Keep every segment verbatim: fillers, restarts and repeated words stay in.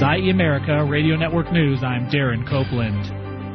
I E America Radio Network News. I'm Darren Copeland.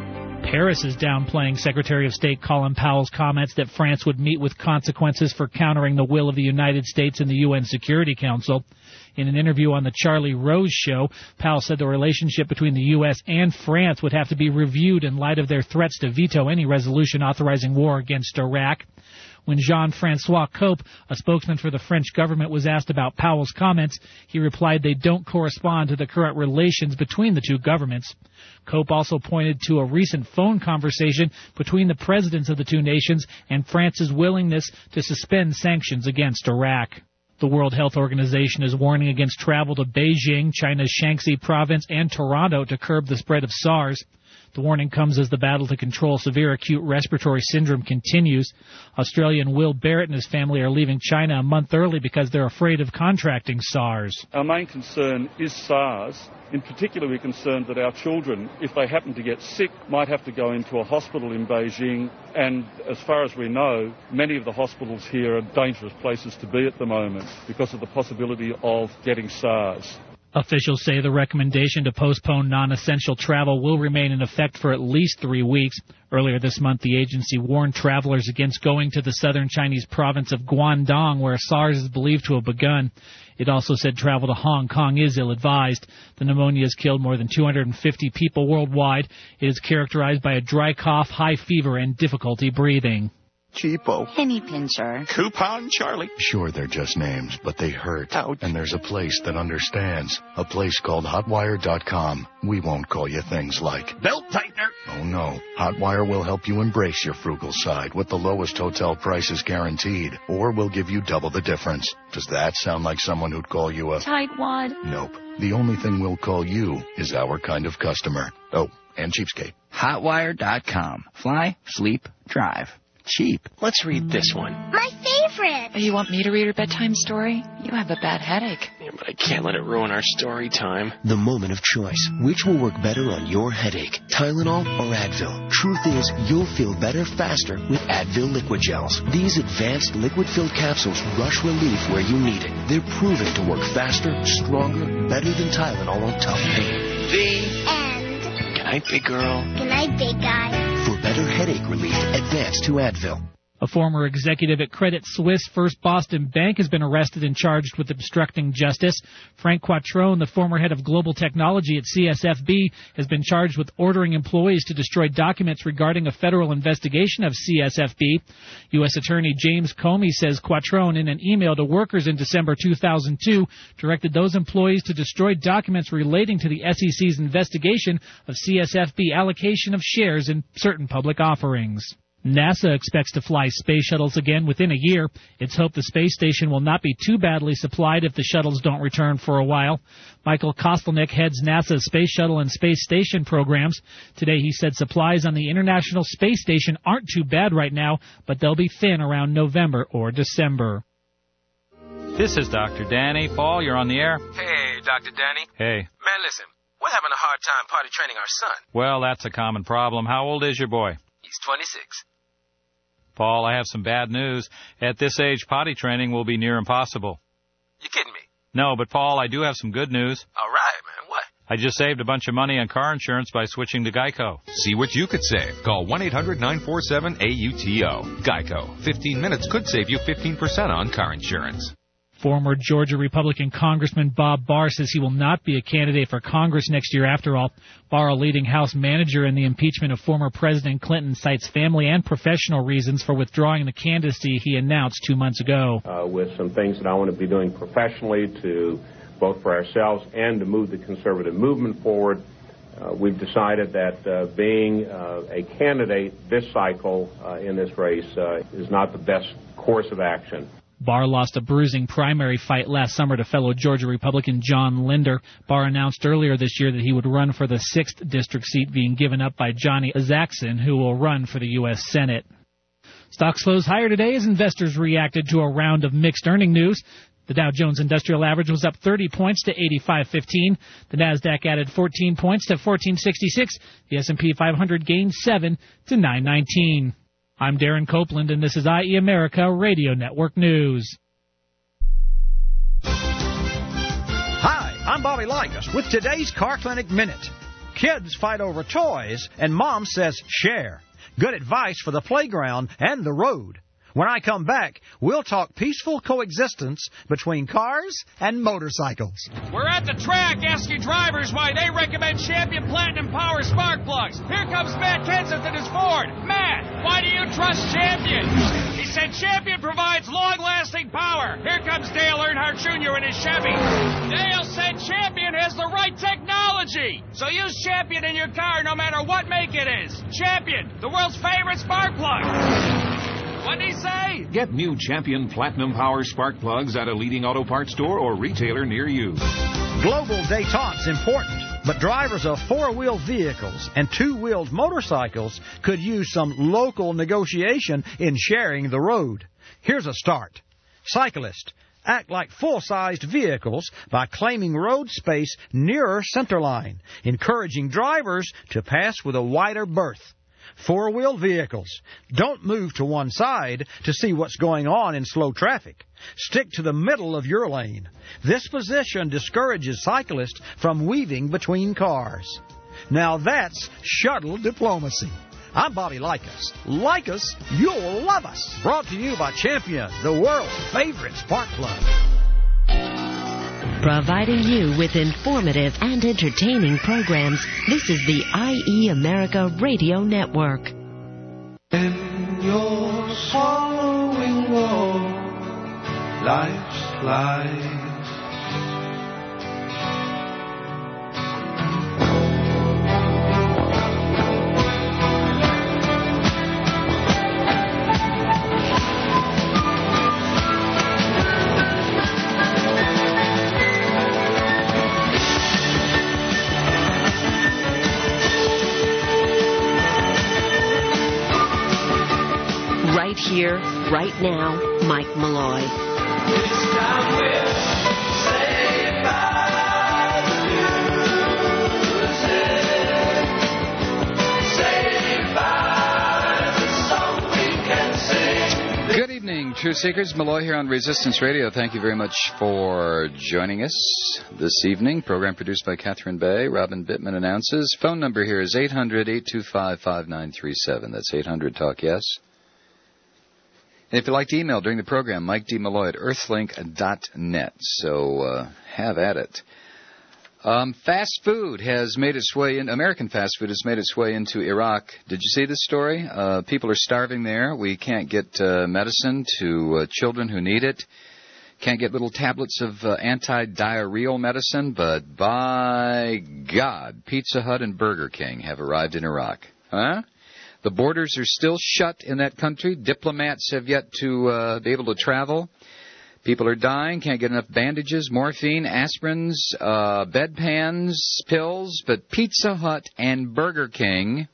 Paris is downplaying Secretary of State Colin Powell's comments that France would meet with consequences for countering the will of the United States in the U N Security Council. In an interview on the Charlie Rose Show, Powell said the relationship between the U S and France would have to be reviewed in light of their threats to veto any resolution authorizing war against Iraq. When Jean-Francois Cope, a spokesman for the French government, was asked about Powell's comments, he replied they don't correspond to the current relations between the two governments. Cope also pointed to a recent phone conversation between the presidents of the two nations and France's willingness to suspend sanctions against Iraq. The World Health Organization is warning against travel to Beijing, China's Shaanxi province, and Toronto to curb the spread of SARS. The warning comes as the battle to control severe acute respiratory syndrome continues. Australian Will Barrett and his family are leaving China a month early because they're afraid of contracting SARS. Our main concern is SARS. In particular, we're concerned that our children, if they happen to get sick, might have to go into a hospital in Beijing. And as far as we know, many of the hospitals here are dangerous places to be at the moment because of the possibility of getting SARS. Officials say the recommendation to postpone non-essential travel will remain in effect for at least three weeks. Earlier this month, the agency warned travelers against going to the southern Chinese province of Guangdong, where SARS is believed to have begun. It also said travel to Hong Kong is ill-advised. The pneumonia has killed more than two hundred fifty people worldwide. It is characterized by a dry cough, high fever, and difficulty breathing. Cheapo. Penny Pincher. Coupon Charlie. Sure, they're just names, but they hurt. Ouch. And there's a place that understands. A place called Hotwire dot com. We won't call you things like Belt tightener. Oh, no. Hotwire will help you embrace your frugal side with the lowest hotel prices guaranteed. Or we'll give you double the difference. Does that sound like someone who'd call you a... Tightwad? Nope. The only thing we'll call you is our kind of customer. Oh, and cheapskate. Hotwire dot com. Fly, sleep, drive. Cheap. Let's read this one. My favorite. You want me to read her bedtime story? You have a bad headache. Yeah, but I can't let it ruin our story time. The moment of choice. Which will work better on your headache? Tylenol or Advil? Truth is, you'll feel better faster with Advil Liquid Gels. These advanced liquid-filled capsules rush relief where you need it. They're proven to work faster, stronger, better than Tylenol on tough pain. The And Good night, big girl. good night, big guy. For better headache relief, advance to Advil. A former executive at Credit Suisse First Boston Bank has been arrested and charged with obstructing justice. Frank Quattrone, the former head of global technology at C S F B, has been charged with ordering employees to destroy documents regarding a federal investigation of C S F B. U S Attorney James Comey says Quattrone, in an email to workers in December two thousand two, directed those employees to destroy documents relating to the S E C's investigation of C S F B allocation of shares in certain public offerings. NASA expects to fly space shuttles again within a year. It's hoped the space station will not be too badly supplied if the shuttles don't return for a while. Michael Kostelnick heads NASA's Space Shuttle and Space Station programs. Today he said supplies on the International Space Station aren't too bad right now, but they'll be thin around November or December. This is Doctor Danny. Paul, you're on the air. Hey, Doctor Danny. Hey. Man, listen, we're having a hard time potty training our son. Well, that's a common problem. How old is your boy? He's twenty-six. Paul, I have some bad news. At this age, potty training will be near impossible. You kidding me? No, but Paul, I do have some good news. All right, man. What? I just saved a bunch of money on car insurance by switching to Geico. See what you could save. Call one eight hundred nine four seven A U T O. Geico. fifteen minutes could save you fifteen percent on car insurance. Former Georgia Republican Congressman Bob Barr says he will not be a candidate for Congress next year after all. Barr, a leading House manager in the impeachment of former President Clinton, cites family and professional reasons for withdrawing the candidacy he announced two months ago. Uh, with some things that I want to be doing professionally to both for ourselves and to move the conservative movement forward. Uh, we've decided that uh, being uh, a candidate this cycle uh, in this race uh, is not the best course of action. Barr lost a bruising primary fight last summer to fellow Georgia Republican John Linder. Barr announced earlier this year that he would run for the sixth district seat being given up by Johnny Isaacson, who will run for the U S Senate. Stocks closed higher today as investors reacted to a round of mixed earning news. The Dow Jones Industrial Average was up thirty points to eighty-five fifteen. The Nasdaq added fourteen points to fourteen sixty-six. The S and P five hundred gained seven to nine nineteen. I'm Darren Copeland, and this is I E America Radio Network News. Hi, I'm Bobby Likas with today's Car Clinic Minute. Kids fight over toys, and Mom says share. Good advice for the playground and the road. When I come back, we'll talk peaceful coexistence between cars and motorcycles. We're at the track asking drivers why they recommend Champion Platinum Power Spark Plugs. Here comes Matt Kenseth in his Ford. Matt, why do you trust Champion? He said Champion provides long-lasting power. Here comes Dale Earnhardt Junior in his Chevy. Dale said Champion has the right technology. So use Champion in your car no matter what make it is. Champion, the world's favorite spark plug. What'd he say? Get new Champion Platinum Power Spark Plugs at a leading auto parts store or retailer near you. Global détente's important, but drivers of four-wheel vehicles and two-wheeled motorcycles could use some local negotiation in sharing the road. Here's a start. Cyclists, act like full-sized vehicles by claiming road space nearer centerline, encouraging drivers to pass with a wider berth. Four-wheel vehicles, don't move to one side to see what's going on in slow traffic. Stick to the middle of your lane. This position discourages cyclists from weaving between cars. Now that's shuttle diplomacy. I'm Bobby Likas. Like us, you'll love us. Brought to you by Champion, the world's favorite spark plug. Providing you with informative and entertaining programs, this is the I E America Radio Network. When you're swallowing all life's lies, Right here, right now, Mike Malloy. Good evening, Truth Seekers. Malloy here on Resistance Radio. Thank you very much for joining us this evening. Program produced by Catherine Bay. Robin Bittman announces. Phone number here is eight hundred, eight two five, five nine three seven. That's eight hundred, talk yes. And if you'd like to email during the program, Mike D. Malloy at earthlink dot net. So uh, have at it. Um, fast food has made its way in. American fast food has made its way into Iraq. Did you see this story? Uh, people are starving there. We can't get uh, medicine to uh, children who need it. Can't get little tablets of uh, anti-diarrheal medicine. But by God, Pizza Hut and Burger King have arrived in Iraq. Huh? The borders are still shut in that country. Diplomats have yet to uh, be able to travel. People are dying, can't get enough bandages, morphine, aspirins, uh, bedpans, pills. But Pizza Hut and Burger King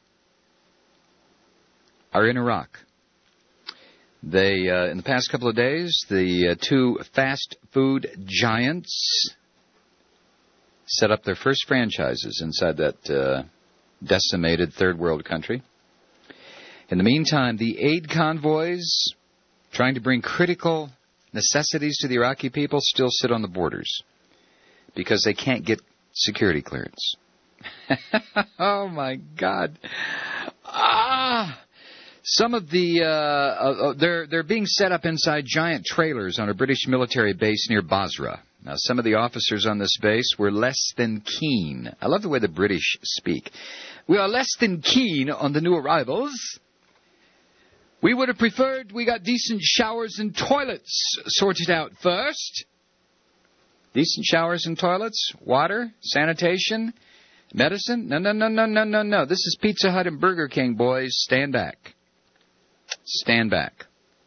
are in Iraq. They, uh, in the past couple of days, the uh, two fast food giants set up their first franchises inside that uh, decimated third world country. In the meantime, the aid convoys trying to bring critical necessities to the Iraqi people still sit on the borders because they can't get security clearance. Oh, my God. Ah! Some of the, uh, uh, they're, they're being set up inside giant trailers on a British military base near Basra. Now, some of the officers on this base were less than keen. I love the way the British speak. We are less than keen on the new arrivals. We would have preferred we got decent showers and toilets sorted out first. Decent showers and toilets, water, sanitation, medicine. No, no, no, no, no, no, no. This is Pizza Hut and Burger King, boys. Stand back. Stand back.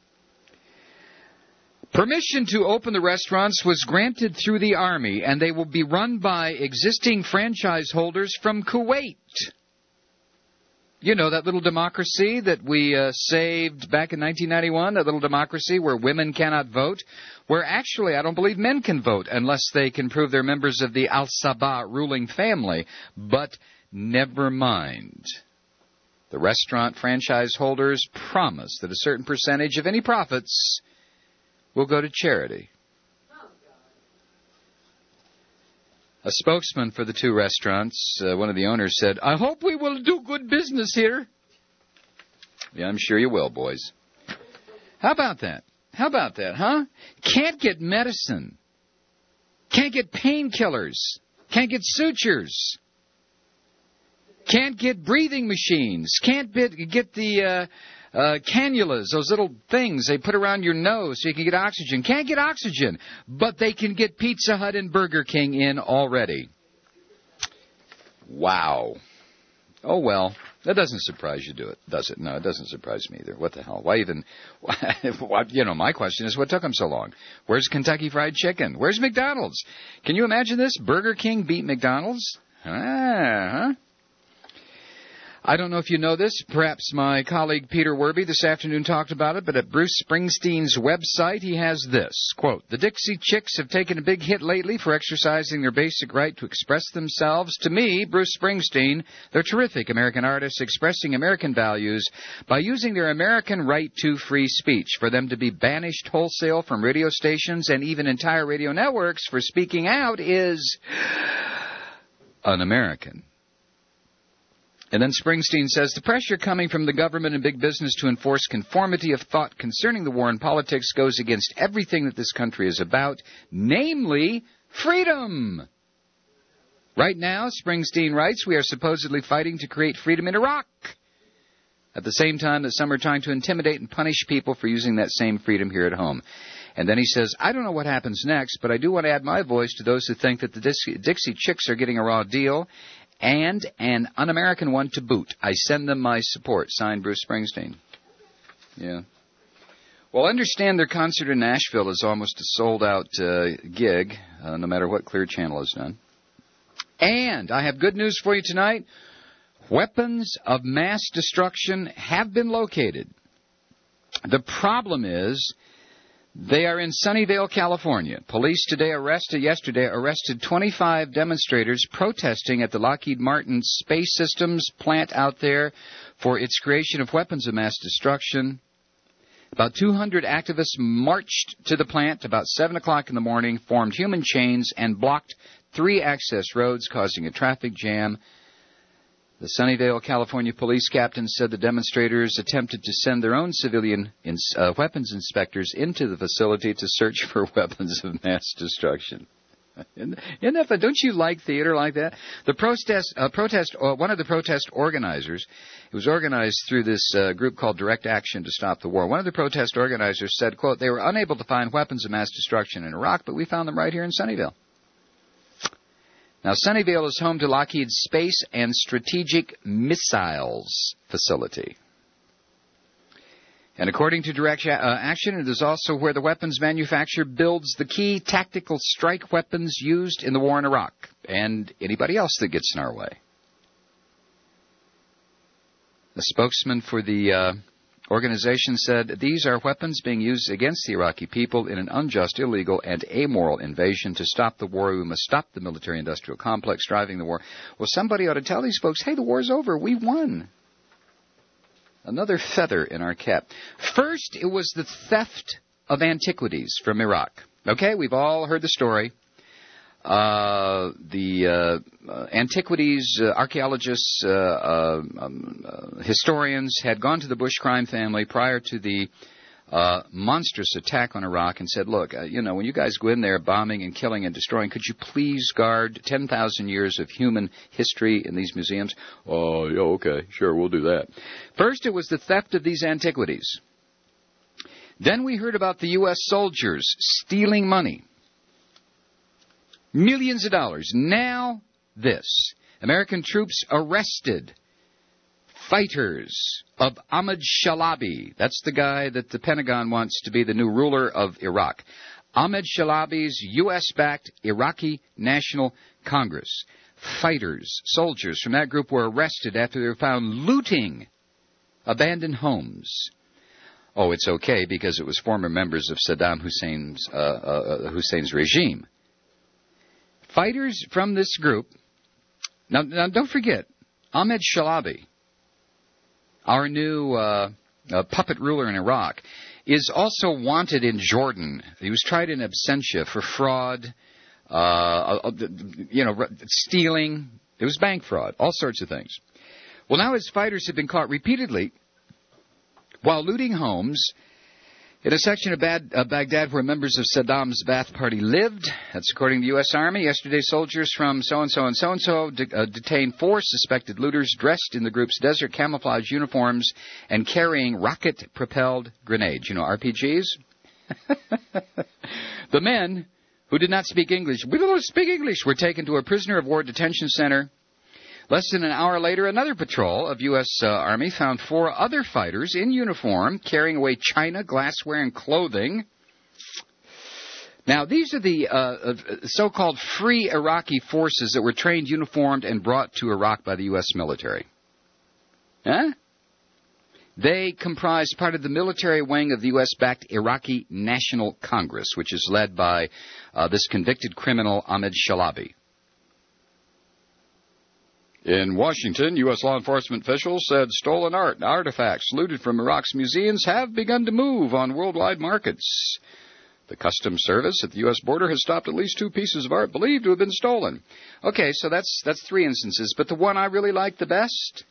Permission to open the restaurants was granted through the Army, and they will be run by existing franchise holders from Kuwait. You know, that little democracy that we uh, saved back in nineteen ninety-one, that little democracy where women cannot vote, where actually I don't believe men can vote unless they can prove they're members of the Al-Sabah ruling family. But never mind. The restaurant franchise holders promise that a certain percentage of any profits will go to charity. A spokesman for the two restaurants, uh, one of the owners said, "I hope we will do good business here." Yeah, I'm sure you will, boys. How about that? How about that, huh? Can't get medicine. Can't get painkillers. Can't get sutures. Can't get breathing machines. Can't get, get the uh, uh, cannulas, those little things they put around your nose so you can get oxygen. Can't get oxygen, but they can get Pizza Hut and Burger King in already. Wow. Oh, well, that doesn't surprise you, do it, does it? No, it doesn't surprise me either. What the hell? Why even, you know, my question is, what took them so long? Where's Kentucky Fried Chicken? Where's McDonald's? Can you imagine this? Burger King beat McDonald's? Ah, huh? I don't know if you know this. Perhaps my colleague Peter Werby this afternoon talked about it, but at Bruce Springsteen's website, he has this, quote, "The Dixie Chicks have taken a big hit lately for exercising their basic right to express themselves. To me, Bruce Springsteen, they're terrific American artists expressing American values by using their American right to free speech. For them to be banished wholesale from radio stations and even entire radio networks for speaking out is un-American." And then Springsteen says, "The pressure coming from the government and big business to enforce conformity of thought concerning the war and politics goes against everything that this country is about, namely freedom. Right now," Springsteen writes, "we are supposedly fighting to create freedom in Iraq, at the same time that some are trying to intimidate and punish people for using that same freedom here at home." And then he says, "I don't know what happens next, but I do want to add my voice to those who think that the Dixie Chicks are getting a raw deal, and an un-American one to boot. I send them my support." Signed, Bruce Springsteen. Yeah. Well, understand their concert in Nashville is almost a sold-out uh, gig, uh, no matter what Clear Channel has done. And I have good news for you tonight. Weapons of mass destruction have been located. The problem is, they are in Sunnyvale, California. Police today arrested, yesterday arrested twenty-five demonstrators protesting at the Lockheed Martin Space Systems plant out there for its creation of weapons of mass destruction. About two hundred activists marched to the plant about seven o'clock in the morning, formed human chains, and blocked three access roads, causing a traffic jam. The Sunnyvale, California police captain said the demonstrators attempted to send their own civilian ins- uh, weapons inspectors into the facility to search for weapons of mass destruction. Isn't that fun? Don't you like theater like that? The protest, uh, protest, uh, one of the protest organizers, it was organized through this uh, group called Direct Action to Stop the War. One of the protest organizers said, quote, "They were unable to find weapons of mass destruction in Iraq, but we found them right here in Sunnyvale." Now, Sunnyvale is home to Lockheed's Space and Strategic Missiles facility. And according to Direct uh, Action, it is also where the weapons manufacturer builds the key tactical strike weapons used in the war in Iraq and anybody else that gets in our way. The spokesman for the uh, organization said, "These are weapons being used against the Iraqi people in an unjust, illegal, and amoral invasion. To stop the war, we must stop the military-industrial complex driving the war." Well, somebody ought to tell these folks, hey, the war's over. We won. Another feather in our cap. First, it was the theft of antiquities from Iraq. Okay, we've all heard the story. Uh, the uh, uh, antiquities uh, archaeologists, uh, uh, um, uh, historians had gone to the Bush crime family prior to the uh, monstrous attack on Iraq and said, "Look, uh, you know, when you guys go in there bombing and killing and destroying, could you please guard ten thousand years of human history in these museums?" "Oh, yeah, okay, sure, we'll do that." First, it was the theft of these antiquities. Then we heard about the U S soldiers stealing money. Millions of dollars. Now this. American troops arrested fighters of Ahmad Shalabi. That's the guy that the Pentagon wants to be the new ruler of Iraq. Ahmad Shalabi's U S-backed Iraqi National Congress. Fighters, soldiers from that group were arrested after they were found looting abandoned homes. Oh, it's okay because it was former members of Saddam Hussein's, uh, uh, Hussein's regime. Fighters from this group, now, now don't forget, Ahmed Shalabi, our new uh, uh, puppet ruler in Iraq, is also wanted in Jordan. He was tried in absentia for fraud, uh, you know, stealing. It was bank fraud, all sorts of things. Well, now his fighters have been caught repeatedly while looting homes in a section of Bad, uh, Baghdad where members of Saddam's Ba'ath Party lived. That's according to the U S. Army. Yesterday, soldiers from so-and-so and so-and-so de- uh, detained four suspected looters dressed in the group's desert camouflage uniforms and carrying rocket-propelled grenades. You know, R P Gs? The men, who did not speak English, we don't speak English, were taken to a prisoner of war detention center. Less than an hour later, another patrol of U S. Uh, Army found four other fighters in uniform carrying away china, glassware, and clothing. Now, these are the uh, so-called free Iraqi forces that were trained, uniformed, and brought to Iraq by the U S military. Huh? They comprise part of the military wing of the U S-backed Iraqi National Congress, which is led by uh, this convicted criminal Ahmed Shalabi. In Washington, U S law enforcement officials said stolen art and artifacts looted from Iraq's museums have begun to move on worldwide markets. The Customs Service at the U S border has stopped at least two pieces of art believed to have been stolen. Okay, so that's that's three instances, but the one I really like the best?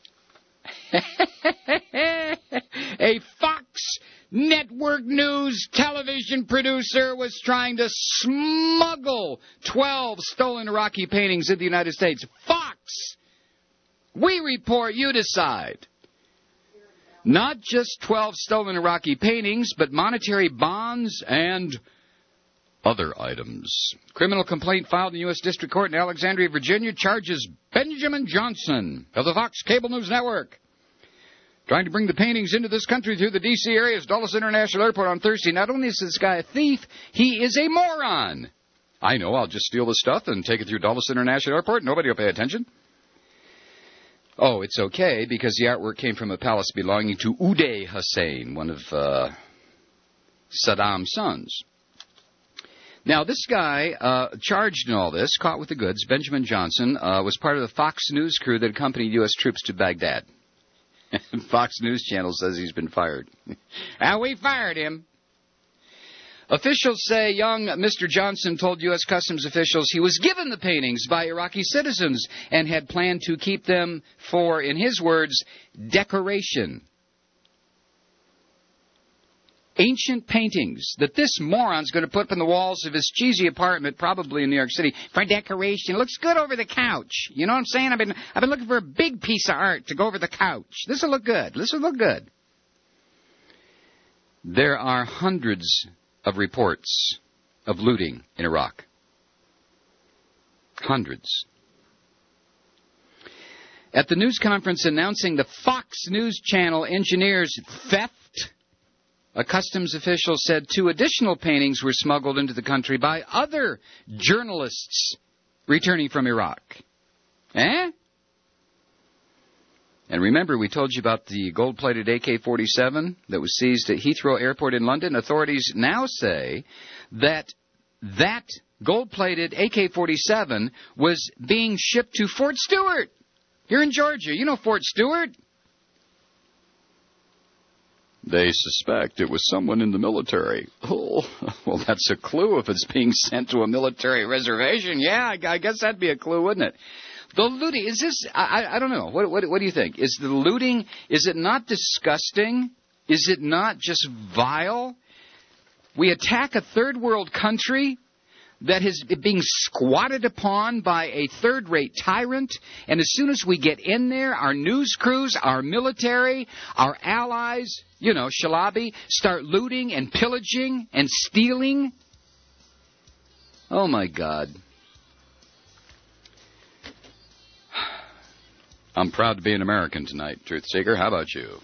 A Fox Network News television producer was trying to smuggle twelve stolen Iraqi paintings into the United States. Fox! We report, you decide. Not just twelve stolen Iraqi paintings, but monetary bonds and other items. Criminal complaint filed in the U S District Court in Alexandria, Virginia, charges Benjamin Johnson of the Fox Cable News Network trying to bring the paintings into this country through the D C area's Dulles International Airport on Thursday. Not only is this guy a thief, he is a moron. I know, I'll just steal the stuff and take it through Dulles International Airport. Nobody will pay attention. Oh, it's okay, because the artwork came from a palace belonging to Uday Hussein, one of uh, Saddam's sons. Now, this guy, uh, charged in all this, caught with the goods, Benjamin Johnson, uh, was part of the Fox News crew that accompanied U S troops to Baghdad. Fox News Channel says he's been fired. And we fired him. Officials say young Mister Johnson told U S Customs officials he was given the paintings by Iraqi citizens and had planned to keep them for, in his words, decoration. Ancient paintings that this moron's going to put up in the walls of his cheesy apartment, probably in New York City, for decoration. It looks good over the couch. You know what I'm saying? I've been I've been looking for a big piece of art to go over the couch. This will look good. This will look good. There are hundreds of reports of looting in Iraq. Hundreds. At the news conference announcing the Fox News Channel engineers' theft, a customs official said two additional paintings were smuggled into the country by other journalists returning from Iraq. Eh? And remember, we told you about the gold-plated A K forty-seven that was seized at Heathrow Airport in London. Authorities now say that that gold-plated A K forty-seven was being shipped to Fort Stewart here in Georgia. You know Fort Stewart? They suspect it was someone in the military. Oh, well, that's a clue if it's being sent to a military reservation. Yeah, I guess that'd be a clue, wouldn't it? The looting, is this, I, I don't know, what, what, what do you think? Is the looting, is it not disgusting? Is it not just vile? We attack a third world country that is being squatted upon by a third-rate tyrant, and as soon as we get in there, our news crews, our military, our allies, you know, Shalabi, start looting and pillaging and stealing. Oh, my God. I'm proud to be an American tonight, Truth Seeker. How about you?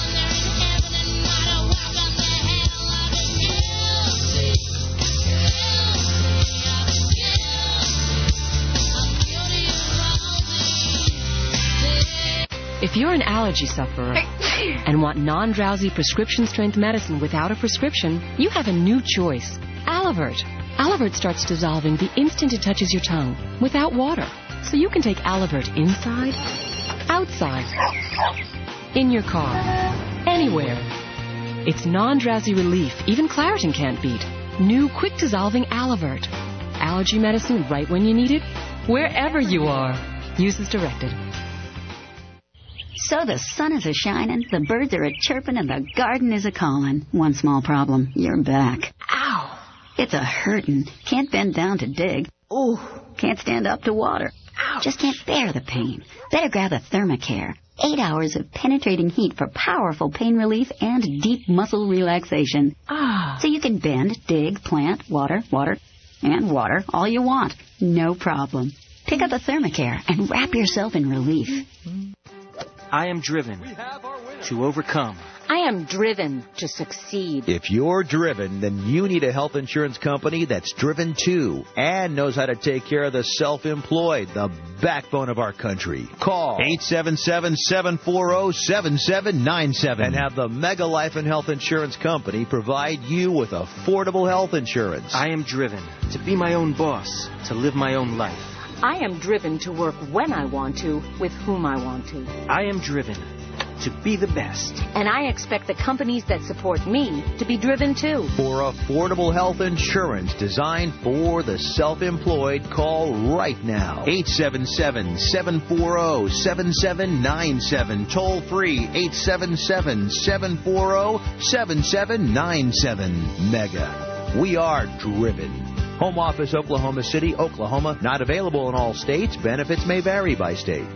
Yeah. If you're an allergy sufferer and want non-drowsy prescription-strength medicine without a prescription, you have a new choice. Alavert. Alavert starts dissolving the instant it touches your tongue, without water. So you can take Alavert inside, outside, in your car, anywhere. It's non-drowsy relief even Claritin can't beat. New quick-dissolving Alavert. Allergy medicine right when you need it, wherever you are. Use as directed. So the sun is a-shining, the birds are a-chirping, and the garden is a-calling. One small problem, your back. Ow! It's a-hurtin'. Can't bend down to dig. Ooh! Can't stand up to water. Ouch. Just can't bear the pain. Better grab a Thermacare. Eight hours of penetrating heat for powerful pain relief and deep muscle relaxation. Ah! So you can bend, dig, plant, water, water, and water all you want. No problem. Pick up a Thermacare and wrap yourself in relief. I am driven to overcome. I am driven to succeed. If you're driven, then you need a health insurance company that's driven too and knows how to take care of the self-employed, the backbone of our country. Call eight seven seven, seven four zero, seven seven nine seven and have the Mega Life and Health Insurance Company provide you with affordable health insurance. I am driven to be my own boss, to live my own life. I am driven to work when I want to, with whom I want to. I am driven to be the best. And I expect the companies that support me to be driven too. For affordable health insurance designed for the self-employed, call right now. eight seven seven, seven four zero, seven seven nine seven. Toll free eight seven seven, seven four zero, seven seven nine seven. Mega. We are driven. Home office, Oklahoma City, Oklahoma. Not available in all states. Benefits may vary by state.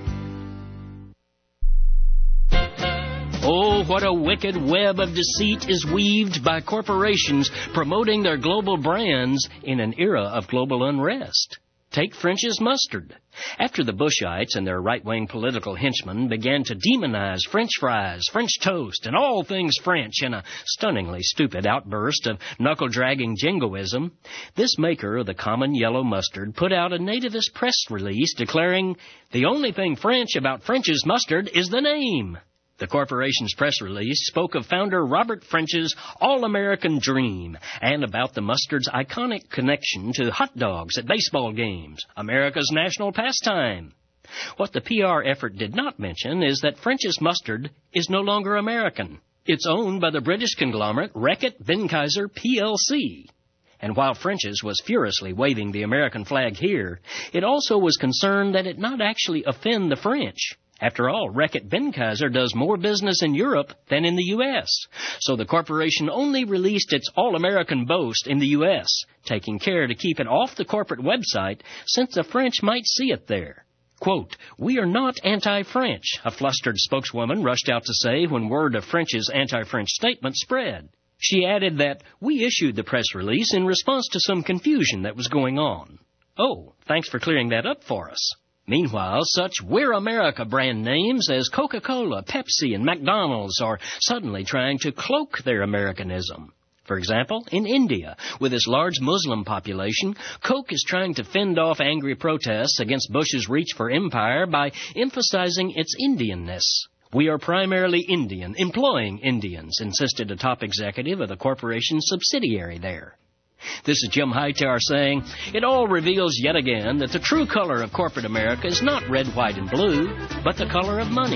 Oh, what a wicked web of deceit is weaved by corporations promoting their global brands in an era of global unrest. Take French's Mustard. After the Bushites and their right-wing political henchmen began to demonize French fries, French toast, and all things French in a stunningly stupid outburst of knuckle-dragging jingoism, this maker of the common yellow mustard put out a nativist press release declaring, "The only thing French about French's Mustard is the name." The corporation's press release spoke of founder Robert French's all-American dream and about the mustard's iconic connection to hot dogs at baseball games, America's national pastime. What the P R effort did not mention is that French's Mustard is no longer American. It's owned by the British conglomerate Reckitt Benckiser P L C. And while French's was furiously waving the American flag here, it also was concerned that it not actually offend the French. After all, Reckitt Benckiser does more business in Europe than in the U S, so the corporation only released its all-American boast in the U S, taking care to keep it off the corporate website since the French might see it there. Quote, "We are not anti-French," a flustered spokeswoman rushed out to say when word of French's anti-French statement spread. She added that, "We issued the press release in response to some confusion that was going on." Oh, thanks for clearing that up for us. Meanwhile, such We're America brand names as Coca-Cola, Pepsi, and McDonald's are suddenly trying to cloak their Americanism. For example, in India, with its large Muslim population, Coke is trying to fend off angry protests against Bush's reach for empire by emphasizing its Indianness. "We are primarily Indian, employing Indians," insisted a top executive of the corporation's subsidiary there. This is Jim Hightower saying, it all reveals yet again that the true color of corporate America is not red, white, and blue, but the color of money.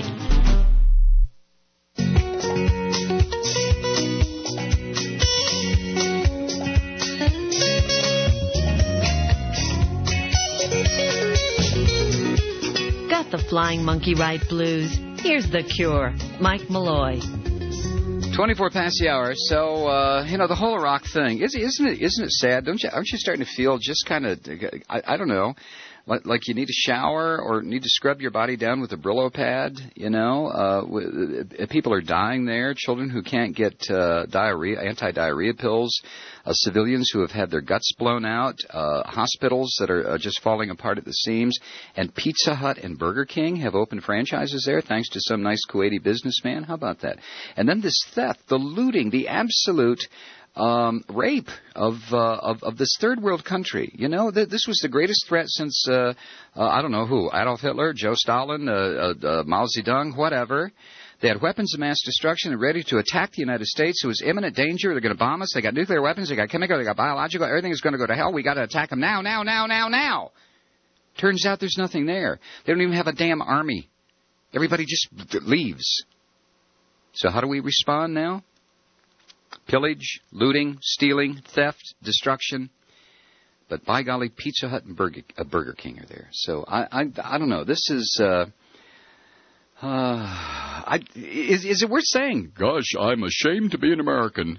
Got the flying monkey ride blues? Here's the cure. Mike Malloy. twenty-four past the hour. So, uh, you know, the whole Iraq thing, isn't it, isn't it sad? Don't you, aren't you starting to feel just kind of, I, I don't know, like, like you need a shower or need to scrub your body down with a Brillo pad, you know? Uh, people are dying there, children who can't get uh, diarrhea, anti-diarrhea pills, uh, civilians who have had their guts blown out, uh, hospitals that are uh, just falling apart at the seams, and Pizza Hut and Burger King have opened franchises there thanks to some nice Kuwaiti businessman. How about that? And then this theft, the looting, the absolute um, rape of, uh, of of this third world country. You know, th- this was the greatest threat since, uh, uh, I don't know who, Adolf Hitler, Joe Stalin, uh, uh, uh, Mao Zedong, whatever. They had weapons of mass destruction and ready to attack the United States. It was imminent danger. They're going to bomb us. They got nuclear weapons. They got chemical. They got biological. Everything is going to go to hell. We got to attack them now, now, now, now, now. Turns out there's nothing there. They don't even have a damn army. Everybody just leaves. So how do we respond now? Pillage, looting, stealing, theft, destruction. But by golly, Pizza Hut and Burger, uh, Burger King are there. So I, I, I don't know. This is... Uh, Uh, I, is, is it worth saying, gosh, I'm ashamed to be an American?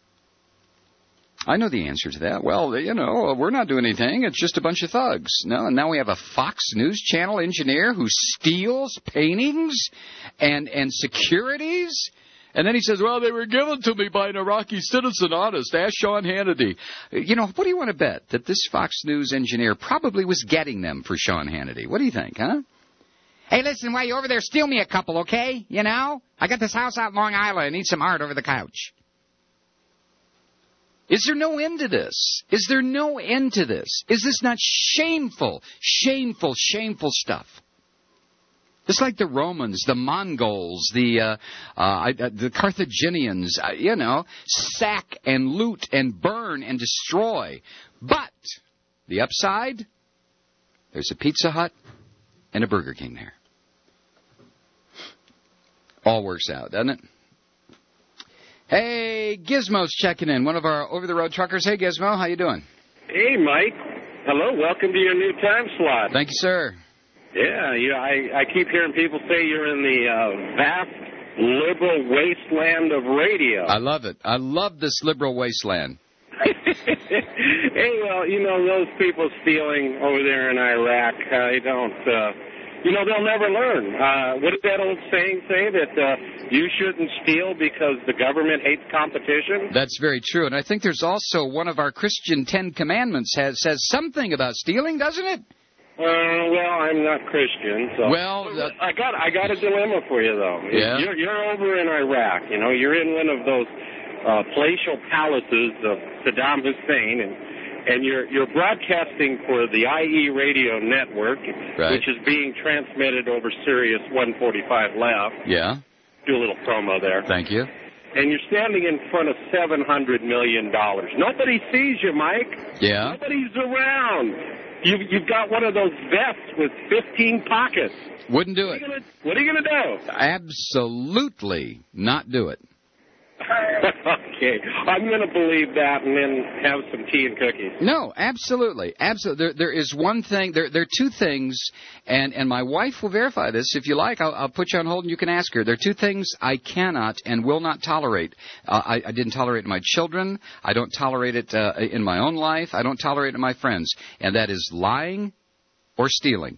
I know the answer to that. Well, you know, we're not doing anything. It's just a bunch of thugs. No, and now we have a Fox News Channel engineer who steals paintings and, and securities. And then he says, well, they were given to me by an Iraqi citizen, honest. Ask Sean Hannity. You know, what do you want to bet? That this Fox News engineer probably was getting them for Sean Hannity. What do you think, huh? Hey, listen, while you're over there, steal me a couple, okay? You know? I got this house out in Long Island. I need some art over the couch. Is there no end to this? Is there no end to this? Is this not shameful, shameful, shameful stuff? It's like the Romans, the Mongols, the uh, uh, the Carthaginians, uh, you know, sack and loot and burn and destroy. But the upside, there's a Pizza Hut and a Burger King there. All works out, doesn't it? Hey, Gizmo's checking in, one of our over-the-road truckers. Hey, Gizmo, how you doing? Hey, Mike. Hello, welcome to your new time slot. Thank you, sir. Yeah, you know, I, I keep hearing people say you're in the uh, vast liberal wasteland of radio. I love it. I love this liberal wasteland. Hey, well, you know, those people stealing over there in Iraq, I don't... Uh, You know, they'll never learn. Uh, what did that old saying say, that uh, you shouldn't steal because the government hates competition? That's very true. And I think there's also one of our Christian Ten Commandments has says something about stealing, doesn't it? Uh, well, I'm not Christian, so... Well, uh, I got I got a dilemma for you, though. Yeah? You're, you're over in Iraq, you know, you're in one of those uh, palatial palaces of Saddam Hussein, and... And you're you're broadcasting for the I E radio network, right, which is being transmitted over Sirius one forty-five Left. Yeah. Do a little promo there. Thank you. And you're standing in front of seven hundred million dollars. Nobody sees you, Mike. Yeah. Nobody's around. You've, you've got one of those vests with fifteen pockets. Wouldn't do it. What are you going to do? Absolutely not do it. Okay, I'm going to believe that and then have some tea and cookies. No, absolutely, absolutely. There, there is one thing. There, there are two things, and, and my wife will verify this if you like. I'll, I'll put you on hold and you can ask her. There are two things I cannot and will not tolerate. Uh, I, I didn't tolerate it in my children. I don't tolerate it uh, in my own life. I don't tolerate it in my friends, and that is lying or stealing.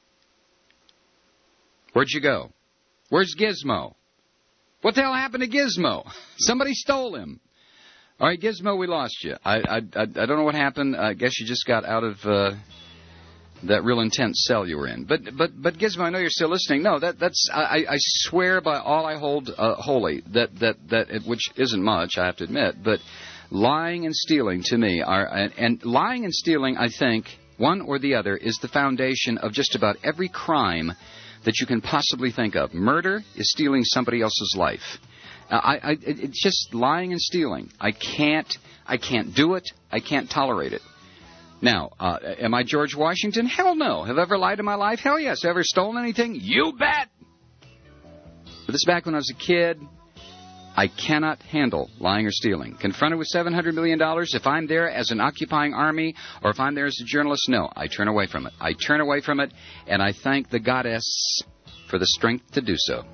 Where'd you go? Where's Gizmo? What the hell happened to Gizmo? Somebody stole him. All right, Gizmo, we lost you. I I, I, I don't know what happened. I guess you just got out of uh, that real intense cell you were in. But but but Gizmo, I know you're still listening. No, that that's I, I swear by all I hold uh, holy that that that it, which isn't much, I have to admit. But lying and stealing to me are and, and lying and stealing, I think, one or the other, is the foundation of just about every crime that you can possibly think of. Murder is stealing somebody else's life. Uh, I, I, it's just lying and stealing. I can't, I can't do it. I can't tolerate it. Now, uh, am I George Washington? Hell no. Have I ever lied in my life? Hell yes. Have I ever stolen anything? You bet. But this is back when I was a kid. I cannot handle lying or stealing. Confronted with seven hundred million dollars, if I'm there as an occupying army or if I'm there as a journalist, no, I turn away from it. I turn away from it, and I thank the goddess for the strength to do so.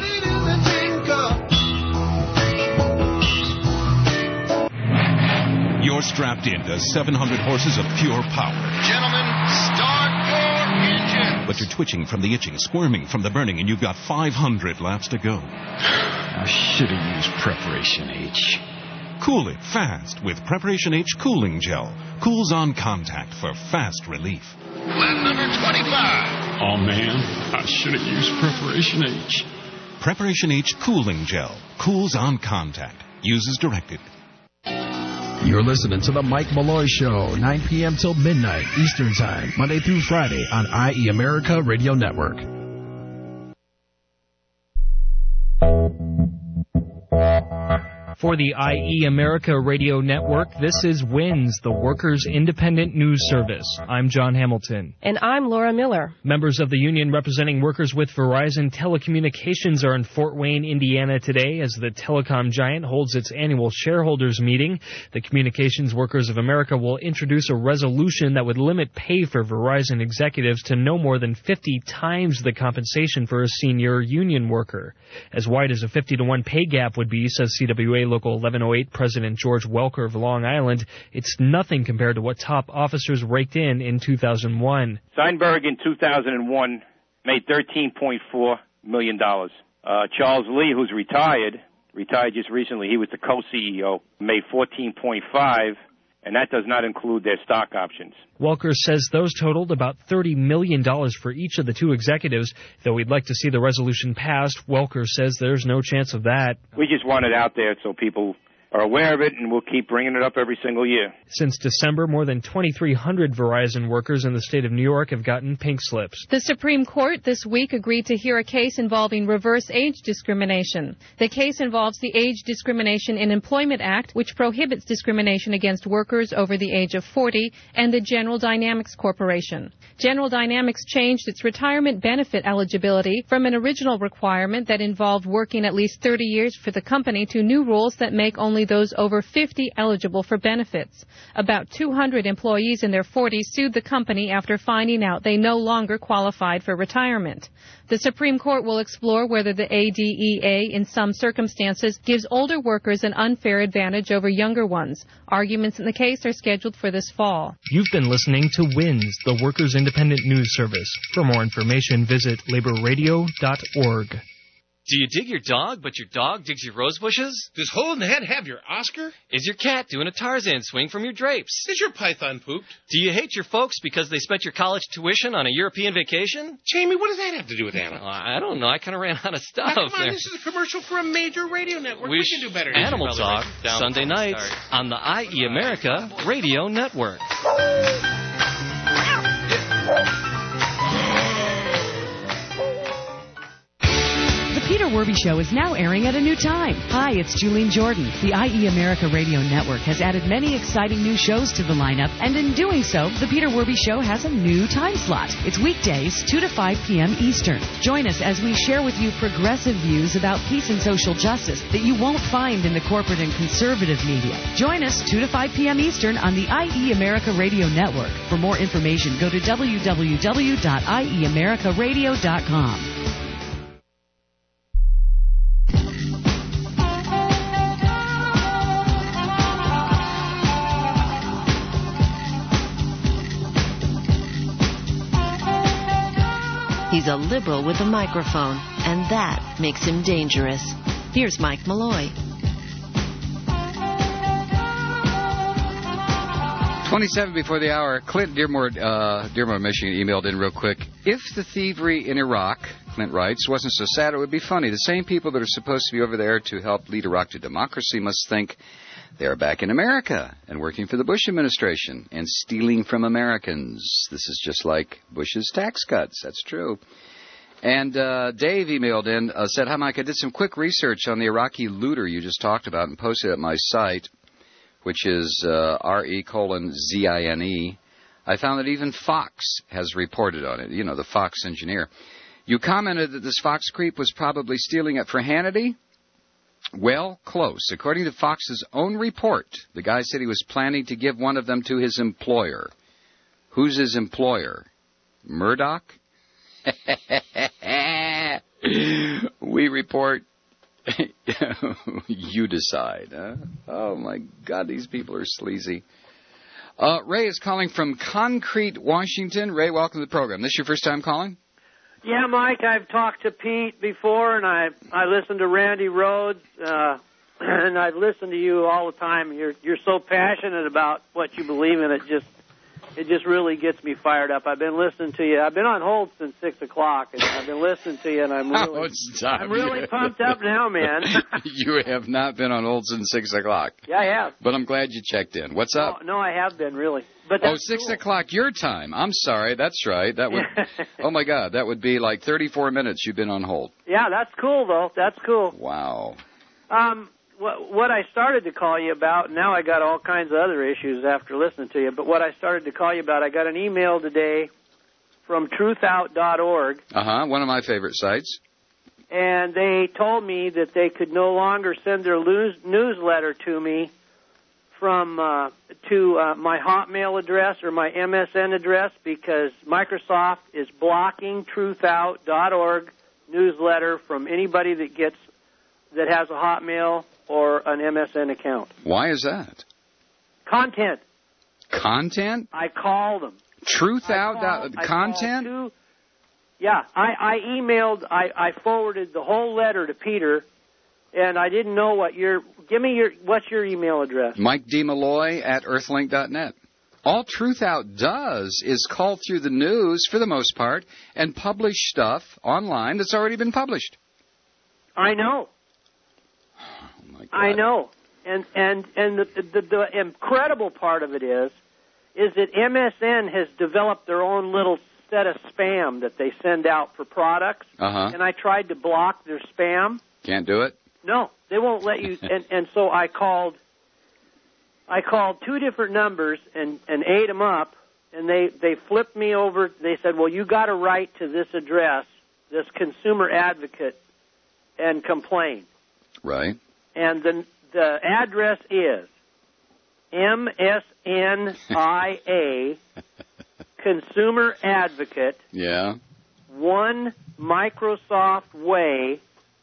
You're strapped into seven hundred horses of pure power. Gentlemen, start your engine. But you're twitching from the itching, squirming from the burning, and you've got five hundred laps to go. I should have used Preparation H. Cool it fast with Preparation H Cooling Gel. Cools on contact for fast relief. Lap number twenty-five. Oh, man, I should have used Preparation H. Preparation H Cooling Gel. Cools on contact. Use as directed. You're listening to The Mike Malloy Show, nine p.m. till midnight Eastern Time, Monday through Friday on I E America Radio Network. For the I E America Radio Network, this is WINS, the Workers' Independent News Service. I'm John Hamilton. And I'm Laura Miller. Members of the union representing workers with Verizon Telecommunications are in Fort Wayne, Indiana today as the telecom giant holds its annual shareholders meeting. The Communications Workers of America will introduce a resolution that would limit pay for Verizon executives to no more than fifty times the compensation for a senior union worker. As wide as a fifty to one pay gap would be, says C W A Local eleven oh eight President George Welker of Long Island, it's nothing compared to what top officers raked in in two thousand one. Steinberg in two thousand one made thirteen point four million dollars. Uh, Charles Lee, who's retired, retired just recently, he was the co-C E O, made fourteen point five, and that does not include their stock options. Welker says those totaled about thirty million dollars for each of the two executives. Though we'd like to see the resolution passed, Welker says there's no chance of that. We just want it out there so people are aware of it, and we'll keep bringing it up every single year. Since December, more than twenty-three hundred Verizon workers in the state of New York have gotten pink slips. The Supreme Court this week agreed to hear a case involving reverse age discrimination. The case involves the Age Discrimination in Employment Act, which prohibits discrimination against workers over the age of forty, and the General Dynamics Corporation. General Dynamics changed its retirement benefit eligibility from an original requirement that involved working at least thirty years for the company to new rules that make only those over fifty eligible for benefits. About two hundred employees in their forties sued the company after finding out they no longer qualified for retirement. The Supreme Court will explore whether the A D E A in some circumstances gives older workers an unfair advantage over younger ones. Arguments in the case are scheduled for this fall. You've been listening to WINS, the Workers' Independent News Service. For more information, visit labor radio dot org. Do you dig your dog, but your dog digs your rose bushes? Does Hole in the Head have your Oscar? Is your cat doing a Tarzan swing from your drapes? Is your python pooped? Do you hate your folks because they spent your college tuition on a European vacation? Jamie, what does that have to do with animals? Oh, I don't know. I kind of ran out of stuff. Now, come on, there. This is a commercial for a major radio network. We, we can do better. Animal Talk, Sunday nights Sorry. on the I E America Radio Network. The Peter Werby Show is now airing at a new time. Hi, it's Julene Jordan. The I E America Radio Network has added many exciting new shows to the lineup, and in doing so, the Peter Werby Show has a new time slot. It's weekdays, two to five p.m. Eastern. Join us as we share with you progressive views about peace and social justice that you won't find in the corporate and conservative media. Join us two to five p.m. Eastern on the I E America Radio Network. For more information, go to w w w dot i e america radio dot com. He's a liberal with a microphone, and that makes him dangerous. Here's Mike Malloy. twenty-seven before the hour. Clint Dearmore, uh, Dearmore, Michigan, emailed in real quick. If the thievery in Iraq, Clint writes, wasn't so sad, it would be funny. The same people that are supposed to be over there to help lead Iraq to democracy must think they're back in America and working for the Bush administration and stealing from Americans. This is just like Bush's tax cuts. That's true. And uh, Dave emailed in, uh, said, hi, Mike, I did some quick research on the Iraqi looter you just talked about and posted it at my site, which is uh, R-E colon Z-I-N-E. I found that even Fox has reported on it, you know, the Fox engineer. You commented that this Fox creep was probably stealing it for Hannity. Well, close. According to Fox's own report, the guy said he was planning to give one of them to his employer. Who's his employer? Murdoch? We report. You decide. Huh? Oh, my God, these people are sleazy. Uh, Ray is calling from Concrete, Washington. Ray, welcome to the program. This your first time calling? Yeah, Mike, I've talked to Pete before, and I I listened to Randy Rhodes, uh, and I've listened to you all the time. You're you're so passionate about what you believe in. It just it just really gets me fired up. I've been listening to you. I've been on hold since six o'clock, and I've been listening to you, and I'm really, oh, stop. I'm really pumped up now, man. You have not been on hold since six o'clock. Yeah, I have. But I'm glad you checked in. What's up? No, no I have been, really. But oh, six cool. o'clock your time. I'm sorry. That's right. That would. Oh my God, that would be like thirty-four minutes. You've been on hold. Yeah, that's cool though. That's cool. Wow. Um, what what I started to call you about. Now I got all kinds of other issues after listening to you. But what I started to call you about, I got an email today from truth out dot org. Uh huh. One of my favorite sites. And they told me that they could no longer send their news, newsletter to me from uh, to uh, my Hotmail address or my M S N address because Microsoft is blocking truth out dot org newsletter from anybody that gets that has a Hotmail or an M S N account. Why is that? Content. Content? I called them. Truth out dot content? Two, yeah, I, I emailed, I, I forwarded the whole letter to Peter. And I didn't know what your, give me your, what's your email address? Mike D. Malloy at earthlink dot net. All Truth Out does is call through the news, for the most part, and publish stuff online that's already been published. I know. Oh, my God. I know. And, and, and the, the, the incredible part of it is, is that M S N has developed their own little set of spam that they send out for products. Uh-huh. And I tried to block their spam. Can't do it? No, they won't let you. And, and so I called. I called two different numbers and, and ate them up, and they, they flipped me over. They said, "Well, you got to write to this address, this consumer advocate, and complain." Right. And the the address is M S N I A Consumer Advocate. Yeah. One Microsoft Way.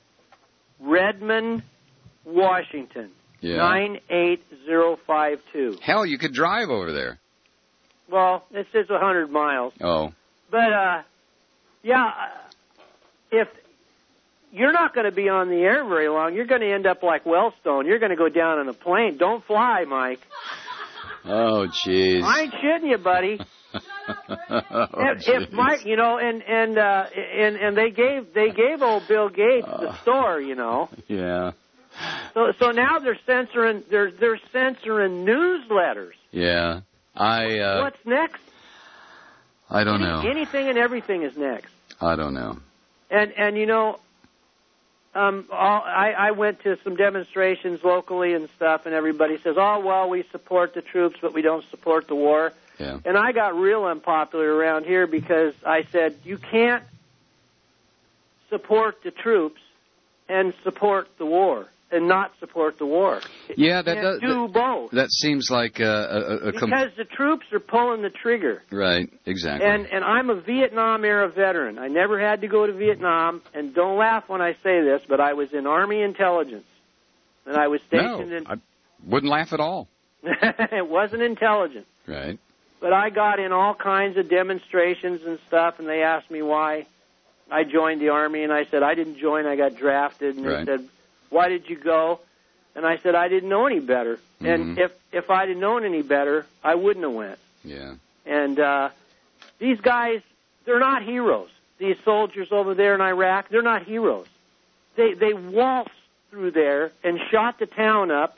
Redmond, Washington, yeah. nine eight zero five two. Hell, you could drive over there. Well, it says one hundred miles. Oh. But, uh, yeah, if you're not going to be on the air very long, you're going to end up like Wellstone. You're going to go down on a plane. Don't fly, Mike. Oh, jeez. I ain't shitting you, buddy. oh, if, if Mike, you know, and and uh, and and they gave they gave old Bill Gates uh, the store, you know. Yeah. So so now they're censoring they're they're censoring newsletters. Yeah. I. Uh, What's next? I don't Any, know. Anything and everything is next. I don't know. And and you know, um, all, I I went to some demonstrations locally and stuff, and everybody says, "Oh well, we support the troops, but we don't support the war." Yeah. And I got real unpopular around here because I said, you can't support the troops and support the war and not support the war. Yeah, you that does do that, both. That seems like a, a, a because com- the troops are pulling the trigger. Right, exactly. And and I'm a Vietnam era veteran. I never had to go to Vietnam, and don't laugh when I say this, but I was in Army intelligence, and I was stationed no, in. I wouldn't laugh at all. It wasn't intelligence. Right. But I got in all kinds of demonstrations and stuff, and they asked me why I joined the Army, and I said, I didn't join, I got drafted. And right. they said, why did you go? And I said, I didn't know any better. Mm-hmm. And if, if I'd have known any better, I wouldn't have went. Yeah. And uh, these guys, they're not heroes. These soldiers over there in Iraq, they're not heroes. They, they waltzed through there and shot the town up.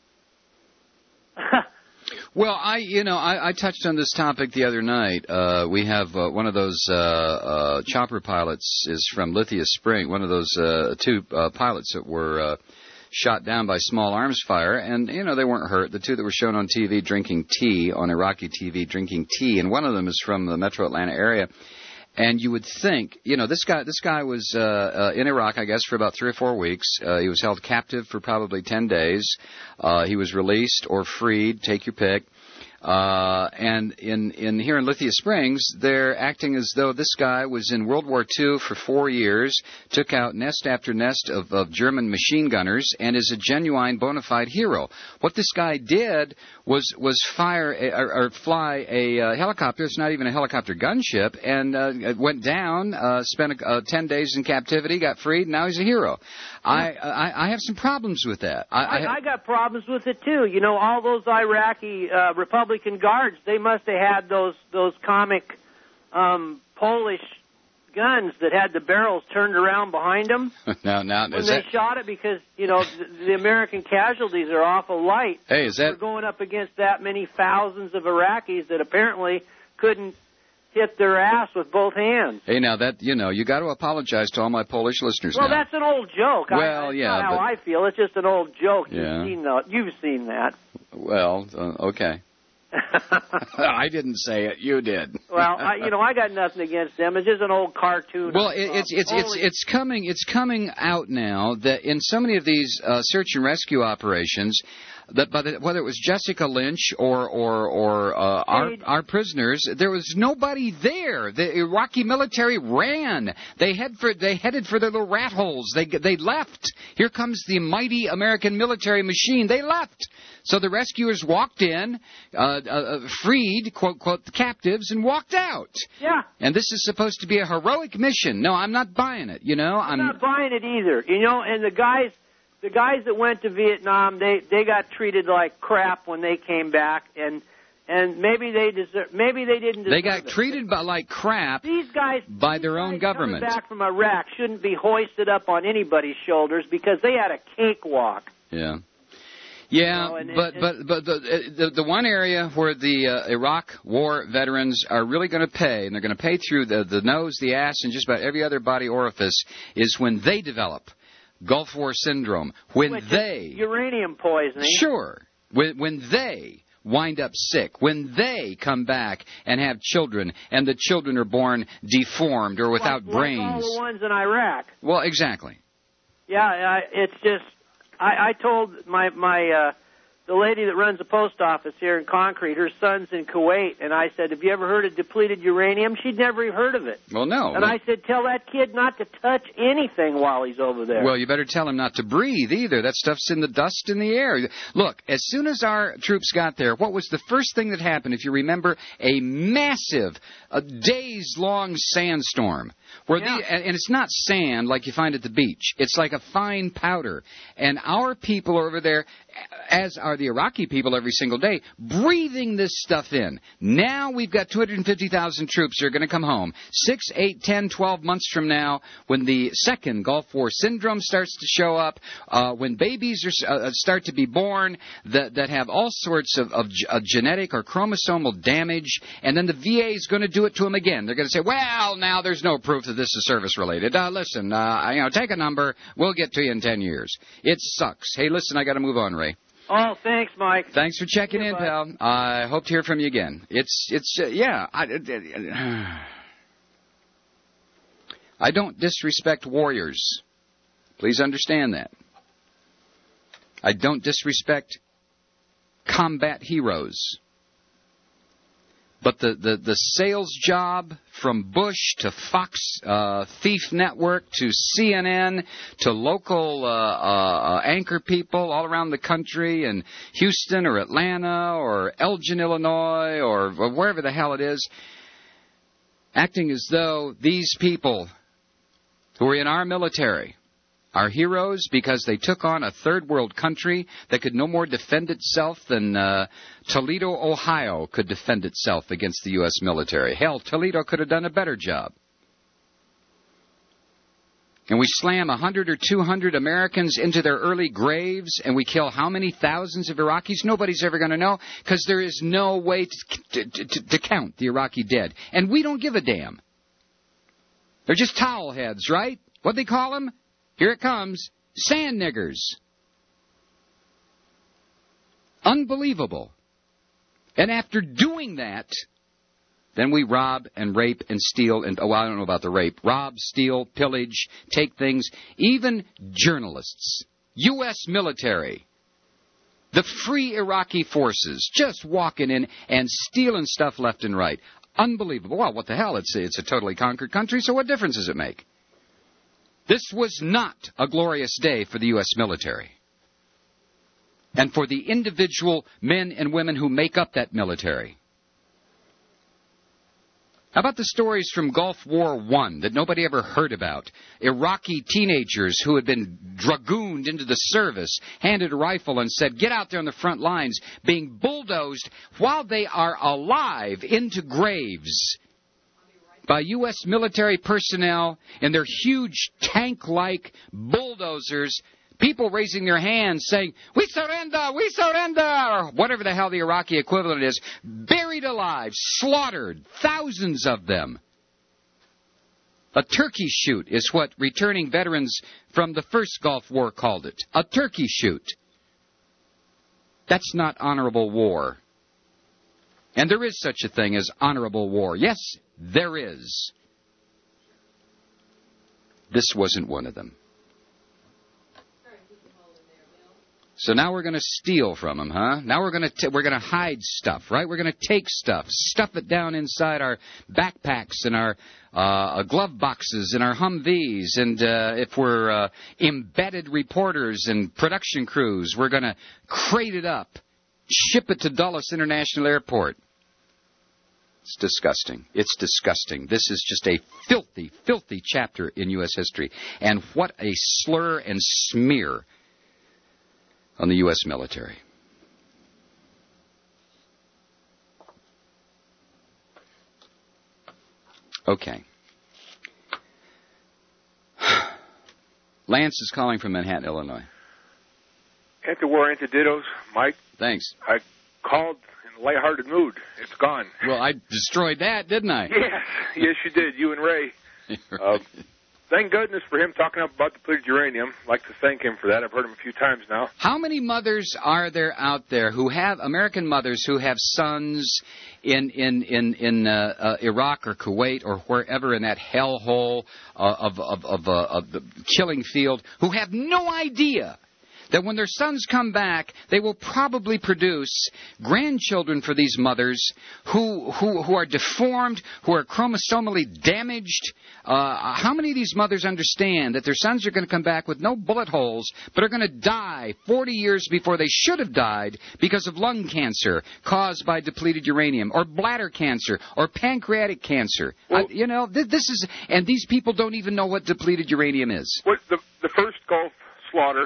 Well, I, you know, I, I touched on this topic the other night. Uh, we have uh, one of those uh, uh, chopper pilots is from Lithia Spring, one of those uh, two uh, pilots that were uh, shot down by small arms fire, and, you know, they weren't hurt. The two that were shown on T V drinking tea, on Iraqi T V drinking tea, and one of them is from the metro Atlanta area. And you would think, you know, this guy this guy was uh, uh, in Iraq, I guess, for about three or four weeks. Uh, he was held captive for probably ten days. Uh, he was released or freed, take your pick. Uh, and in, in here in Lithia Springs, they're acting as though this guy was in World War Two for four years, took out nest after nest of, of German machine gunners, and is a genuine bona fide hero. What this guy did was was fire a, or, or fly a uh, helicopter. It's not even a helicopter gunship, and uh, it went down. Uh, spent uh, ten days in captivity, got freed, and now he's a hero. I, I I have some problems with that. I, I, I got problems with it too. You know, all those Iraqi uh, Republicans Republican Guards, they must have had those those comic um, Polish guns that had the barrels turned around behind them now, now, when is they that, shot it, because, you know, the, the American casualties are awful light. Hey, is that... We're going up against that many thousands of Iraqis that apparently couldn't hit their ass with both hands. Hey, now, that, you know, you got to apologize to all my Polish listeners Well, now. that's an old joke. Well, I, yeah, not how but- I feel. It's just an old joke. Yeah. You've seen that. You've seen that. Well, uh, okay. I didn't say it. You did. Well, I, you know, I got nothing against them. It's just an old cartoon. Well, it, it's it's it's Only- it's coming it's coming out now that in so many of these uh, search and rescue operations, that by the, whether it was Jessica Lynch or or or uh, our our prisoners, there was nobody there. The Iraqi military ran. They head for they headed for their little rat holes. They they left. Here comes the mighty American military machine. They left. So the rescuers walked in, uh, uh, freed, quote, quote, the captives, and walked out. Yeah. And this is supposed to be a heroic mission. No, I'm not buying it, you know. I'm I'm not buying it either. You know, and the guys, the guys that went to Vietnam, they they got treated like crap when they came back, and and maybe they deserve, maybe they didn't deserve They got it. treated by, like crap These guys, by their own guys government. coming back from Iraq shouldn't be hoisted up on anybody's shoulders because they had a cakewalk. Yeah. Yeah, You know, and- but and- but but the, the the one area where the uh, Iraq War veterans are really going to pay, and they're going to pay through the the nose, the ass, and just about every other body orifice, is when they develop Gulf War syndrome. When Which is they uranium poisoning. sure when when they wind up sick, when they come back and have children, and the children are born deformed or without like, brains. Like all the ones in Iraq. Well, exactly. Yeah, I, it's just I, I told my my uh, the lady that runs the post office here in Concrete, her son's in Kuwait, and I said, "Have you ever heard of depleted uranium?" She'd never even heard of it. Well, no. And well, I said, "Tell that kid not to touch anything while he's over there." Well, you better tell him not to breathe either. That stuff's in the dust in the air. Look, as soon as our troops got there, what was the first thing that happened? If you remember, a massive, a days-long sandstorm. Where Yeah. the, and and it's not sand like you find at the beach. It's like a fine powder. And our people are over there, as are the Iraqi people every single day, breathing this stuff in. Now we've got two hundred fifty thousand troops who are going to come home. Six, eight, ten, twelve months from now, when the second Gulf War syndrome starts to show up, uh, when babies are, uh, start to be born that, that have all sorts of, of, of genetic or chromosomal damage, and then the V A is going to do it to them again. They're going to say, well, now there's no proof that this is service-related. Uh, listen, uh, you know, take a number. We'll get to you in ten years. It sucks. Hey, listen, I got to move on, Ray. Oh, thanks, Mike. Thanks for checking Yeah, in, bud. pal. I hope to hear from you again. It's, it's, uh, yeah. I, I don't disrespect warriors. Please understand that. I don't disrespect combat heroes. But the, the, the sales job from Bush to Fox uh, Thief Network to C N N to local uh, uh, anchor people all around the country in Houston or Atlanta or Elgin, Illinois or, or wherever the hell it is, acting as though these people who are in our military are heroes because they took on a third world country that could no more defend itself than uh, Toledo, Ohio could defend itself against the U S military. Hell, Toledo could have done a better job. And we slam one hundred or two hundred Americans into their early graves, and we kill how many thousands of Iraqis? Nobody's ever going to know, because there is no way to, to, to, to count the Iraqi dead. And we don't give a damn. They're just towel heads, right? What'd they call them? Here it comes. Sand niggers. Unbelievable. And after doing that, then we rob and rape and steal and, oh, I don't know about the rape. Rob, steal, pillage, take things. Even journalists, U S military, the free Iraqi forces just walking in and stealing stuff left and right. Unbelievable. Well, what the hell? It's, it's a totally conquered country, so what difference does it make? This was not a glorious day for the U S military. And for the individual men and women who make up that military. How about the stories from Gulf War One that nobody ever heard about? Iraqi teenagers who had been dragooned into the service, handed a rifle and said, get out there on the front lines, being bulldozed while they are alive into graves by U S military personnel in their huge tank-like bulldozers. People raising their hands saying, we surrender, we surrender, or whatever the hell the Iraqi equivalent is, buried alive, slaughtered, thousands of them. A turkey shoot is what returning veterans from the first Gulf War called it. A turkey shoot. That's not honorable war. And there is such a thing as honorable war. Yes, there is. This wasn't one of them. So now we're going to steal from them, huh? Now we're going to t- we're going to hide stuff, right? We're going to take stuff, stuff it down inside our backpacks and our uh, glove boxes and our Humvees, and uh, if we're uh, embedded reporters and production crews, we're going to crate it up, ship it to Dulles International Airport. It's disgusting. It's disgusting. This is just a filthy, filthy chapter in U S history, and what a slur and smear on the U S military. Okay. Lance is calling from Manhattan, Illinois. Anti-war, anti-dittos, Mike. Thanks. I called in a lighthearted mood. It's gone. Well, I destroyed that, didn't I? Yes, yes, you did. You and Ray. uh, Thank goodness for him talking up about depleted uranium. I'd like to thank him for that. I've heard him a few times now. How many mothers are there out there who have, American mothers who have sons in in in, in uh, uh, Iraq or Kuwait or wherever in that hellhole uh, of of of, uh, of the killing field, who have no idea that when their sons come back, they will probably produce grandchildren for these mothers who who, who are deformed, who are chromosomally damaged. Uh, how many of these mothers understand that their sons are going to come back with no bullet holes, but are going to die forty years before they should have died because of lung cancer caused by depleted uranium, or bladder cancer, or pancreatic cancer? Well, uh, you know, th- this is, and these people don't even know what depleted uranium is. What the the first Gulf slaughter,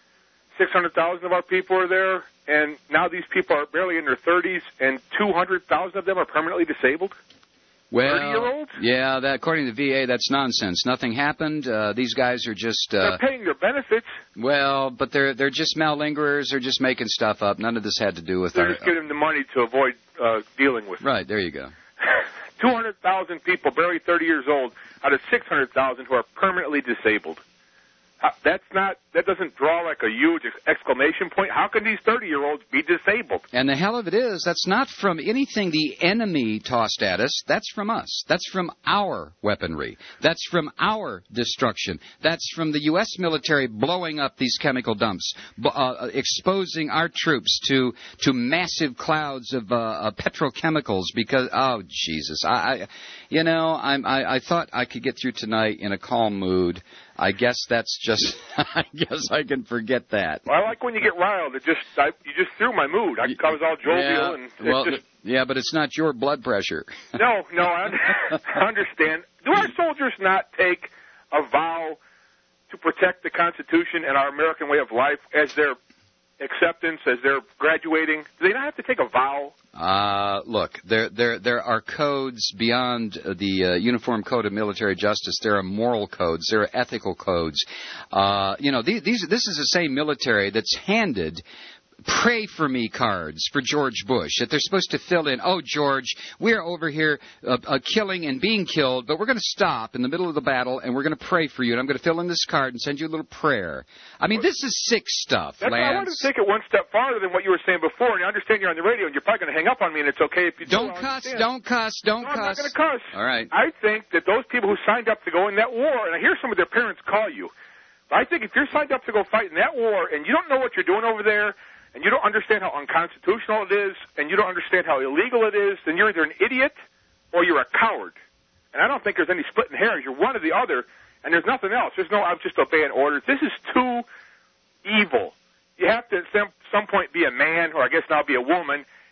six hundred thousand of our people are there, and now these people are barely in their thirties, and two hundred thousand of them are permanently disabled? Well, thirty-year-olds? Yeah, that, according to the V A, that's nonsense. Nothing happened. Uh, these guys are just... Uh, they're paying their benefits. Well, but they're they're just mallingerers. They're just making stuff up. None of this had to do with they're our... They're just getting the money to avoid uh, dealing with it. Right, there you go. two hundred thousand people, barely thirty years old, out of six hundred thousand who are permanently disabled. Uh, that's not, that doesn't draw like a huge exclamation point. How can these thirty-year-olds be disabled? And the hell of it is, that's not from anything the enemy tossed at us. That's from us. That's from our weaponry. That's from our destruction. That's from the U S military blowing up these chemical dumps, uh, exposing our troops to to massive clouds of uh, uh, petrochemicals because, oh, Jesus. I, I you know, I'm, I, I thought I could get through tonight in a calm mood. I guess that's just, I guess I can forget that. Well, I like when you get riled. It just, I, you just threw my mood. I, I was all jovial. Yeah, and well, just, yeah, but it's not your blood pressure. No, no, I understand. Do our soldiers not take a vow to protect the Constitution and our American way of life as their acceptance, as they're graduating? Do they not have to take a vow? Uh, look, there, there, there are codes beyond the uh, Uniform Code of Military Justice. There are moral codes. There are ethical codes. Uh, you know, these, these, this is the same military that's handed pray for me cards for George Bush that they're supposed to fill in. Oh, George, we're over here uh, uh, killing and being killed, but we're going to stop in the middle of the battle and we're going to pray for you. And I'm going to fill in this card and send you a little prayer. I mean, this is sick stuff, That's Lance. I wanted to take it one step farther than what you were saying before. And I understand you're on the radio and you're probably going to hang up on me, and it's okay if you don't don't cuss. Understand. Don't cuss. Don't no, cuss. I'm not going to cuss. All right. I think that those people who signed up to go in that war, and I hear some of their parents call you. But I think if you're signed up to go fight in that war and you don't know what you're doing over there, and you don't understand how unconstitutional it is, and you don't understand how illegal it is, then you're either an idiot or you're a coward. And I don't think there's any splitting hairs. You're one or the other, and there's nothing else. There's no, I'm just obeying orders. This is too evil. You have to at some, some point be a man, or I guess now be a woman, and you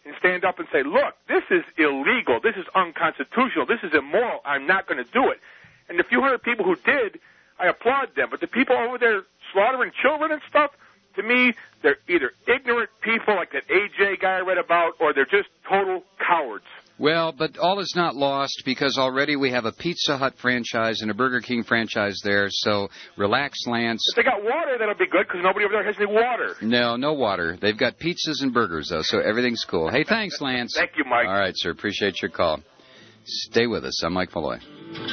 and stand up and say, look, this is illegal, this is unconstitutional, this is immoral, I'm not going to do it. And the few hundred people who did, I applaud them. But the people over there slaughtering children and stuff, to me, they're either ignorant people like that A J guy I read about, or they're just total cowards. Well, but all is not lost because already we have a Pizza Hut franchise and a Burger King franchise there, so relax, Lance. If they got water, that'll be good because nobody over there has any water. No, no water. They've got pizzas and burgers, though, so everything's cool. Hey, thanks, Lance. Thank you, Mike. All right, sir. Appreciate your call. Stay with us. I'm Mike Malloy.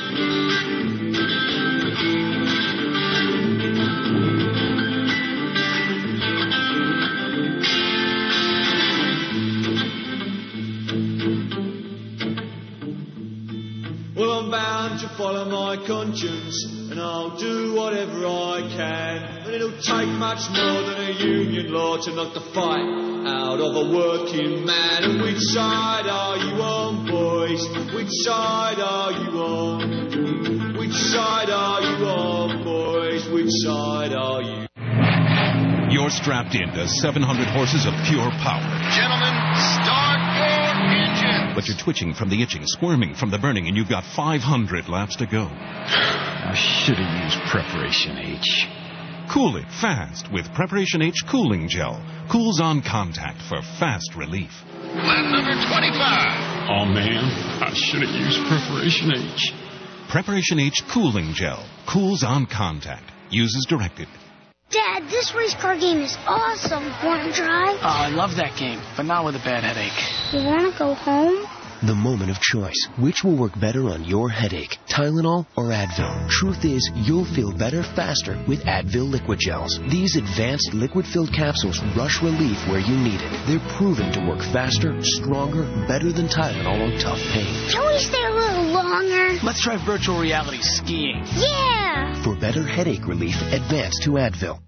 Well, I'm bound to follow my conscience, and I'll do whatever I can. And it'll take much more than a union law to knock the fight out of a working man. And which side are you on, boys? Which side are you on? Which side are you on, boys? Which side are you? You're strapped into seven hundred horses of pure power. Gentlemen, start your engine. But you're twitching from the itching, squirming from the burning, and you've got five hundred laps to go. I should have used Preparation H. Cool it fast with Preparation H Cooling Gel. Cools on contact for fast relief. Lap number twenty-five. Oh, man, I should have used Preparation H. Preparation H Cooling Gel. Cools on contact. Use as directed. Dad, this race car game is awesome. Want to try? Oh, I love that game, but not with a bad headache. You want to go home? The moment of choice. Which will work better on your headache, Tylenol or Advil? Truth is, you'll feel better faster with Advil liquid gels. These advanced liquid-filled capsules rush relief where you need it. They're proven to work faster, stronger, better than Tylenol on tough pain. Can we stay a little longer? Let's try virtual reality skiing. Yeah! For better headache relief, advance to Advil.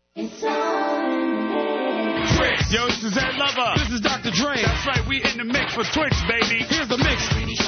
Twix. Yo, this is Ed Lover. This is Doctor Dre. That's right, we in the mix for Twix, baby. Here's the mix.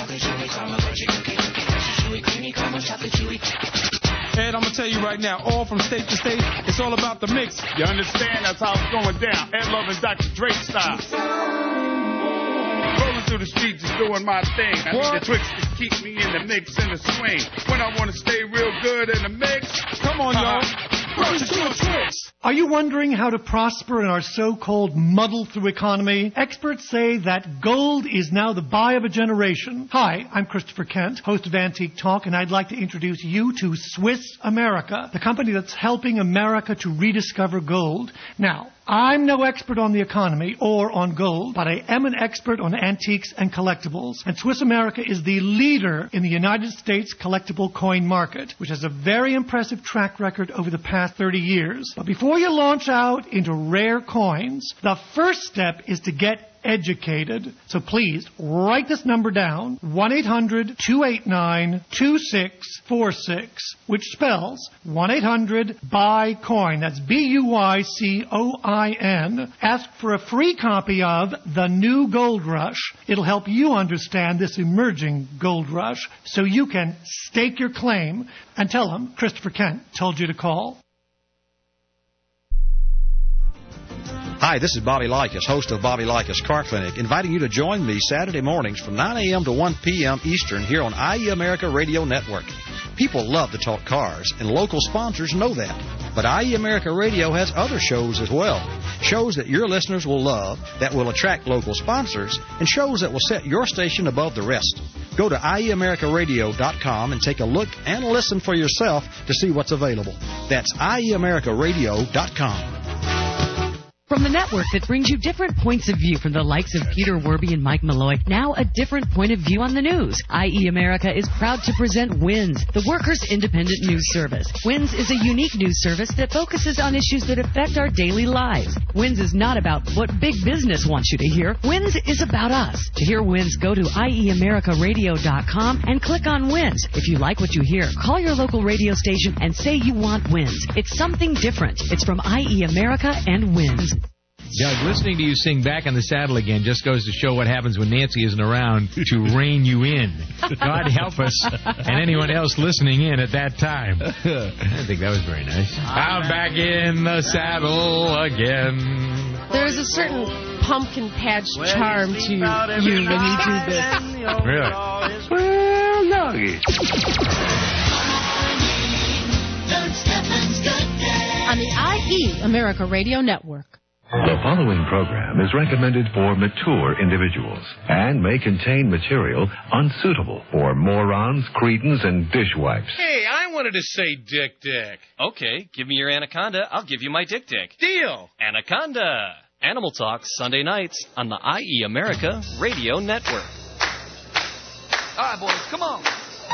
Ed, I'm going to tell you right now, all from state to state, it's all about the mix. You understand? That's how it's going down. Ed Lover and Doctor Dre style. Rolling through the streets is doing my thing. I what? need the Twix to keep me in the mix and the swing. When I want to stay real good in the mix, come on, uh-huh. y'all. Are you wondering how to prosper in our so-called muddle-through economy? Experts say that gold is now the buy of a generation. Hi, I'm Christopher Kent, host of Antique Talk, and I'd like to introduce you to Swiss America, the company that's helping America to rediscover gold. Now, I'm no expert on the economy or on gold, but I am an expert on antiques and collectibles. And Swiss America is the leader in the United States collectible coin market, which has a very impressive track record over the past thirty years. But before you launch out into rare coins, the first step is to get educated. So please, write this number down, one eight hundred two eight nine two six four six, which spells one eight hundred buy coin. That's B U Y C O I N. Ask for a free copy of The New Gold Rush. It'll help you understand this emerging gold rush so you can stake your claim and tell them Christopher Kent told you to call. Hi, this is Bobby Likas, host of Bobby Likas Car Clinic, inviting you to join me Saturday mornings from nine a.m. to one p.m. Eastern here on I E America Radio Network. People love to talk cars, and local sponsors know that. But I E America Radio has other shows as well. Shows that your listeners will love, that will attract local sponsors, and shows that will set your station above the rest. Go to I E America Radio dot com and take a look and listen for yourself to see what's available. That's I E America Radio dot com. From the network that brings you different points of view from the likes of Peter Werby and Mike Malloy, now a different point of view on the news. I E America is proud to present WINS, the Workers' Independent News Service. WINS is a unique news service that focuses on issues that affect our daily lives. WINS is not about what big business wants you to hear. WINS is about us. To hear WINS, go to I E America Radio dot com and click on WINS. If you like what you hear, call your local radio station and say you want WINS. It's something different. It's from I E America and WINS. Doug, listening to you sing Back on the Saddle Again just goes to show what happens when Nancy isn't around to rein you in. God help us and anyone else listening in at that time. I think that was very nice. I'm back in the saddle again. There's a certain pumpkin patch charm to you when you do this. Really? Well, Noggy. On the I E America Radio Network. The following program is recommended for mature individuals and may contain material unsuitable for morons, cretins, and dishwipes. Hey, I wanted to say Dick Dick. Okay, give me your anaconda. I'll give you my Dick Dick. Deal. Anaconda. Animal Talk, Sunday nights on the I E America Radio Network. All right, boys, come on.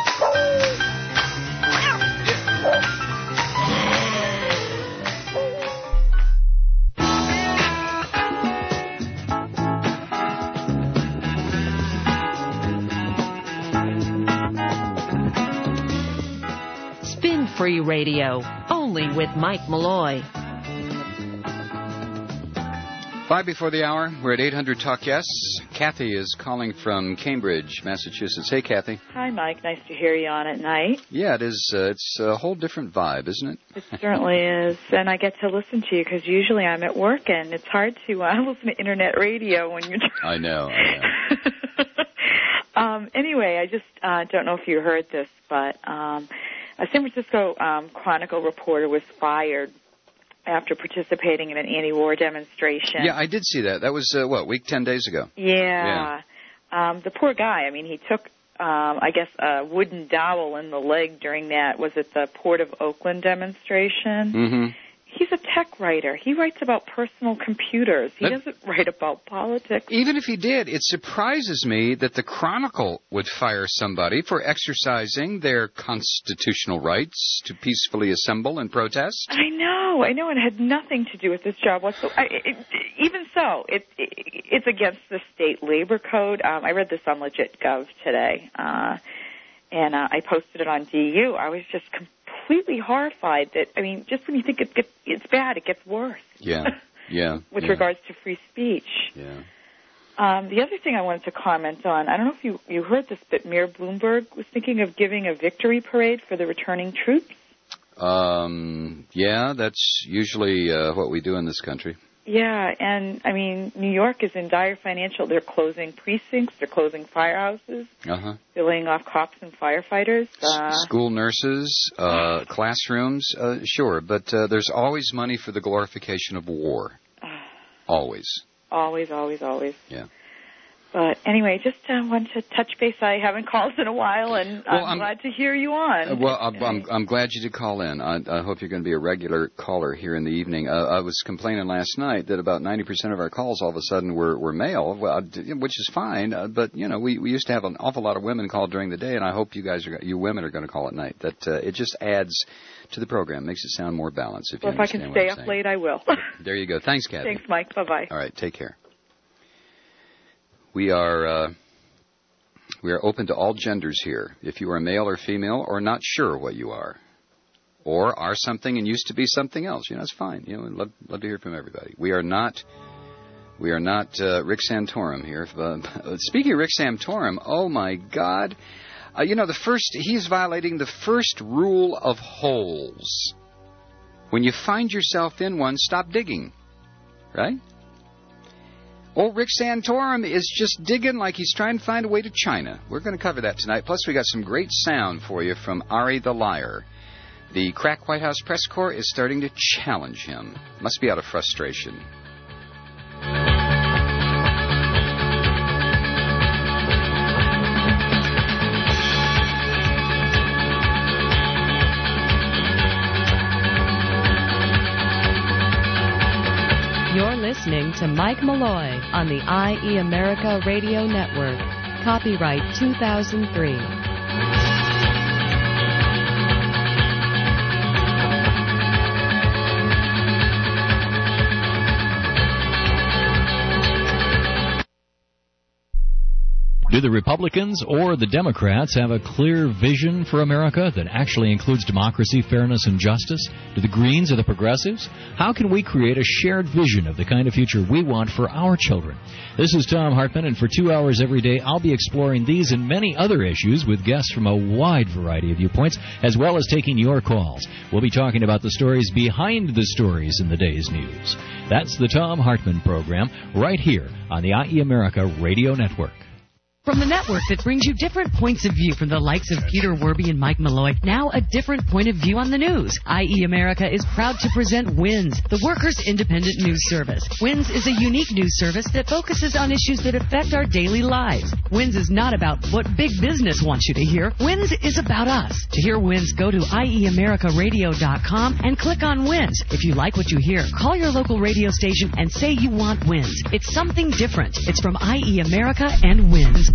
Spin-free radio, only with Mike Malloy. Five before the hour, we're at eight hundred Talk Yes. Kathy is calling from Cambridge, Massachusetts. Hey, Kathy. Hi, Mike. Nice to hear you on at night. Yeah, it is. Uh, it's a whole different vibe, isn't it? It certainly is. And I get to listen to you because usually I'm at work, and it's hard to uh, listen to Internet radio when you're... I know, I know. um, anyway, I just uh, don't know if you heard this, but um, a San Francisco um, Chronicle reporter was fired after participating in an anti-war demonstration. Yeah, I did see that. That was, uh, what, week ten days ago? Yeah. yeah. Um, the poor guy, I mean, he took, um, I guess, a wooden dowel in the leg during that, was it the Port of Oakland demonstration? Mm-hmm. He's a tech writer. He writes about personal computers. He That- doesn't write about politics. Even if he did, it surprises me that the Chronicle would fire somebody for exercising their constitutional rights to peacefully assemble and protest. I know, I know, and it had nothing to do with this job whatsoever. I, it, even so, it, it, it's against the state labor code. Um, I read this on Legit Gov today, uh, and uh, I posted it on D U. I was just completely horrified that, I mean, just when you think it gets, it's bad, it gets worse. Yeah, yeah. with yeah. regards to free speech. Yeah. Um, the other thing I wanted to comment on, I don't know if you, you heard this, but Mayor Bloomberg was thinking of giving a victory parade for the returning troops. Um, yeah, that's usually uh, what we do in this country. Yeah, and, I mean, New York is in dire financial. They're closing precincts. They're closing firehouses. Uh-huh. They're laying off cops and firefighters. Uh, School nurses, uh, classrooms, uh, sure. But uh, there's always money for the glorification of war. Always. always, always, always. Yeah. But anyway, just uh, wanted to touch base. I haven't called in a while, and Well, I'm, I'm- glad to hear you on. Uh, well, I'm, I'm, I'm glad you did call in. I, I hope you're going to be a regular caller here in the evening. Uh, I was complaining last night that about ninety percent of our calls all of a sudden were, were male, well, I- which is fine. Uh, but, you know, we, we used to have an awful lot of women call during the day, and I hope you guys, are, you women are going to call at night. That uh, it just adds to the program, makes it sound more balanced. If well, you if I can understand stay what I'm up saying. late, I will. There you go. Thanks, Kathy. Thanks, Mike. Bye-bye. All right, take care. We are uh, we are open to all genders here. If you are male or female, or not sure what you are, or are something and used to be something else, you know, it's fine. You know, we'd love, love to hear from everybody. We are not we are not uh, Rick Santorum here. Uh, speaking of Rick Santorum, oh my God, uh, you know, the first he's violating the first rule of holes. When you find yourself in one, stop digging, right? Old Rick Santorum is just digging like he's trying to find a way to China. We're going to cover that tonight. Plus, we got some great sound for you from Ari the Liar. The crack White House press corps is starting to challenge him. Must be out of frustration. You're listening to Mike Malloy on the I E America Radio Network. Copyright two thousand three. Do the Republicans or the Democrats have a clear vision for America that actually includes democracy, fairness, and justice? Do the Greens or the Progressives? How can we create a shared vision of the kind of future we want for our children? This is Tom Hartman, and for two hours every day, I'll be exploring these and many other issues with guests from a wide variety of viewpoints, as well as taking your calls. We'll be talking about the stories behind the stories in the day's news. That's the Tom Hartman Program, right here on the I E America Radio Network. From the network that brings you different points of view from the likes of Peter Werby and Mike Malloy, now a different point of view on the news. I E America is proud to present WINS, the Workers' Independent News Service. WINS is a unique news service that focuses on issues that affect our daily lives. WINS is not about what big business wants you to hear. WINS is about us. To hear WINS, go to I E America Radio dot com and click on WINS. If you like what you hear, call your local radio station and say you want WINS. It's something different. It's from I E America and WINS.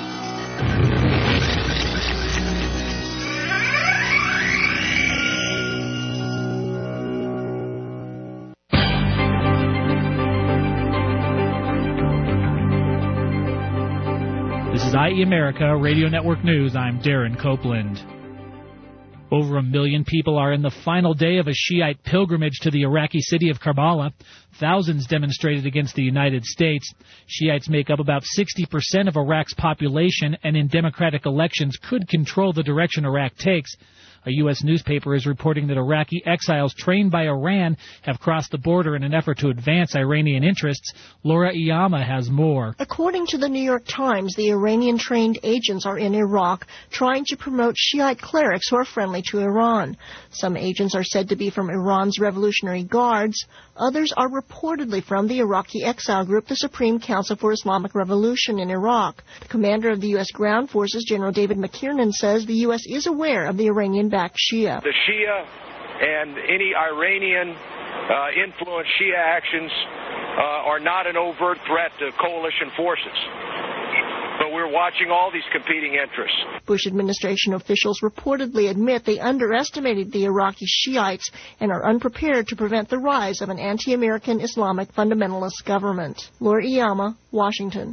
This is I E America Radio Network News. I'm Darren Copeland. Over a million people are in the final day of a Shiite pilgrimage to the Iraqi city of Karbala. Thousands demonstrated against the United States. Shiites make up about sixty percent of Iraq's population and in democratic elections could control the direction Iraq takes. A U S newspaper is reporting that Iraqi exiles trained by Iran have crossed the border in an effort to advance Iranian interests. Laura Iyama has more. According to the New York Times, the Iranian-trained agents are in Iraq trying to promote Shiite clerics who are friendly to Iran. Some agents are said to be from Iran's Revolutionary Guards. Others are reportedly from the Iraqi exile group, the Supreme Council for Islamic Revolution in Iraq. The commander of the U S Ground Forces, General David McKiernan, says the U S is aware of the Iranian-backed Shia. The Shia and any Iranian-influenced uh, Shia actions uh, are not an overt threat to coalition forces. But we're watching all these competing interests. Bush administration officials reportedly admit they underestimated the Iraqi Shiites and are unprepared to prevent the rise of an anti-American Islamic fundamentalist government. Laura Iyama, Washington.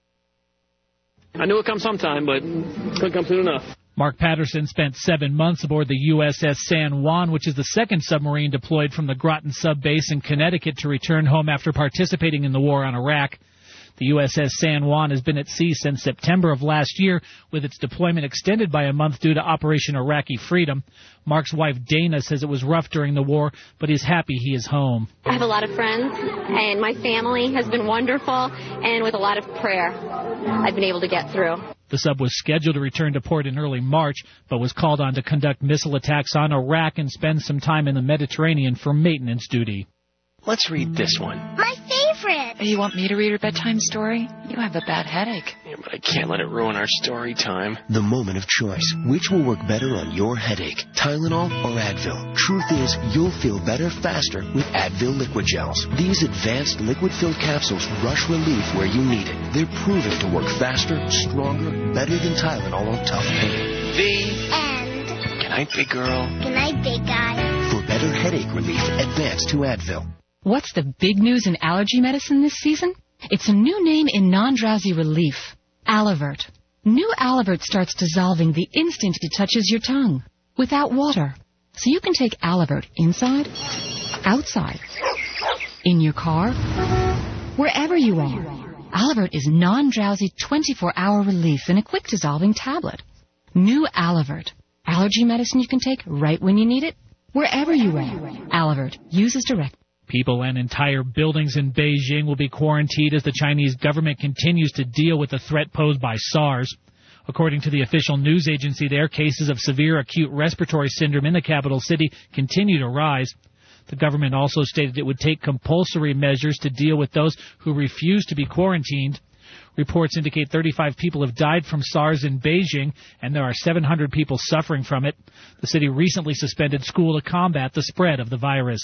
I knew it'd come sometime, but it couldn't come soon enough. Mark Patterson spent seven months aboard the U S S San Juan, which is the second submarine deployed from the Groton sub base in Connecticut to return home after participating in the war on Iraq. The U S S San Juan has been at sea since September of last year, with its deployment extended by a month due to Operation Iraqi Freedom. Mark's wife, Dana, says it was rough during the war, but he's happy he is home. I have a lot of friends, and my family has been wonderful, and with a lot of prayer, I've been able to get through. The sub was scheduled to return to port in early March, but was called on to conduct missile attacks on Iraq and spend some time in the Mediterranean for maintenance duty. Let's read this one. My favorite. You want me to read your bedtime story? You have a bad headache. Yeah, but I can't let it ruin our story time. The moment of choice. Which will work better on your headache? Tylenol or Advil? Truth is, you'll feel better faster with Advil liquid gels. These advanced liquid-filled capsules rush relief where you need it. They're proven to work faster, stronger, better than Tylenol on tough pain. The end. Good night, big girl. Good night, big guy. For better headache relief, advance to Advil. What's the big news in allergy medicine this season? It's a new name in non-drowsy relief, Alavert. New Alavert starts dissolving the instant it touches your tongue, without water. So you can take Alavert inside, outside, in your car, wherever you are. Alavert is non-drowsy twenty-four hour relief in a quick dissolving tablet. New Alavert. Allergy medicine you can take right when you need it, wherever you are. Alavert. Use as directed. People and entire buildings in Beijing will be quarantined as the Chinese government continues to deal with the threat posed by SARS. According to the official news agency there, cases of severe acute respiratory syndrome in the capital city continue to rise. The government also stated it would take compulsory measures to deal with those who refuse to be quarantined. Reports indicate thirty-five people have died from SARS in Beijing, and there are seven hundred people suffering from it. The city recently suspended school to combat the spread of the virus.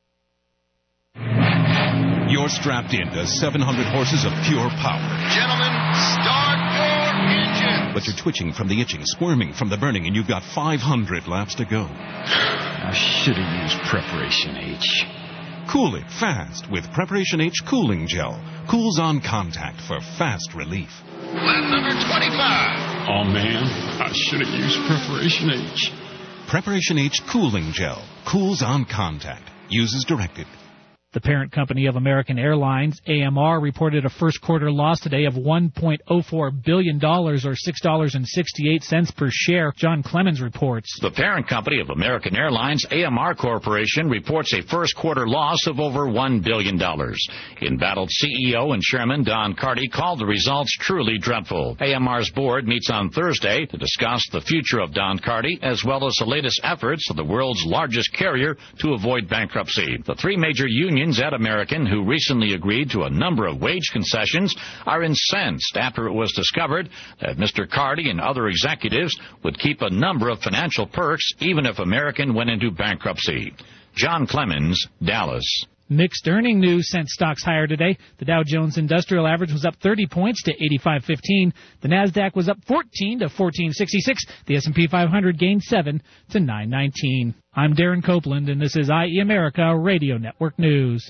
You're strapped into seven hundred horses of pure power. Gentlemen, start your engine. But you're twitching from the itching, squirming from the burning, and you've got five hundred laps to go. I should have used Preparation H. Cool it fast with Preparation H Cooling Gel. Cools on contact for fast relief. Lap number twenty-five. Oh, man, I should have used Preparation H. Preparation H Cooling Gel. Cools on contact. Use as directed. The parent company of American Airlines, A M R, reported a first quarter loss today of one point oh four billion dollars or six dollars and sixty-eight cents per share. John Clemens reports. The parent company of American Airlines, A M R Corporation, reports a first quarter loss of over one billion dollars. Embattled C E O and Chairman Don Carty called the results truly dreadful. A M R's board meets on Thursday to discuss the future of Don Carty as well as the latest efforts of the world's largest carrier to avoid bankruptcy. The three major unions at American, who recently agreed to a number of wage concessions, are incensed after it was discovered that Mister Carty and other executives would keep a number of financial perks even if American went into bankruptcy. John Clemens, Dallas. Mixed earning news sent stocks higher today. The Dow Jones Industrial Average was up thirty points to eighty-five fifteen. The Nasdaq was up fourteen to fourteen sixty-six. The S and P five hundred gained seven to nine nineteen. I'm Darren Copeland, and this is I E America Radio Network News.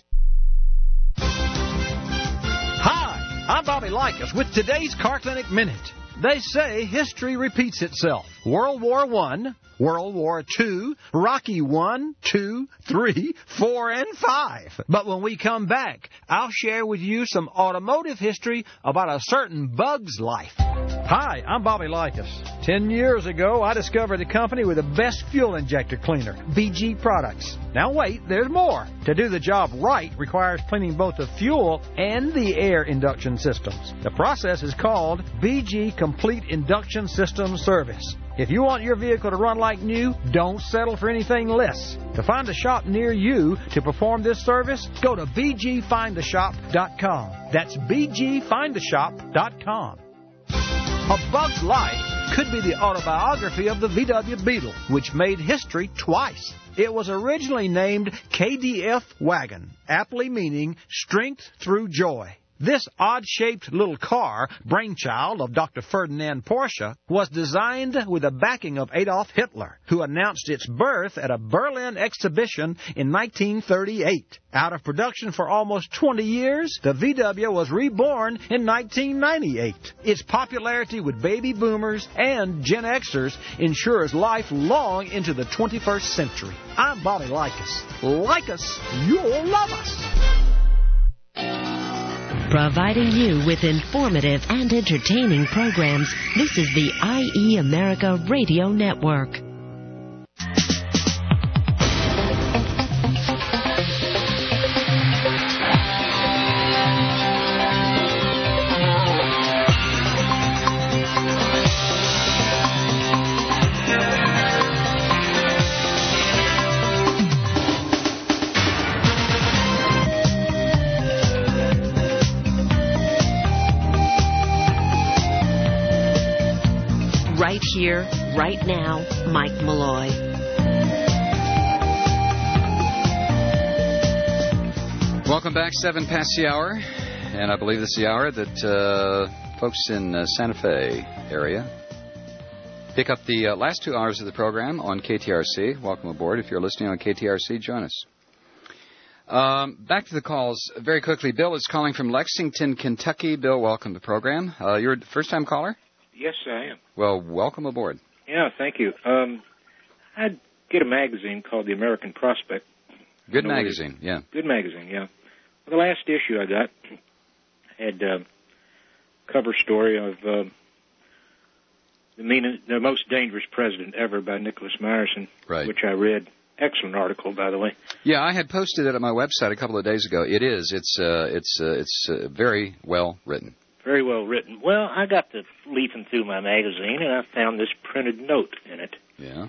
Hi, I'm Bobby Likas with today's Car Clinic Minute. They say history repeats itself. World War One, World War Two, Rocky One, Two, Three, Four, and Five. But when we come back, I'll share with you some automotive history about a certain bug's life. Hi, I'm Bobby Likas. Ten years ago, I discovered a company with the best fuel injector cleaner, B G Products. Now wait, there's more. To do the job right requires cleaning both the fuel and the air induction systems. The process is called B G Complete Induction System Service. If you want your vehicle to run like new, don't settle for anything less. To find a shop near you to perform this service, go to b g find a shop dot com. That's b g find a shop dot com. A Bug's Life could be the autobiography of the V W Beetle, which made history twice. It was originally named K D F Wagon, aptly meaning strength through joy. This odd-shaped little car, brainchild of Doctor Ferdinand Porsche, was designed with the backing of Adolf Hitler, who announced its birth at a Berlin exhibition in nineteen thirty-eight. Out of production for almost twenty years, the V W was reborn in nineteen ninety-eight. Its popularity with baby boomers and Gen Xers ensures life long into the twenty-first century. I'm Bobby Likas. Like us, you'll love us. Providing you with informative and entertaining programs, this is the I E America Radio Network. Right here, right now, Mike Malloy. Welcome back, seven past the hour, and I believe this is the hour that uh, folks in uh, Santa Fe area pick up the uh, last two hours of the program on K T R C. Welcome aboard. If you're listening on K T R C, join us. Um, back to the calls very quickly. Bill is calling from Lexington, Kentucky. Bill, welcome to the program. Uh, you're a first-time caller? Yes, I am. Well, welcome aboard. Yeah, thank you. Um, I get a magazine called The American Prospect. Good magazine, yeah. Good magazine, yeah. Well, the last issue I got had a uh, cover story of uh, the, mean, the Most Dangerous President Ever by Nicholas Meyerson, right. Which I read. Excellent article, by the way. Yeah, I had posted it on my website a couple of days ago. It is. It's uh, it's uh, it's uh, very well written. Very well written. Well, I got to leafing through my magazine, and I found this printed note in it. Yeah.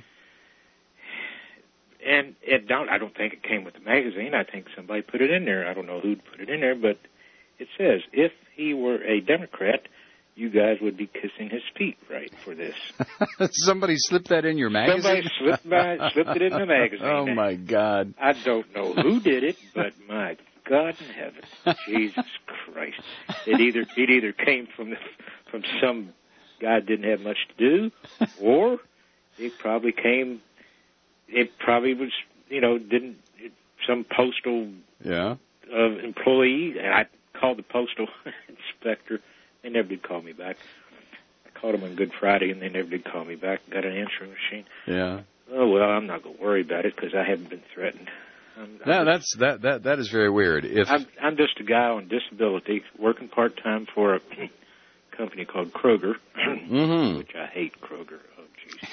And it don't, I don't think it came with the magazine. I think somebody put it in there. I don't know who put it in there, but it says, if he were a Democrat, you guys would be kissing his feet right for this. Somebody slipped that in your magazine? Somebody slipped, by, slipped it in the magazine. Oh, my God. I don't know who did it, but my God in heaven, Jesus Christ! It either it either came from the, from some guy that didn't have much to do, or it probably came. It probably was, you know, didn't. It, some postal yeah. uh, employee, and I called the postal inspector. They never did call me back. I called them on Good Friday, and they never did call me back. Got an answering machine. Yeah. Oh, well, I'm not going to worry about it because I haven't been threatened. I'm, no, I'm that's that, that that is very weird. If I'm, I'm just a guy on disability working part-time for a company called Kroger, mm-hmm. which I hate Kroger. Oh,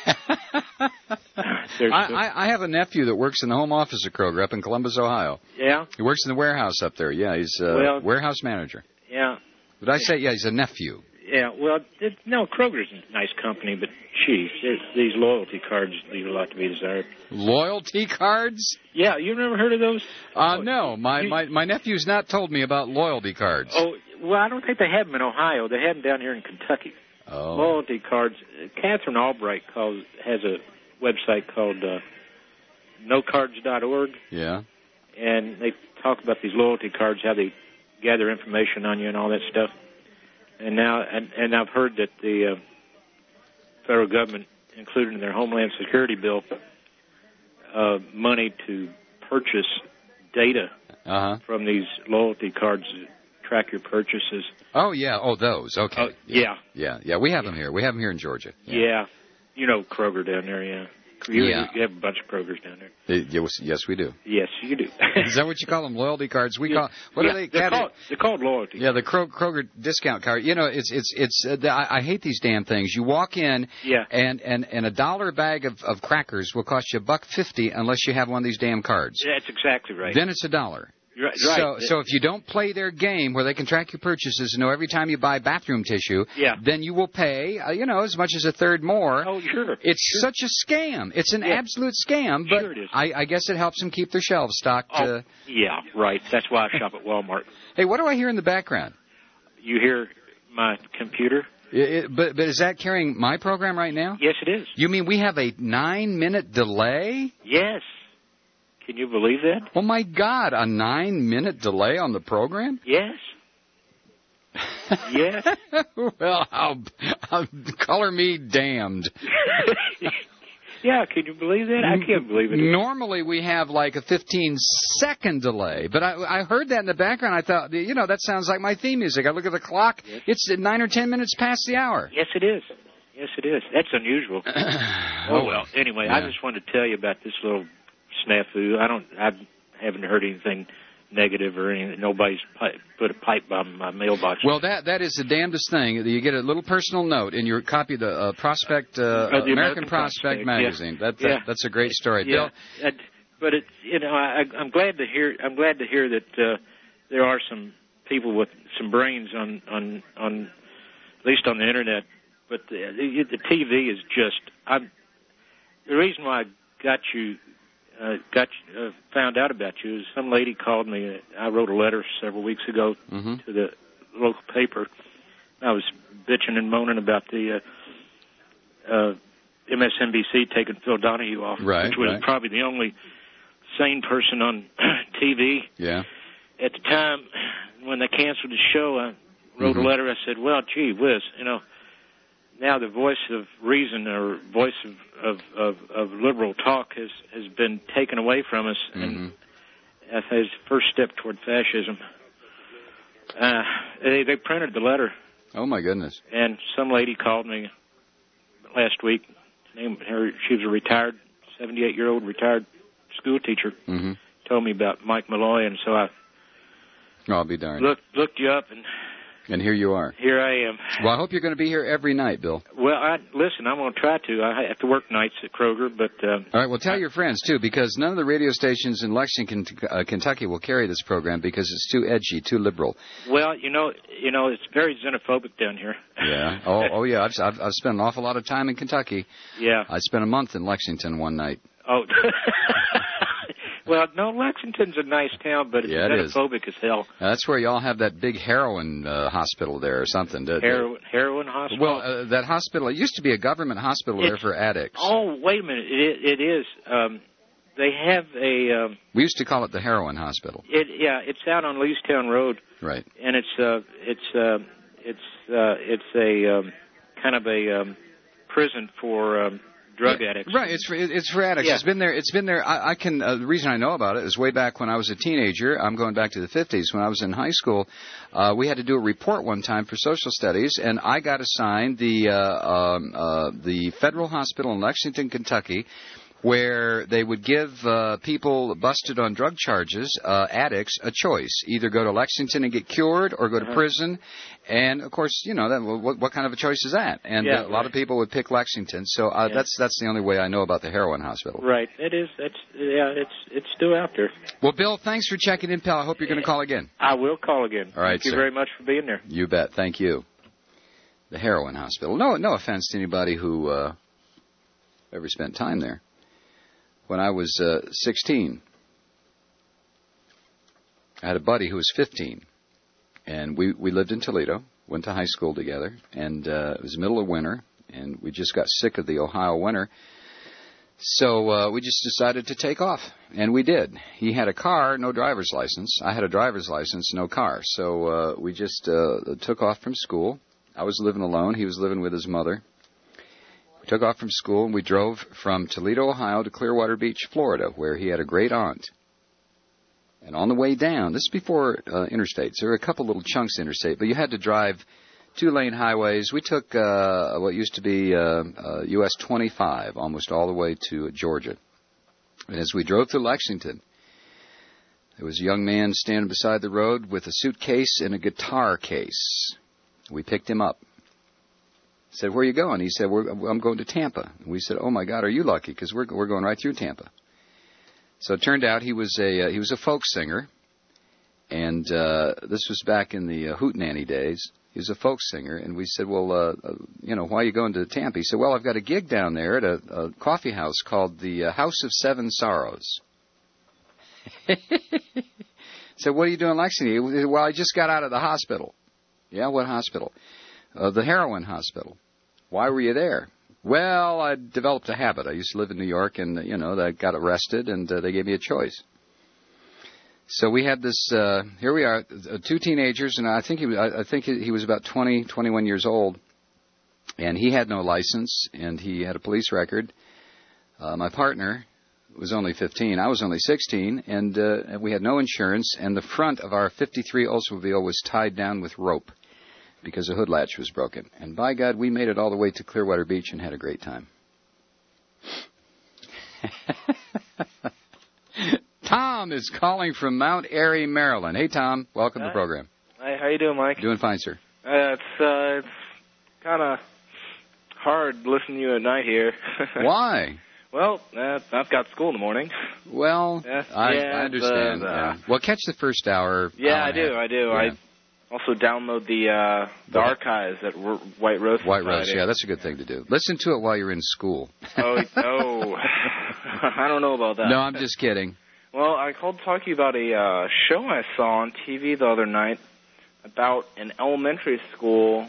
jeez. I, I, I have a nephew that works in the home office of Kroger up in Columbus, Ohio. Yeah? He works in the warehouse up there. Yeah, he's a well, warehouse manager. Yeah. Did I say, yeah, he's a nephew. Yeah, well, it, no, Kroger's a nice company, but, geez, these loyalty cards leave a lot to be desired. Loyalty cards? Yeah, you've never heard of those? Uh, oh, no, my, you, my, my nephew's not told me about loyalty cards. Oh, well, I don't think they have them in Ohio. They have them down here in Kentucky. Oh. Loyalty cards. Catherine Albright calls, has a website called uh, no cards dot org. Yeah. And they talk about these loyalty cards, how they gather information on you and all that stuff. And now, and, and I've heard that the uh, federal government included in their Homeland Security bill uh, money to purchase data uh-huh. from these loyalty cards to track your purchases. Oh, yeah. Oh, those. Okay. Uh, yeah. Yeah, yeah. We have them here. We have them here in Georgia. Yeah. yeah. You know Kroger down there, yeah. You, yeah. you have a bunch of Krogers down there. Uh, yes, yes, we do. Yes, you do. Is that what you call them, loyalty cards? We yeah. call what yeah, are they? They're called, they're called loyalty. Yeah, the Kroger discount card. You know, it's it's it's. Uh, I, I hate these damn things. You walk in, yeah. and and and a dollar bag of, of crackers will cost you a buck fifty unless you have one of these damn cards. That's exactly right. Then it's a dollar. Right, so, right. so if you don't play their game where they can track your purchases and know every time you buy bathroom tissue, yeah. then you will pay, uh, you know, as much as a third more. Oh, sure. It's sure. such a scam. It's an yeah. absolute scam, but sure it is. I, I guess it helps them keep their shelves stocked. Oh, uh, yeah, right. That's why I shop at Walmart. Hey, what do I hear in the background? You hear my computer? It, it, but, but is that carrying my program right now? Yes, it is. You mean we have a nine-minute delay? Yes. Can you believe that? Oh, my God, a nine-minute delay on the program? Yes. Yes. Well, I'll, I'll color me damned. Yeah, can you believe that? I can't believe it. Normally we have like a fifteen-second delay, but I, I heard that in the background. I thought, you know, that sounds like my theme music. I look at the clock. Yes. It's nine or ten minutes past the hour. Yes, it is. Yes, it is. That's unusual. Oh, well. Anyway, yeah. I just wanted to tell you about this little snafu. I don't. I haven't heard anything negative or anything. Nobody's pi- put a pipe bomb in my mailbox. Well, that that is the damnedest thing. You get a little personal note in your copy of the uh, Prospect, uh, uh, American, American Prospect, Prospect magazine. Yeah. That, that yeah. that's a great story. Yeah. Bill? But it, you know, I, I'm glad to hear. I'm glad to hear that uh, there are some people with some brains on on on at least on the internet. But the, the, the T V is just. I'm the reason why I got you. Uh, got uh, found out about you is some lady called me. I wrote a letter several weeks ago mm-hmm. to the local paper. I was bitching and moaning about the uh, uh, M S N B C taking Phil Donahue off, right, which was right. probably the only sane person on T V. Yeah. At the time when they canceled the show, I wrote mm-hmm. a letter. I said, "Well, gee whiz, you know." Now the voice of reason or voice of, of, of, of liberal talk has, has been taken away from us, mm-hmm. and that's his first step toward fascism. Uh, they, they printed the letter. Oh, my goodness. And some lady called me last week. Name her, she was a retired, seventy-eight-year-old retired school teacher. Mm-hmm. Told me about Mike Malloy, and so I oh, I'll be darned. Looked, looked you up, and... And here you are. Here I am. Well, I hope you're going to be here every night, Bill. Well, I, listen, I'm going to try to. I have to work nights at Kroger, but... Uh, All right, well, tell I, your friends, too, because none of the radio stations in Lexington, uh, Kentucky will carry this program because it's too edgy, too liberal. Well, you know, you know, it's very xenophobic down here. Yeah. Oh, oh yeah. I've, I've, I've spent an awful lot of time in Kentucky. Yeah. I spent a month in Lexington one night. Oh, well, no, Lexington's a nice town, but it's yeah, it xenophobic is. as hell. Now, that's where y'all have that big heroin uh, hospital there or something. Heroin, heroin hospital? Well, uh, that hospital, it used to be a government hospital it's, there for addicts. Oh, wait a minute. It, it is. Um, they have a... Um, we used to call it the heroin hospital. It, yeah, it's out on Leestown Road. Right. And it's uh, it's uh, it's uh, it's a um, kind of a um, prison for um, drug yeah, addicts. Right, it's for, it's for addicts. Yeah. It's been there. It's been there. I, I can. Uh, the reason I know about it is way back when I was a teenager. I'm going back to the fifties. When I was in high school, uh, we had to do a report one time for social studies, and I got assigned the uh, um, uh, the Federal Hospital in Lexington, Kentucky, where they would give uh, people busted on drug charges, uh, addicts, a choice. Either go to Lexington and get cured or go to uh-huh. prison. And, of course, you know, that, what, what kind of a choice is that? And yeah, uh, a lot right. of people would pick Lexington. So uh, yeah. that's that's the only way I know about the heroin hospital. Right. It is. It's, yeah, it's it's still out there. Well, Bill, thanks for checking in, pal. I hope you're going to call again. I will call again. All right, Thank you sir. very much for being there. You bet. Thank you. The heroin hospital. No, no offense to anybody who uh, ever spent time there. When I was uh, sixteen, I had a buddy who was fifteen, and we, we lived in Toledo, went to high school together, and uh, it was the middle of winter, and we just got sick of the Ohio winter, so uh, we just decided to take off, and we did. He had a car, no driver's license. I had a driver's license, no car, so uh, we just uh, took off from school. I was living alone. He was living with his mother. We took off from school, and we drove from Toledo, Ohio, to Clearwater Beach, Florida, where he had a great aunt. And on the way down, this is before uh, interstates. There were a couple little chunks interstate, but you had to drive two-lane highways. We took uh, what used to be uh, uh, U S twenty-five, almost all the way to Georgia. And as we drove through Lexington, there was a young man standing beside the road with a suitcase and a guitar case. We picked him up. Said, "Where are you going?" He said, We're, "I'm going to Tampa." And we said, "Oh my God, are you lucky? Because we're we're going right through Tampa." So it turned out he was a uh, he was a folk singer, and uh, this was back in the uh, Hootenanny days. He was a folk singer, and we said, "Well, uh, uh, you know, why are you going to Tampa?" He said, "Well, I've got a gig down there at a, a coffee house called the uh, House of Seven Sorrows." So, "What are you doing in Lexington?" He said, "Well, I just got out of the hospital." "Yeah, what hospital?" Uh, the heroin hospital. "Why were you there?" "Well, I developed a habit. I used to live in New York, and, you know, I got arrested, and uh, they gave me a choice." So we had this, uh, here we are, uh, two teenagers, and I think he was, I, I think he was about twenty, twenty-one years old, and he had no license, and he had a police record. Uh, my partner was only fifteen. I was only sixteen, and, uh, and we had no insurance, and the front of our fifty-three Oldsmobile was tied down with rope, because the hood latch was broken. And by God, we made it all the way to Clearwater Beach and had a great time. Tom is calling from Mount Airy, Maryland. Hey, Tom. Welcome Hi. to the program. Hi, how you doing, Mike? Doing fine, sir. Uh, it's uh, it's kind of hard listening to you at night here. Why? Well, uh, I've got school in the morning. Well, yeah, I, yeah, I understand. Uh, yeah. Well, catch the first hour. Yeah, hour I do. I do. Yeah. I also download the uh, the What? archives at R- White Rose. White Rose, Society. yeah, that's a good thing to do. Listen to it while you're in school. Oh, no. I don't know about that. No, I'm just kidding. Well, I called to talk to you about a uh, show I saw on T V the other night about an elementary school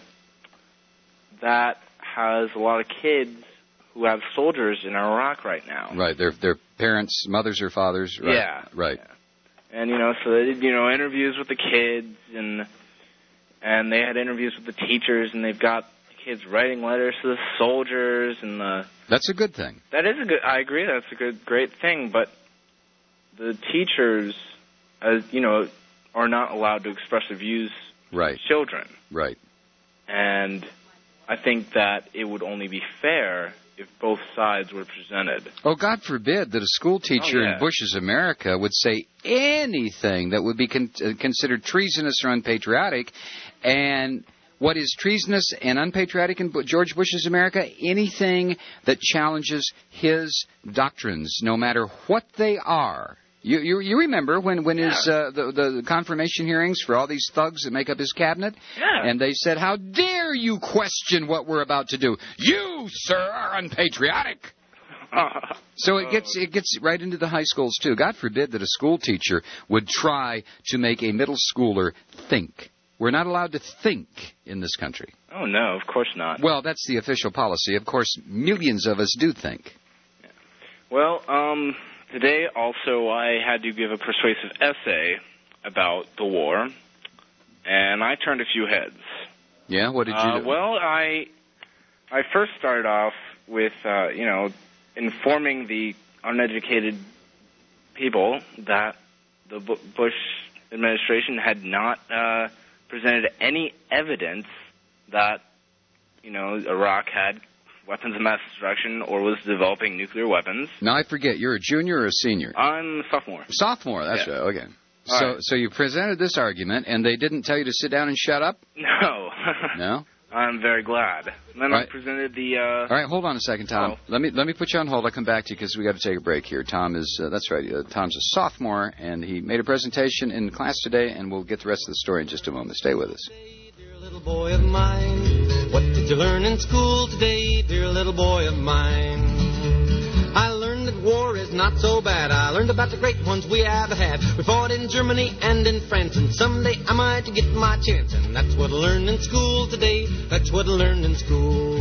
that has a lot of kids who have soldiers in Iraq right now. Right, their their parents, mothers or fathers. Right. Yeah. Right. And, you know, so they did, you know, interviews with the kids, and and they had interviews with the teachers, and they've got the kids writing letters to the soldiers, and the... That's a good thing. That is a good... I agree, that's a good, great thing, but the teachers, as you know, are not allowed to express their views right. to children. Right. And I think that it would only be fair if both sides were presented. Oh, God forbid that a school teacher oh, yeah. in Bush's America would say anything that would be con- uh, considered treasonous or unpatriotic. And what is treasonous and unpatriotic in George Bush's America? Anything that challenges his doctrines, no matter what they are. You you, you remember when, when his uh, the, the confirmation hearings for all these thugs that make up his cabinet? Yeah. And they said, "How dare you question what we're about to do? You, sir, are unpatriotic." So it gets it gets right into the high schools, too. God forbid that a school teacher would try to make a middle schooler think. We're not allowed to think in this country. Oh, no, of course not. Well, that's the official policy. Of course, millions of us do think. Yeah. Well, um... today, also, I had to give a persuasive essay about the war, and I turned a few heads. Yeah? What did you uh, do? Well, I I first started off with, uh, you know, informing the uneducated people that the Bu- Bush administration had not uh, presented any evidence that, you know, Iraq had weapons of mass destruction or was developing nuclear weapons. Now, I forget, you're a junior or a senior? I'm a sophomore. Sophomore, that's yeah. right, okay. All so right. so you presented this argument, and they didn't tell you to sit down and shut up? No. No? I'm very glad. And then Right. I presented the... Uh, All right, hold on a second, Tom. Oh. Let me let me put you on hold. I'll come back to you because we got to take a break here. Tom is, uh, that's right, uh, Tom's a sophomore, and he made a presentation in class today, and we'll get the rest of the story in just a moment. Stay with us. Dear little boy of mine, what did you learn in school today, dear little boy of mine? I learned that war is not so bad. I learned about the great ones we have had. We fought in Germany and in France, and someday I might get my chance. And that's what I learned in school today. That's what I learned in school.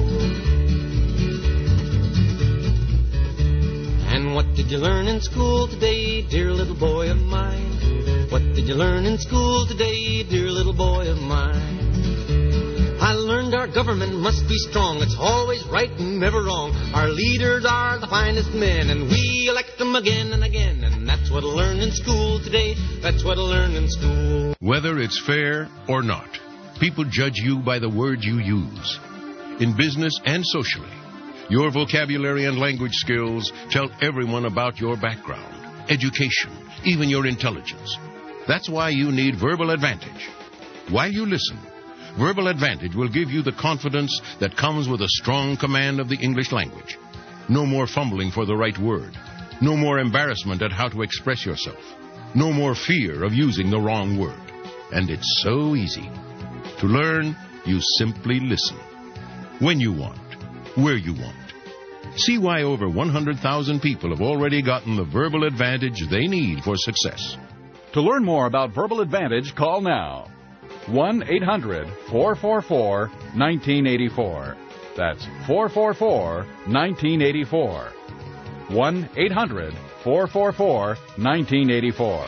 And what did you learn in school today, dear little boy of mine? What did you learn in school today, dear little boy of mine? I learned our government must be strong. It's always right and never wrong. Our leaders are the finest men, and we elect them again and again. And that's what I learned in school today. That's what I learned in school. Whether it's fair or not, people judge you by the words you use. In business and socially, your vocabulary and language skills tell everyone about your background, education, even your intelligence. That's why you need Verbal Advantage. While you listen, Verbal Advantage will give you the confidence that comes with a strong command of the English language. No more fumbling for the right word. No more embarrassment at how to express yourself. No more fear of using the wrong word. And it's so easy. To learn, you simply listen. When you want. Where you want. See why over one hundred thousand people have already gotten the Verbal Advantage they need for success. To learn more about Verbal Advantage, call now. one eight hundred four four four one nine eight four. That's four four four one nine eight four. one eight hundred four four four one nine eight four.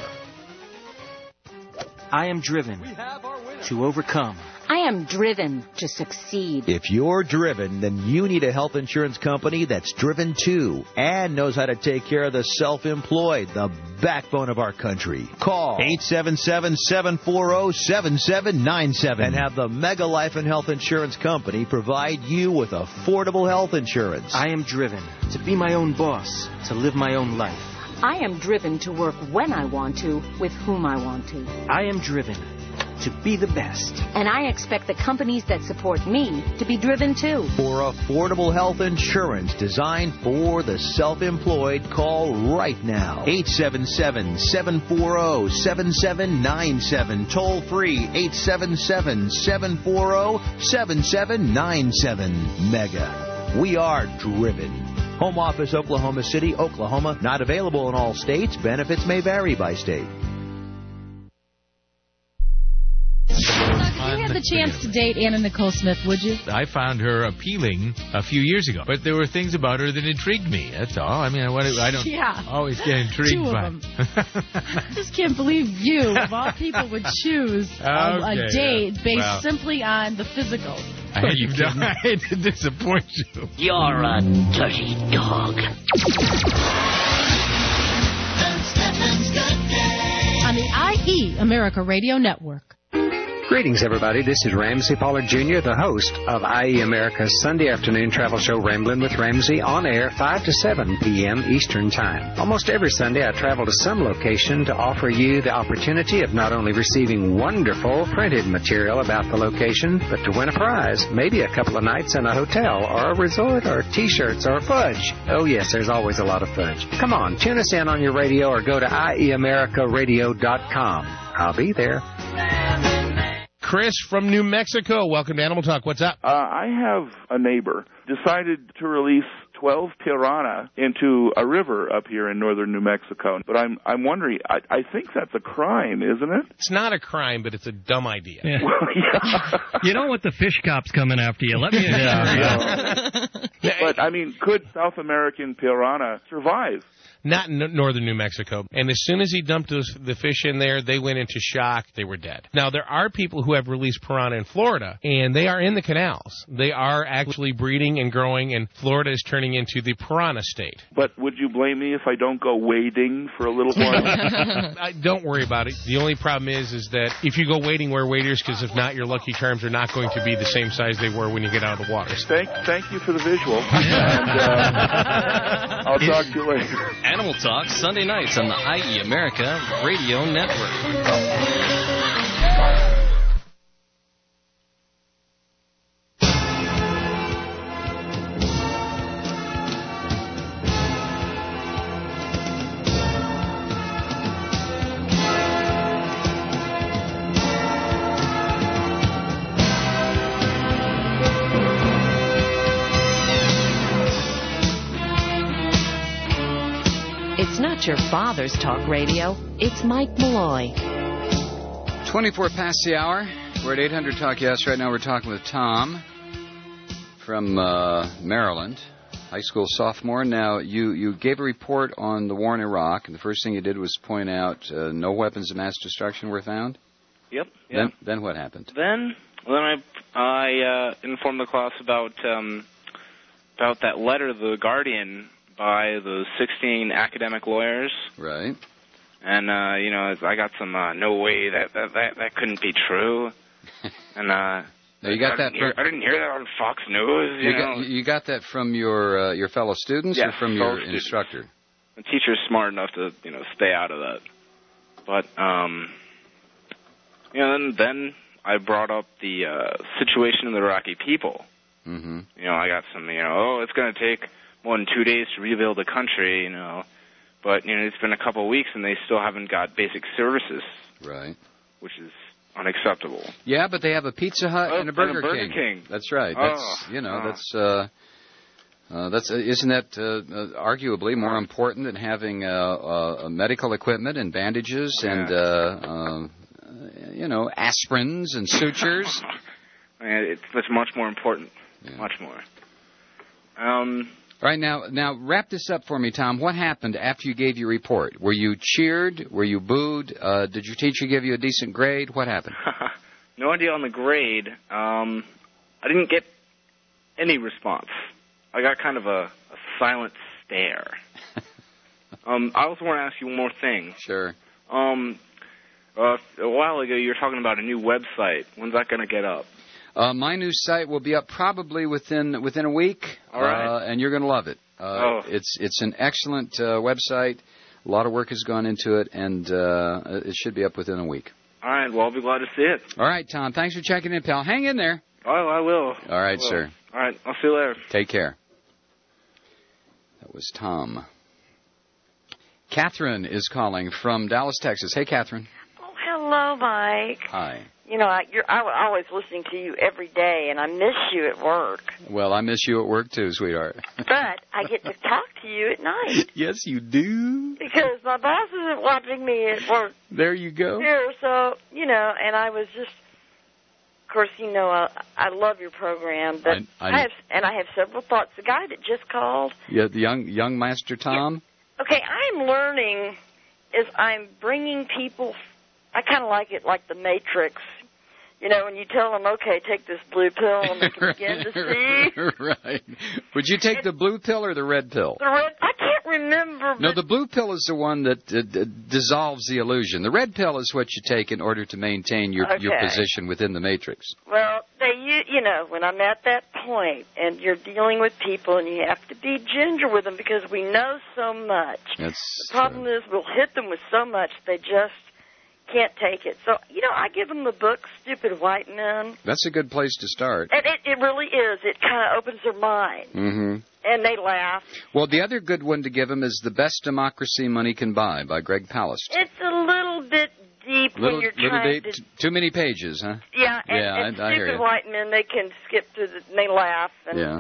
I am driven to overcome. I am driven to succeed. If you're driven, then you need a health insurance company that's driven too and knows how to take care of the self-employed, the backbone of our country. Call eight seven seven, seven four zero, seven seven nine seven and have the Mega Life and Health Insurance Company provide you with affordable health insurance. I am driven to be my own boss, to live my own life. I am driven to work when I want to, with whom I want to. I am driven to be the best. And I expect the companies that support me to be driven too. For affordable health insurance designed for the self-employed, call right now. eight seven seven, seven four zero, seven seven nine seven. Toll free eight seven seven, seven four zero, seven seven nine seven. Mega. We are driven. Home office, Oklahoma City, Oklahoma. Not available in all states. Benefits may vary by state. If you had the chance to date Anna Nicole Smith, would you? I found her appealing a few years ago, but there were things about her that intrigued me. That's all. I mean, I, I don't yeah. always get intrigued Two of by them. I just can't believe you, of all people, would choose a, Okay, a date yeah. based Well. simply on the physical. I hate, you I hate to disappoint you. You're a dirty dog. On the I E America Radio Network. Greetings, everybody. This is Ramsey Pollard Junior, the host of I E America's Sunday afternoon travel show, Ramblin' with Ramsey, on air five to seven p.m. Eastern Time. Almost every Sunday, I travel to some location to offer you the opportunity of not only receiving wonderful printed material about the location, but to win a prize, maybe a couple of nights in a hotel or a resort or T-shirts or fudge. Oh, yes, there's always a lot of fudge. Come on, tune us in on your radio or go to I E America Radio dot com. I'll be there. Chris from New Mexico, welcome to Animal Talk. What's up? Uh, I have a neighbor decided to release twelve piranha into a river up here in northern New Mexico. But I'm I'm wondering, I, I think that's a crime, isn't it? It's not a crime, but it's a dumb idea. Yeah. Well, yeah. You don't want the fish cops coming after you. Let me yeah, yeah. But, I mean, could South American piranha survive? Not in northern New Mexico. And as soon as he dumped those, the fish in there, they went into shock. They were dead. Now, there are people who have released piranha in Florida, and they are in the canals. They are actually breeding and growing, and Florida is turning into the piranha state. But would you blame me if I don't go wading for a little while? I, don't worry about it. The only problem is is that if you go wading, wear waders, because if not, your Lucky Charms are not going to be the same size they were when you get out of the water. Thank, thank you for the visual. And, uh, I'll talk to you later. Animal Talk, Sunday nights on the I E America Radio Network. It's not your father's talk radio. It's Mike Malloy. twenty-four past the hour. We're at eight hundred Talk Yes. Right now we're talking with Tom from uh, Maryland, high school sophomore. Now, you, you gave a report on the war in Iraq, and the first thing you did was point out uh, no weapons of mass destruction were found? Yep. yep. Then, then what happened? Then, then I, I uh, informed the class about um, about that letter, The Guardian, by those sixteen academic lawyers. Right. And, uh, you know, I got some, uh, no way, that, that, that, that couldn't be true. And, uh... Now you got I that didn't, hear, from, I didn't hear that on Fox News, you, you know. Got, you got that from your uh, your fellow students yes, or from fellow your students. instructor? The teacher's smart enough to, you know, stay out of that. But, um... You know, then, then I brought up the uh, situation of the Iraqi people. Mm-hmm. You know, I got some, you know, oh, it's going to take more than two days to rebuild the country, you know. But, you know, it's been a couple of weeks and they still haven't got basic services. Right. Which is unacceptable. Yeah, but they have a Pizza Hut oh, and a Burger, and a Burger King. King. That's right. Oh, That's, you know, oh. that's, uh, uh, that's, uh, isn't that uh, uh, arguably more important than having uh, uh, medical equipment and bandages yeah. and, uh, uh, you know, aspirins and sutures? I mean, it's, it's much more important. Yeah. Much more. Um... All right, now, now wrap this up for me, Tom. What happened after you gave your report? Were you cheered? Were you booed? Uh, did your teacher give you a decent grade? What happened? No idea on the grade. Um, I didn't get any response. I got kind of a, a silent stare. um, I also want to ask you one more thing. Sure. Um, uh, a while ago, you were talking about a new website. When's that going to get up? Uh, my new site will be up probably within within a week, All right. uh, and you're going to love it. Uh, oh. It's it's an excellent uh, website. A lot of work has gone into it, and uh, it should be up within a week. All right. Well, I'll be glad to see it. All right, Tom. Thanks for checking in, pal. Hang in there. Oh, I will. All right, will. sir. All right. I'll see you later. Take care. That was Tom. Catherine is calling from Dallas, Texas. Hey, Catherine. Oh, hello, Mike. Hi. You know, I, you're, I'm always listening to you every day, and I miss you at work. Well, I miss you at work, too, sweetheart. But I get to talk to you at night. Yes, you do. Because my boss isn't watching me at work. There you go. Here, so, you know, and I was just, of course, you know, I, I love your program, but I, I, I have, and I have several thoughts. The guy that just called. Yeah, the young, young Master Tom. Yeah, okay, I'm learning is I'm bringing people, I kind of like it like the Matrix. You know, when you tell them, okay, take this blue pill and they can begin to see. Right. Would you take the blue pill or the red pill? The red, I can't remember. No, the blue pill is the one that uh, d- dissolves the illusion. The red pill is what you take in order to maintain your, okay. your position within the matrix. Well, they, you, you know, when I'm at that point and you're dealing with people and you have to be ginger with them because we know so much. That's the problem true. is we'll hit them with so much they just can't take it. So, you know, I give them the book, Stupid White Men. That's a good place to start. And it, it really is. It kind of opens their mind. Mm-hmm. And they laugh. Well, the other good one to give them is The Best Democracy Money Can Buy by Greg Palast. It's a little bit deep little, when you're little trying deep, to... t- too many pages, huh? Yeah, and, yeah, and I, I hear Stupid you. White Men, they can skip to the... and they laugh. And, yeah.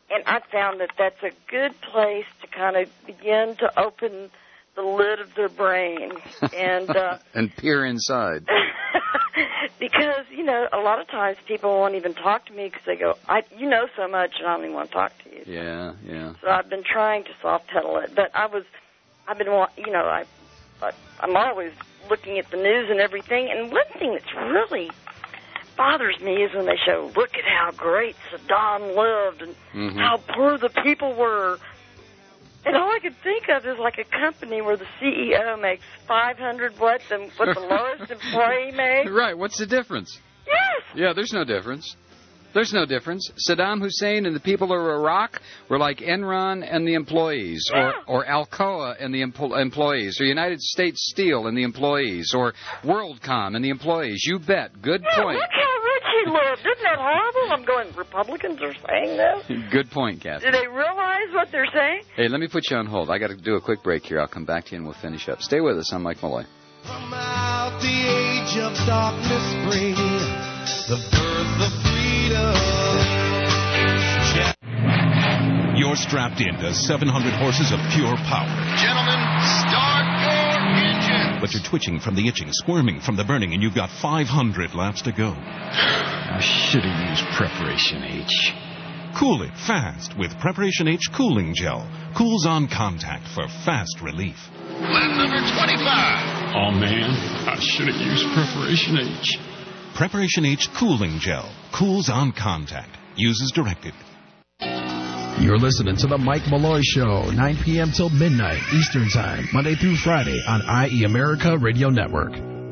and I found that that's a good place to kind of begin to open the lid of their brain. And uh, and peer inside. Because, you know, a lot of times people won't even talk to me because they go, I, you know so much, and I don't even want to talk to you. Yeah, yeah. So I've been trying to soft pedal it, but I was, I've been, you know, I, I, I'm always looking at the news and everything, and one thing that's really bothers me is when they show, look at how great Saddam lived and mm-hmm. how poor the people were. And all I could think of is like a company where the C E O makes five hundred what the, what the lowest employee makes. Right, what's the difference? Yes. Yeah, there's no difference. There's no difference. Saddam Hussein and the people of Iraq were like Enron and the employees, yeah. or, or Alcoa and the empl- employees, or United States Steel and the employees, or WorldCom and the employees. You bet. Good yeah, point. Look how rich he lived. Isn't that horrible? I'm going, Republicans are saying this? Good point, Kathy. Do they realize what they're saying? Hey, let me put you on hold. I got to do a quick break here. I'll come back to you and we'll finish up. Stay with us. I'm Mike Malloy. From out the age of darkness spring, the birth of freedom. You're strapped into seven hundred horses of pure power. Gentlemen, start your engine. But you're twitching from the itching, squirming from the burning, and you've got five hundred laps to go. I should have used Preparation H. Cool it fast with Preparation H Cooling Gel. Cools on contact for fast relief. Lap number twenty-five. Oh, man, I should have used Preparation H. Preparation H Cooling Gel. Cools on contact. Use as directed. You're listening to the Mike Malloy Show, nine p.m. till midnight Eastern Time, Monday through Friday on I E America Radio Network.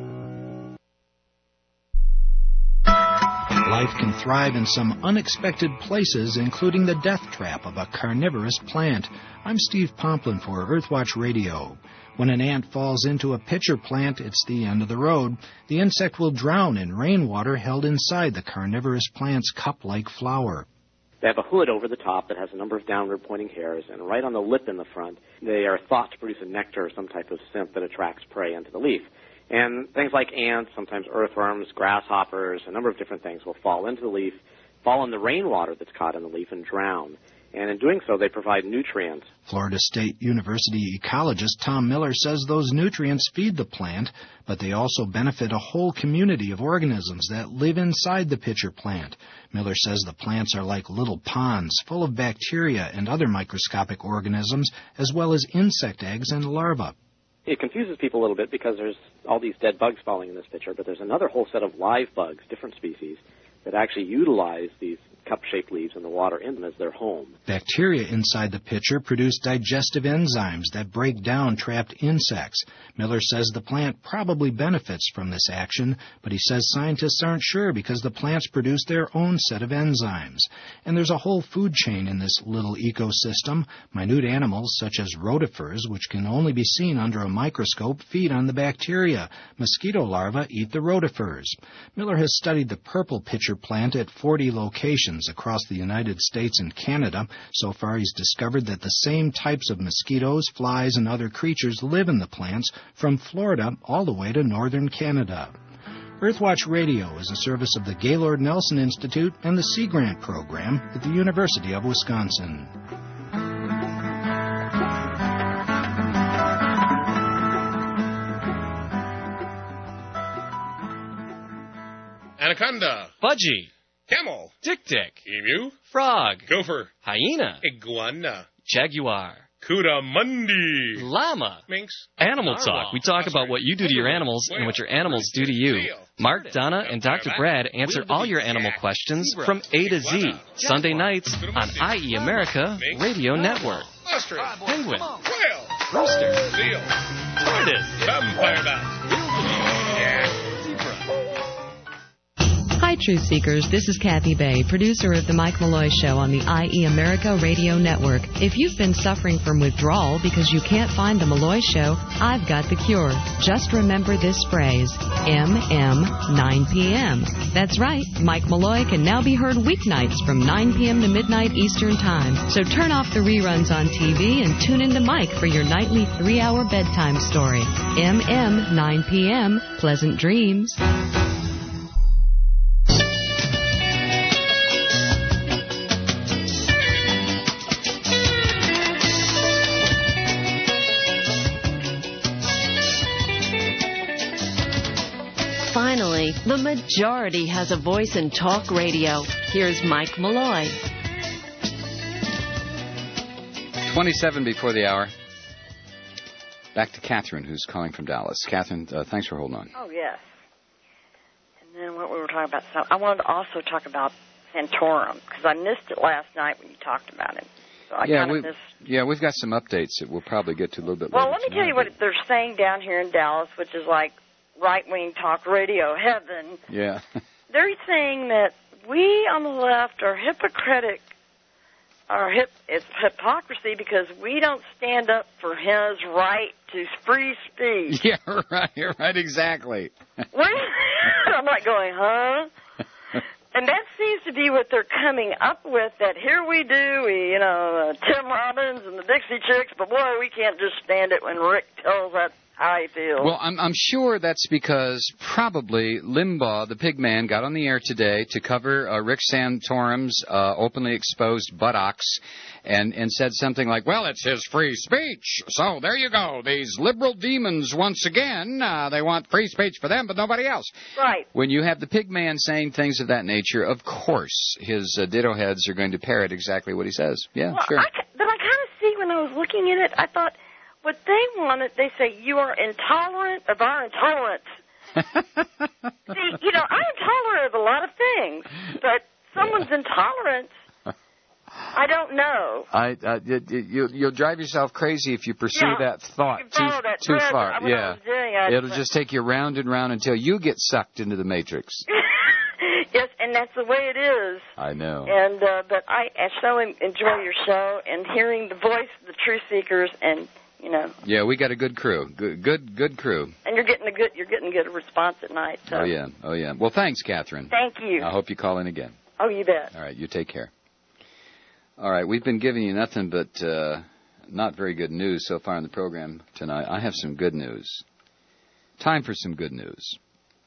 Life can thrive in some unexpected places, including the death trap of a carnivorous plant. I'm Steve Pomplin for Earthwatch Radio. When an ant falls into a pitcher plant, it's the end of the road. The insect will drown in rainwater held inside the carnivorous plant's cup-like flower. They have a hood over the top that has a number of downward-pointing hairs, and right on the lip in the front, they are thought to produce a nectar or some type of scent that attracts prey into the leaf. And things like ants, sometimes earthworms, grasshoppers, a number of different things will fall into the leaf, fall in the rainwater that's caught in the leaf, and drown. And in doing so, they provide nutrients. Florida State University ecologist Tom Miller says those nutrients feed the plant, but they also benefit a whole community of organisms that live inside the pitcher plant. Miller says the plants are like little ponds full of bacteria and other microscopic organisms, as well as insect eggs and larvae. It confuses people a little bit because there's all these dead bugs falling in this pitcher, but there's another whole set of live bugs, different species, that actually utilize these cup-shaped leaves in the water in them as their home. Bacteria inside the pitcher produce digestive enzymes that break down trapped insects. Miller says the plant probably benefits from this action, but he says scientists aren't sure because the plants produce their own set of enzymes. And there's a whole food chain in this little ecosystem. Minute animals such as rotifers, which can only be seen under a microscope, feed on the bacteria. Mosquito larvae eat the rotifers. Miller has studied the purple pitcher plant at forty locations across the United States and Canada. So far, he's discovered that the same types of mosquitoes, flies, and other creatures live in the plants from Florida all the way to northern Canada. Earthwatch Radio is a service of the Gaylord Nelson Institute and the Sea Grant Program at the University of Wisconsin. Anaconda. Budgie. Camel. Dick-dick. Emu. Frog. Gopher. Hyena. Iguana. Jaguar. Coatimundi. Llama. Minx. Animal Narwhal. Talk. We talk about what you do to your animals and what your animals do to you. Mark, Donna, and Doctor Brad answer all your animal questions from A to Z. Sunday nights on I E America Radio Network. Ostrich. Penguin. Whale. Rooster. Seal. Tortoise. Vampire bat. Yeah. Hi, Truth Seekers. This is Kathy Bay, producer of The Mike Malloy Show on the I E America Radio Network. If you've been suffering from withdrawal because you can't find The Malloy Show, I've got the cure. Just remember this phrase, M M nine p.m. That's right. Mike Malloy can now be heard weeknights from nine p.m. to midnight Eastern Time. So turn off the reruns on T V and tune in to Mike for your nightly three-hour bedtime story. M M nine p.m. Pleasant dreams. Finally, the majority has a voice in talk radio. Here's Mike Malloy. twenty-seven before the hour. Back to Catherine, who's calling from Dallas. Catherine, uh, thanks for holding on. Oh, yes. And then what we were talking about, so I wanted to also talk about Santorum, because I missed it last night when you talked about it. So I yeah, kind we, of missed... yeah, we've got some updates that we'll probably get to a little bit Well, later. let me tell you what they're saying down here in Dallas, which is like right-wing talk radio heaven. Yeah. They're saying that we on the left are hypocritic, or hip, it's hypocrisy because we don't stand up for his right to free speech. Yeah, right, right, exactly. What? I'm like going, huh? And that seems to be what they're coming up with, that here we do, we, you know, uh, Tim Robbins and the Dixie Chicks, but boy, we can't just stand it when Rick tells us how he feels. Well, I'm, I'm sure that's because probably Limbaugh, the pig man, got on the air today to cover uh, Rick Santorum's uh, openly exposed buttocks and, and said something like, well, it's his free speech. So there you go. These liberal demons, once again, uh, they want free speech for them, but nobody else. Right. When you have the pig man saying things of that nature, of course, his uh, ditto heads are going to parrot exactly what he says. Yeah, well, sure. I, but I kind of see when I was looking at it, I thought, what they wanted, they say, you are intolerant of our intolerance. See, you know, I'm intolerant of a lot of things, but someone's intolerance, I don't know. I, uh, you, you, you'll drive yourself crazy if you pursue Yeah, that thought you too, that too thread far. when I Yeah, was doing it, it'll but- just take you round and round until you get sucked into the matrix. Yes, and that's the way it is. I know. And uh, but I, I so enjoy your show and hearing the voice of the truth seekers, and you know. Yeah, we got a good crew. Good, good, good crew. And you're getting a good, you're getting a good response at night. So. Oh yeah, oh yeah. Well, thanks, Catherine. Thank you. I hope you call in again. Oh, you bet. All right, you take care. All right, we've been giving you nothing but uh, not very good news so far in the program tonight. I have some good news. Time for some good news.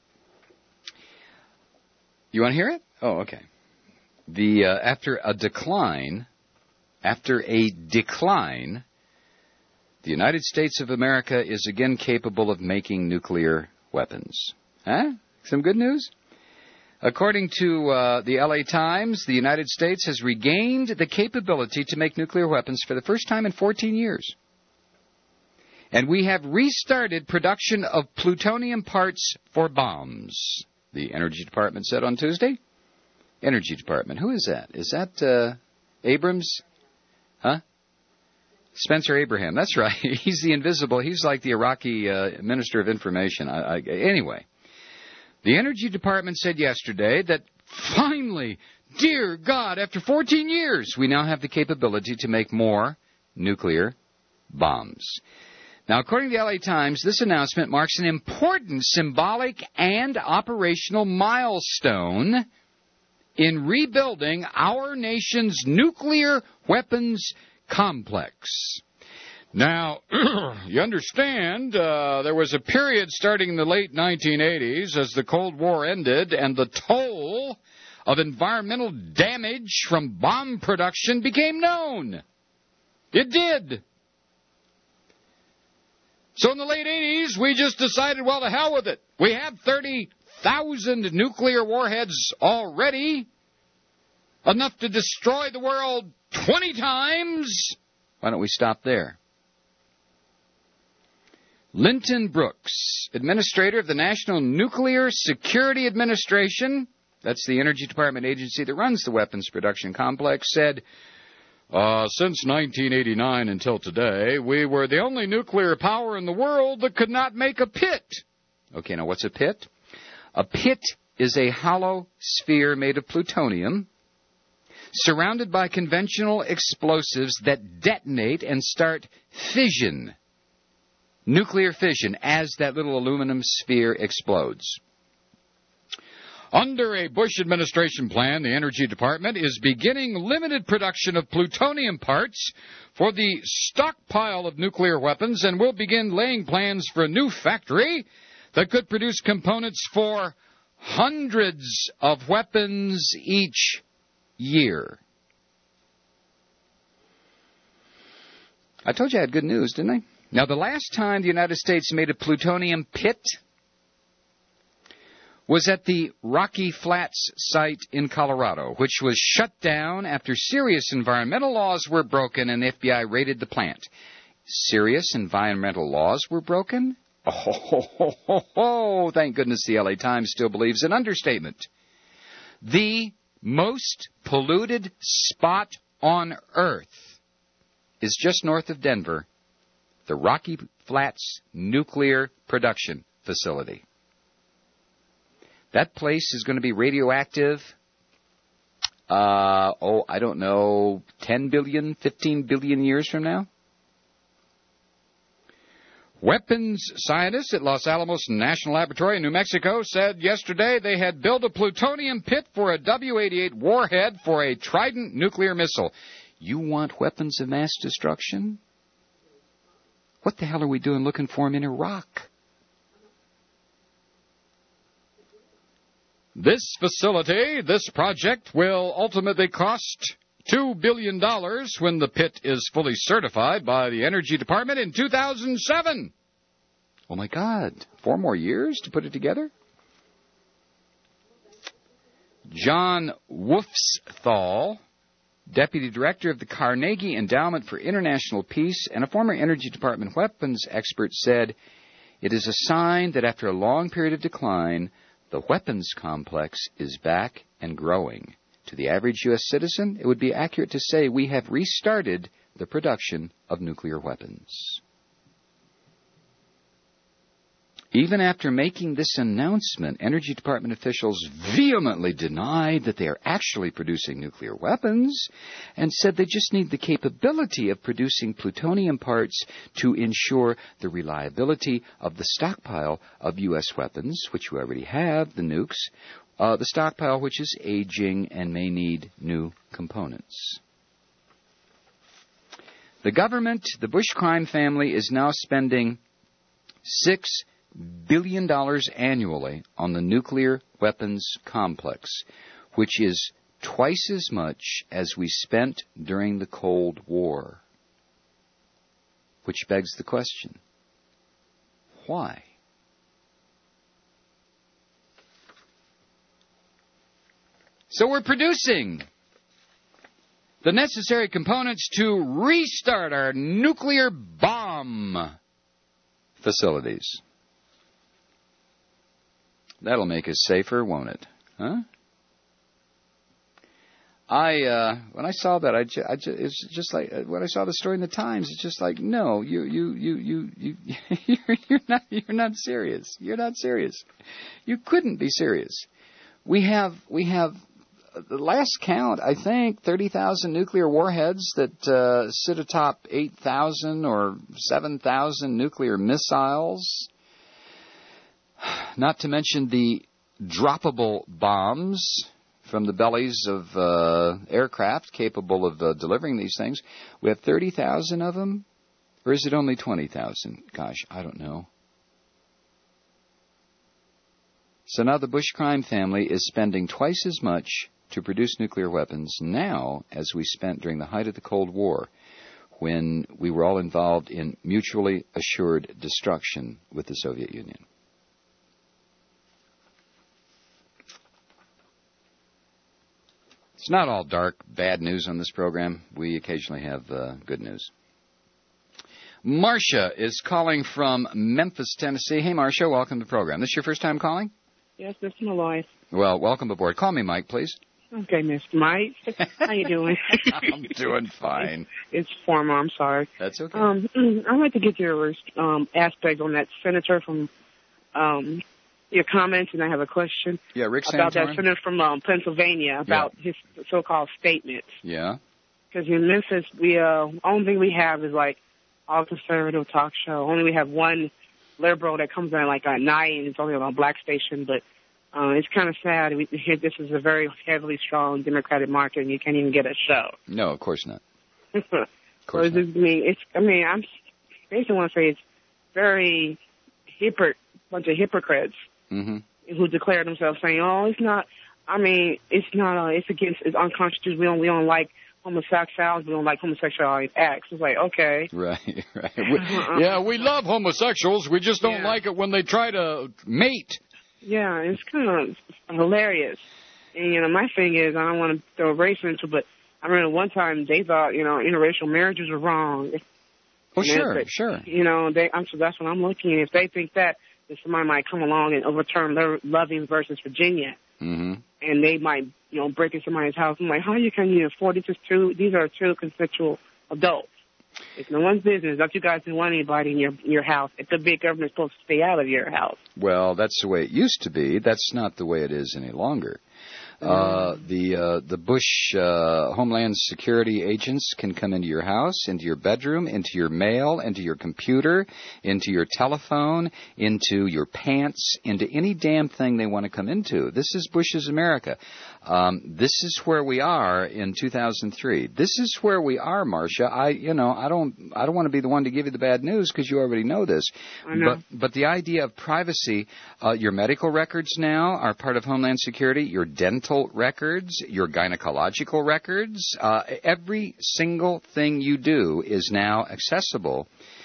You want to hear it? Oh, okay. The uh, after a decline, after a decline, the United States of America is again capable of making nuclear weapons. Huh? Some good news? According to uh, the L A Times, the United States has regained the capability to make nuclear weapons for the first time in fourteen years. And we have restarted production of plutonium parts for bombs, the Energy Department said on Tuesday. Energy Department. Who is that? Is that uh, Abrams? Huh? Spencer Abraham. That's right. He's the invisible. He's like the Iraqi uh, Minister of Information. I, I, anyway, the Energy Department said yesterday that finally, dear God, after fourteen years, we now have the capability to make more nuclear bombs. Now, according to the L A Times, this announcement marks an important symbolic and operational milestone in rebuilding our nation's nuclear weapons complex. Now, you understand, uh, there was a period starting in the late nineteen eighties as the Cold War ended and the toll of environmental damage from bomb production became known. It did. So in the late eighties, we just decided, well, to hell with it. We have thirty thousand nuclear warheads already, enough to destroy the world twenty times. Why don't we stop there? Linton Brooks, administrator of the National Nuclear Security Administration, that's the Energy Department agency that runs the weapons production complex, said, Uh, since nineteen eighty-nine until today, we were the only nuclear power in the world that could not make a pit. Okay, now what's a pit? A pit is a hollow sphere made of plutonium, surrounded by conventional explosives that detonate and start fission, nuclear fission, as that little aluminum sphere explodes. Under a Bush administration plan, the Energy Department is beginning limited production of plutonium parts for the stockpile of nuclear weapons and will begin laying plans for a new factory that could produce components for hundreds of weapons each year. I told you I had good news, didn't I? Now, the last time the United States made a plutonium pit was at the Rocky Flats site in Colorado, which was shut down after serious environmental laws were broken and the F B I raided the plant. Serious environmental laws were broken? Oh, ho, ho, ho, ho. Thank goodness the L A Times still believes an understatement. The most polluted spot on Earth is just north of Denver, the Rocky Flats Nuclear Production Facility. That place is going to be radioactive, uh, oh, I don't know, ten billion, fifteen billion years from now? Weapons scientists at Los Alamos National Laboratory in New Mexico said yesterday they had built a plutonium pit for a W eighty-eight warhead for a Trident nuclear missile. You want weapons of mass destruction? What the hell are we doing looking for them in Iraq? This facility, this project, will ultimately cost two billion dollars when the pit is fully certified by the Energy Department in two thousand seven. Oh, my God. Four more years to put it together? John Wolfsthal, Deputy Director of the Carnegie Endowment for International Peace and a former Energy Department weapons expert, said, "It is a sign that after a long period of decline, the weapons complex is back and growing. To the average U S citizen, it would be accurate to say we have restarted the production of nuclear weapons." Even after making this announcement, Energy Department officials vehemently denied that they are actually producing nuclear weapons and said they just need the capability of producing plutonium parts to ensure the reliability of the stockpile of U S weapons, which we already have, the nukes, uh, the stockpile which is aging and may need new components. The government, the Bush crime family, is now spending six billion dollars annually on the nuclear weapons complex, which is twice as much as we spent during the Cold War. Which begs the question, why? So we're producing the necessary components to restart our nuclear bomb facilities. That'll make us safer, won't it? Huh? I uh, when I saw that, I, ju- I ju- it's just like uh, when I saw the story in the Times. It's just like, no, you you you you you you're, you're not you're not serious. You're not serious. You couldn't be serious. We have we have uh, the last count, I think, thirty thousand nuclear warheads that uh, sit atop eight thousand or seven thousand nuclear missiles. Not to mention the droppable bombs from the bellies of uh, aircraft capable of uh, delivering these things. We have thirty thousand of them? Or is it only twenty thousand? Gosh, I don't know. So now the Bush crime family is spending twice as much to produce nuclear weapons now as we spent during the height of the Cold War, when we were all involved in mutually assured destruction with the Soviet Union. It's not all dark, bad news on this program. We occasionally have uh, good news. Marcia is calling from Memphis, Tennessee. Hey, Marcia, welcome to the program. This your first time calling? Yes, Mister Malloy. Well, welcome aboard. Call me Mike, please. Okay, Mister Mike. How you doing? I'm doing fine. It's, it's formal. I'm sorry. That's okay. Um, I'd like to get your um, aspect on that senator from um, your comments, and I have a question. Yeah, Rick Santorum? About that senator from um, Pennsylvania, about yeah. his so-called statements. Yeah. Because in Memphis, we uh, only thing we have is like all conservative talk show. Only we have one liberal that comes on like at night, and it's only on a black station. But uh, it's kind of sad. We, this is a very heavily strong Democratic market, and you can't even get a show. No, of course not. Of course so not. I mean, it's. I mean, I'm basically want to say it's very hypocrite, bunch of hypocrites. Mm-hmm. Who declare themselves saying, "Oh, it's not. I mean, it's not. Uh, it's against. It's unconstitutional. We don't. We don't like homosexuals. We don't like homosexual acts." It's like, okay, right, right. We, yeah, we love homosexuals. We just don't yeah. like it when they try to mate. Yeah, it's kind of hilarious. And, you know, my thing is, I don't want to throw race into it, but I remember one time they thought, you know, interracial marriages were wrong. Oh, And sure, that's- sure. You know, they, I'm, so that's what I'm looking at. If they think that, then somebody might come along and overturn their Loving versus Virginia, Mm-hmm. and they might, you know, break into somebody's house. I'm like, how you can you afford this? Is two, these are two consensual adults. It's no one's business. Don't you guys want anybody in your your house? If the big government's supposed to stay out of your house. Well, that's the way it used to be. That's not the way it is any longer. Uh, the uh, the Bush uh, Homeland Security agents can come into your house, into your bedroom, into your mail, into your computer, into your telephone, into your pants, into any damn thing they want to come into. This is Bush's America. Um, this is where we are in two thousand three. This is where we are, Marcia. I, you know, I don't, I don't want to be the one to give you the bad news because you already know this. I know. But, but the idea of privacy, uh, your medical records now are part of Homeland Security. Your dental records, your gynecological records, uh, every single thing you do is now accessible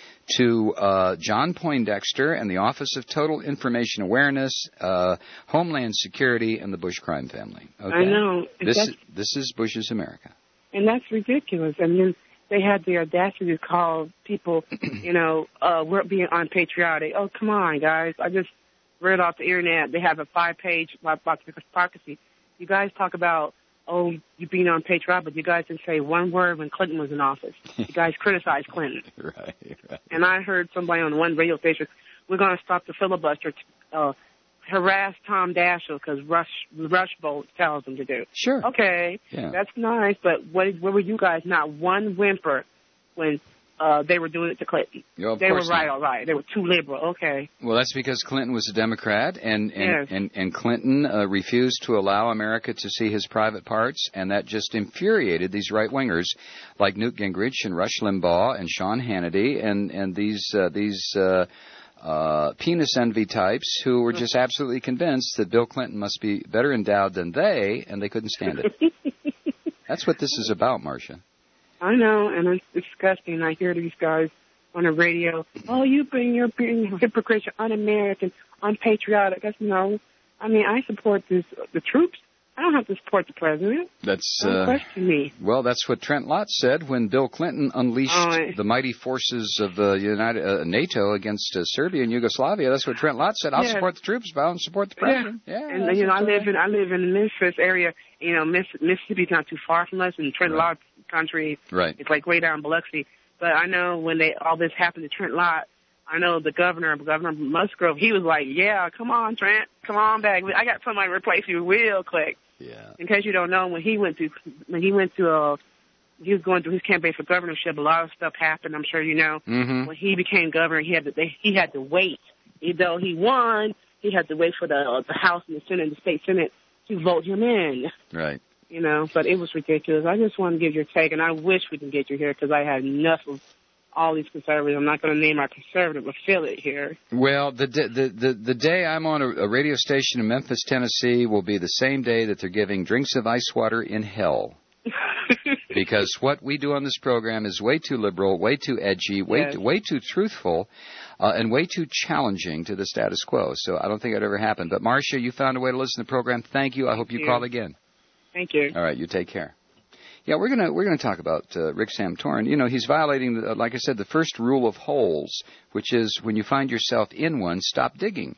to uh, John Poindexter and the Office of Total Information Awareness, uh, Homeland Security, and the Bush crime family. Okay? I know. And This that's- is, this is Bush's America. And that's ridiculous. I mean, they had the audacity to call people, you know, uh, we're being unpatriotic. Oh, come on, guys. I just read off the internet. They have a five-page about hypocrisy. You guys talk about, oh, you being unpatriotic, but you guys didn't say one word when Clinton was in office. You guys criticized Clinton. Right, right. And I heard somebody on one radio station, we're going to stop the filibuster, to, uh, harass Tom Daschle because Rush, Rush Bolt tells them to do. Sure. Okay, Yeah. that's nice, but what, where were you guys? Not one whimper when uh, they were doing it to Clinton. Oh, of they were course right, not. all right. They were too liberal. Okay. Well, that's because Clinton was a Democrat, and and Yes. and, and Clinton uh, refused to allow America to see his private parts, and that just infuriated these right wingers like Newt Gingrich and Rush Limbaugh and Sean Hannity and and these uh, these uh, uh, penis envy types who were just absolutely convinced that Bill Clinton must be better endowed than they, and they couldn't stand it. That's what this is about, Marcia. I know, and it's disgusting. I hear these guys on the radio, oh, you being, you're being hypocrite, you're un-American, unpatriotic. I said, no. I mean, I support this, the troops. I don't have to support the president. That's Don't uh, question me. well, that's what Trent Lott said when Bill Clinton unleashed Oh, I- the mighty forces of the United uh, NATO against uh, Serbia and Yugoslavia. That's what Trent Lott said. I'll Yeah. support the troops, but I don't support the president. Yeah, and that's you know, I what, uh, live in I live in the Memphis area. You know, Miss, Mississippi's not too far from us, and Trent Right. Lott country. Right. It's like way down Biloxi. But I know when they all this happened to Trent Lott, I know the governor, Governor Musgrove, he was like, "Yeah, come on, Trent, come on back. I got somebody to replace you real quick." Yeah. In case you don't know, when he went to when he went to uh, he was going through his campaign for governorship, a lot of stuff happened. I'm sure you know. Mhm. When he became governor, he had to they, he had to wait. Even though he won, he had to wait for the uh, the House and the Senate, and the state Senate to vote him in. Right. You know, but it was ridiculous. I just want to give your take, and I wish we can get you here because I had enough of all these conservatives. I'm not going to name our conservative affiliate here. Well, the, d- the the the day I'm on a, a radio station in Memphis, Tennessee, will be the same day that they're giving drinks of ice water in hell. Because what we do on this program is way too liberal, way too edgy, way Yes. too, way too truthful, uh, and way too challenging to the status quo. So I don't think that ever happened. But Marcia, you found a way to listen to the program. Thank you. I hope you, you. call again. Thank you. All right, you take care. Yeah, we're gonna we're gonna talk about uh, Rick Santorum. You know, he's violating, the, like I said, the first rule of holes, which is when you find yourself in one, stop digging.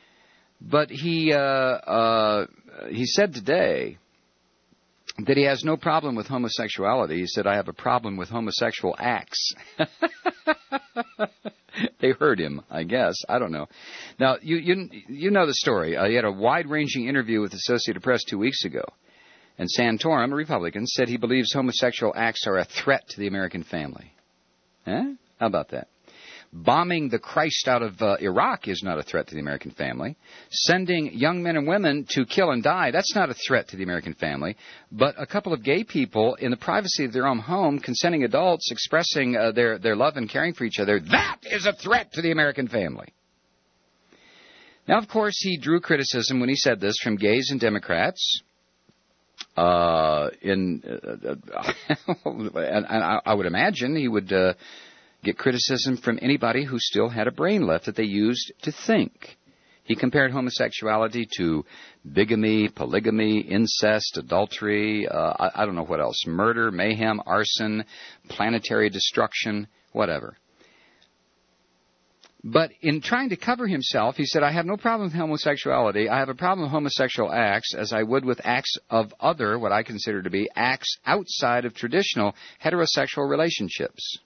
But he uh, uh, he said today that he has no problem with homosexuality. He said, "I have a problem with homosexual acts." They heard him, I guess. I don't know. Now, you you you know the story. Uh, he had a wide-ranging interview with Associated Press two weeks ago. And Santorum, a Republican, said he believes homosexual acts are a threat to the American family. Eh? How about that? Bombing the Christ out of uh, Iraq is not a threat to the American family. Sending young men and women to kill and die, that's not a threat to the American family. But a couple of gay people in the privacy of their own home, consenting adults, expressing uh, their, their love and caring for each other, that is a threat to the American family. Now, of course, he drew criticism when he said this from gays and Democrats. Uh, in uh, uh, and, and I, I would imagine he would uh, get criticism from anybody who still had a brain left that they used to think. He compared homosexuality to bigamy, polygamy, incest, adultery, uh, I, I don't know what else, murder, mayhem, arson, planetary destruction, whatever. But in trying to cover himself, he said, I have no problem with homosexuality. I have a problem with homosexual acts as I would with acts of other, what I consider to be, acts outside of traditional heterosexual relationships.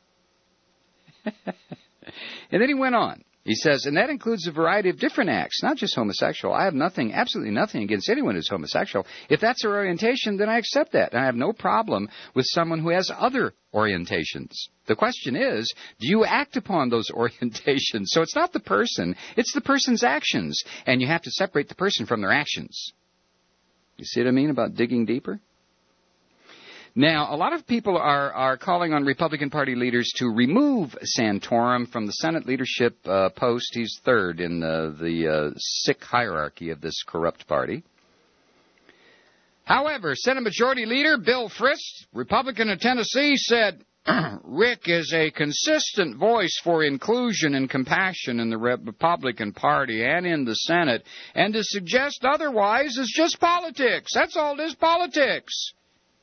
And then he went on. He says, and that includes a variety of different acts, not just homosexual. I have nothing, absolutely nothing against anyone who's homosexual. If that's their orientation, then I accept that. And I have no problem with someone who has other orientations. The question is, do you act upon those orientations? So it's not the person, it's the person's actions. And you have to separate the person from their actions. You see what I mean about digging deeper? Now, a lot of people are, are calling on Republican Party leaders to remove Santorum from the Senate leadership uh, post. He's third in the, the uh, sick hierarchy of this corrupt party. However, Senate Majority Leader Bill Frist, Republican of Tennessee, said, Rick is a consistent voice for inclusion and compassion in the Republican Party and in the Senate, and to suggest otherwise is just politics. That's all it is, politics.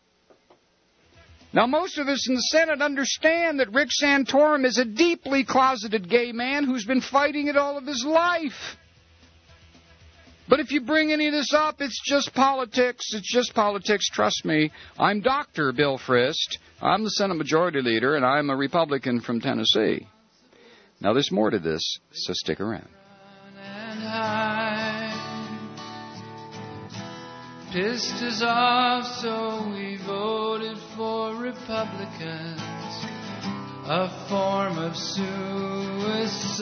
Now, most of us in the Senate understand that Rick Santorum is a deeply closeted gay man who's been fighting it all of his life. But if you bring any of this up, it's just politics. It's just politics. Trust me. I'm Doctor Bill Frist. I'm the Senate Majority Leader, and I'm a Republican from Tennessee. Now, there's more to this, so stick around. Pissed us off, so we voted for Republicans, a form of suicide.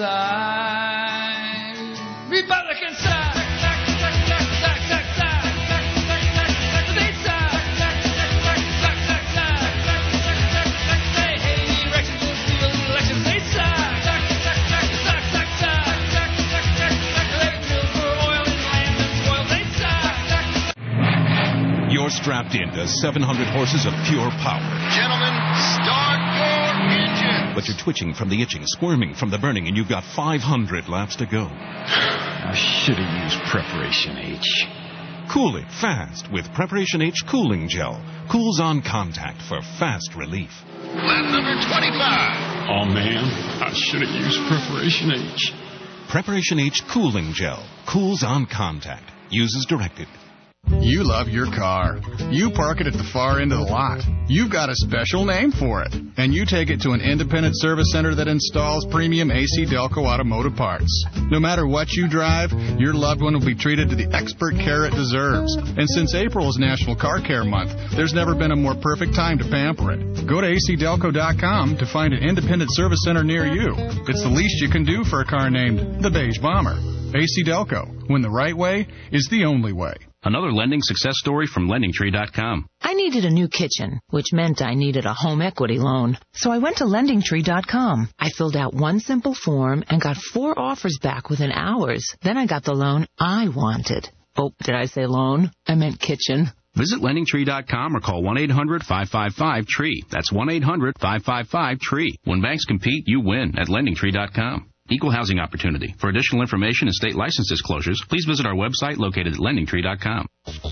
Republican side, suck, suck, suck, suck, suck, suck, suck, suck, suck, suck, they suck, suck, suck, suck, suck, suck, suck, suck, suck, suck, suck, say, hey, elections will steal elections, they suck, suck, suck, suck, suck, suck, suck, suck, suck, suck, suck, they drill for oil and land and spoil, they suck, suck. You're strapped into seven hundred horses of pure power. Gentlemen, start your engine. But you're twitching from the itching, squirming from the burning, and you've got five hundred laps to go. I should have used Preparation H. Cool it fast with Preparation H Cooling Gel. Cools on contact for fast relief. Lap number twenty-five. Oh, man, I should have used Preparation H. Preparation H Cooling Gel. Cools on contact. Use as directed. You love your car. You park it at the far end of the lot. You've got a special name for it. And you take it to an independent service center that installs premium A C Delco automotive parts. No matter what you drive, your loved one will be treated to the expert care it deserves. And since April is National Car Care Month, there's never been a more perfect time to pamper it. Go to A C Delco dot com to find an independent service center near you. It's the least you can do for a car named the Beige Bomber. A C Delco, when the right way is the only way. Another lending success story from lending tree dot com. I needed a new kitchen, which meant I needed a home equity loan. So I went to lending tree dot com. I filled out one simple form and got four offers back within hours. Then I got the loan I wanted. Oh, did I say loan? I meant kitchen. Visit lending tree dot com or call one eight hundred five five five tree. That's one eight hundred five five five tree. When banks compete, you win at lending tree dot com. Equal housing opportunity. For additional information and state license disclosures, please visit our website located at lending tree dot com.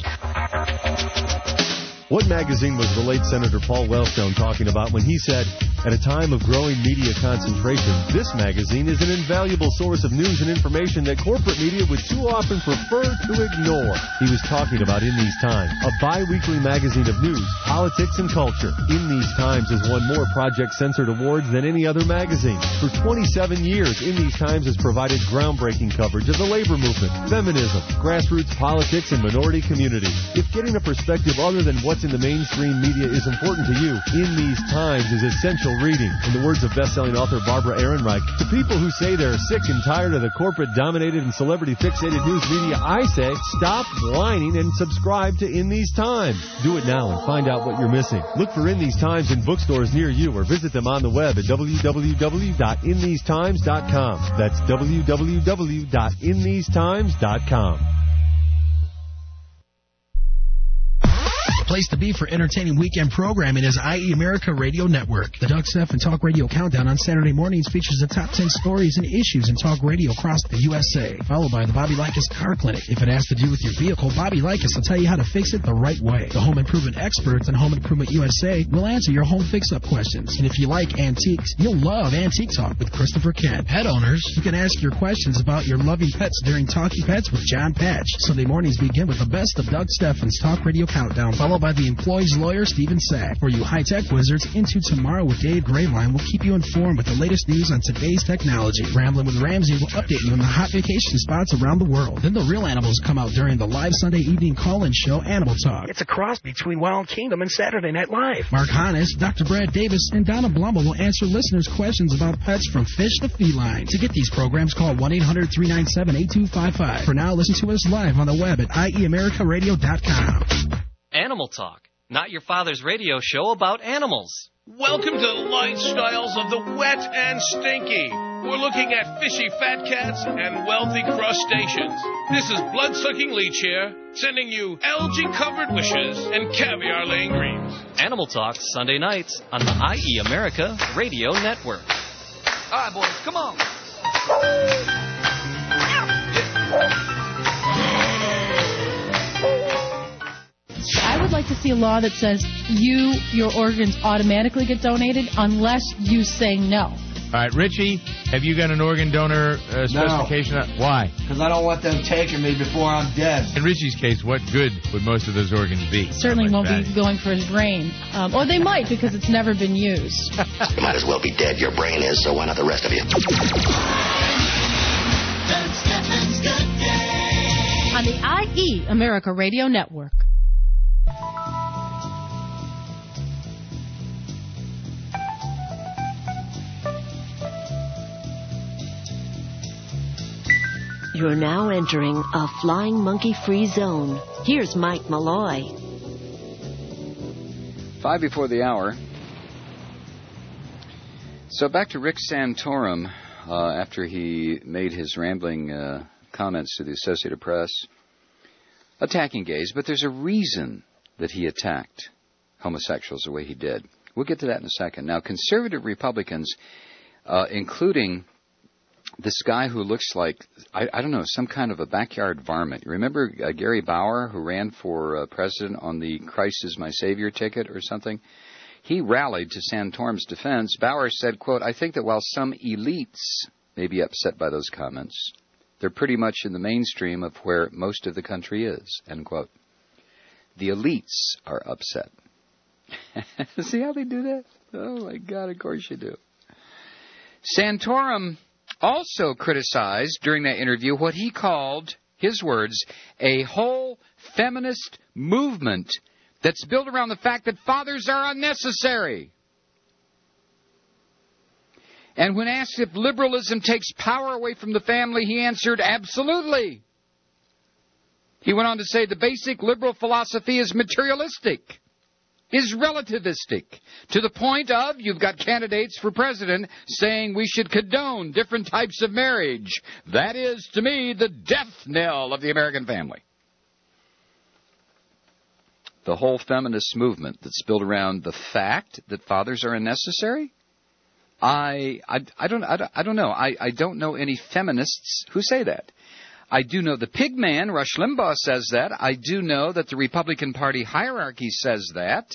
What magazine was the late Senator Paul Wellstone talking about when he said, at a time of growing media concentration, this magazine is an invaluable source of news and information that corporate media would too often prefer to ignore? He was talking about In These Times, a bi-weekly magazine of news, politics, and culture. In These Times has won more Project Censored awards than any other magazine. For twenty-seven years, In These Times has provided groundbreaking coverage of the labor movement, feminism, grassroots politics, and minority communities. If getting a perspective other than what's in the mainstream media is important to you, In These Times is essential reading. In the words of best-selling author Barbara Ehrenreich, to people who say they're sick and tired of the corporate-dominated and celebrity-fixated news media, I say, stop whining and subscribe to In These Times. Do it now and find out what you're missing. Look for In These Times in bookstores near you or visit them on the web at w w w dot in these times dot com. That's w w w dot in these times dot com. The place to be for entertaining weekend programming is I E America Radio Network. The Doug Stephan Talk Radio Countdown on Saturday mornings features the top ten stories and issues in talk radio across the U S A, followed by the Bobby Likas Car Clinic. If it has to do with your vehicle, Bobby Likas will tell you how to fix it the right way. The home improvement experts and Home Improvement U S A will answer your home fix-up questions. And if you like antiques, you'll love Antique Talk with Christopher Kent. Pet owners, you can ask your questions about your loving pets during Talking Pets with John Patch. Sunday mornings begin with the best of Doug Stephan's Talk Radio Countdown, followed by the employee's lawyer, Stephen Sack. For you high-tech wizards, Into Tomorrow with Dave Graveline will keep you informed with the latest news on today's technology. Ramblin' with Ramsey will update you on the hot vacation spots around the world. Then the real animals come out during the live Sunday evening call-in show, Animal Talk. It's a cross between Wild Kingdom and Saturday Night Live. Mark Hannes, Doctor Brad Davis, and Donna Blumble will answer listeners' questions about pets from fish to feline. To get these programs, call one eight hundred three nine seven eight two five five. For now, listen to us live on the web at I E America Radio dot com. Animal Talk, not your father's radio show about animals. Welcome to the lifestyles of the wet and stinky. We're looking at fishy fat cats and wealthy crustaceans. This is blood-sucking leech here, sending you algae-covered wishes and caviar-laying dreams. Animal Talk, Sunday nights on the I E America Radio Network. All right, boys, come on. I would like to see a law that says you, your organs automatically get donated unless you say no. All right, Richie, have you got an organ donor uh, specification? No. Why? Because I don't want them taking me before I'm dead. In Richie's case, what good would most of those organs be? Certainly won't that. be going for his brain. Um, or they might because it's never been used. You might as well be dead. Your brain is, so why not the rest of you? On the I E America Radio Network. You're now entering a flying monkey-free zone. Here's Mike Malloy. Five before the hour. So back to Rick Santorum, uh, after he made his rambling uh, comments to the Associated Press, attacking gays, but there's a reason that he attacked homosexuals the way he did. We'll get to that in a second. Now, conservative Republicans, uh, including this guy who looks like, I, I don't know, some kind of a backyard varmint. You remember uh, Gary Bauer, who ran for uh, president on the Christ is My Savior ticket or something? He rallied to Santorum's defense. Bauer said, quote, I think that while some elites may be upset by those comments, they're pretty much in the mainstream of where most of the country is, end quote. The elites are upset. See how they do that? Oh, my God, of course you do. Santorum also criticized during that interview what he called, his words, a whole feminist movement that's built around the fact that fathers are unnecessary. And when asked if liberalism takes power away from the family, he answered, absolutely. He went on to say the basic liberal philosophy is materialistic, is relativistic, to the point of you've got candidates for president saying we should condone different types of marriage. That is, to me, the death knell of the American family. The whole feminist movement that's built around the fact that fathers are unnecessary? I, I, I, don't, I, don't, I don't know. I, I don't know any feminists who say that. I do know the pig man, Rush Limbaugh, says that. I do know that the Republican Party hierarchy says that.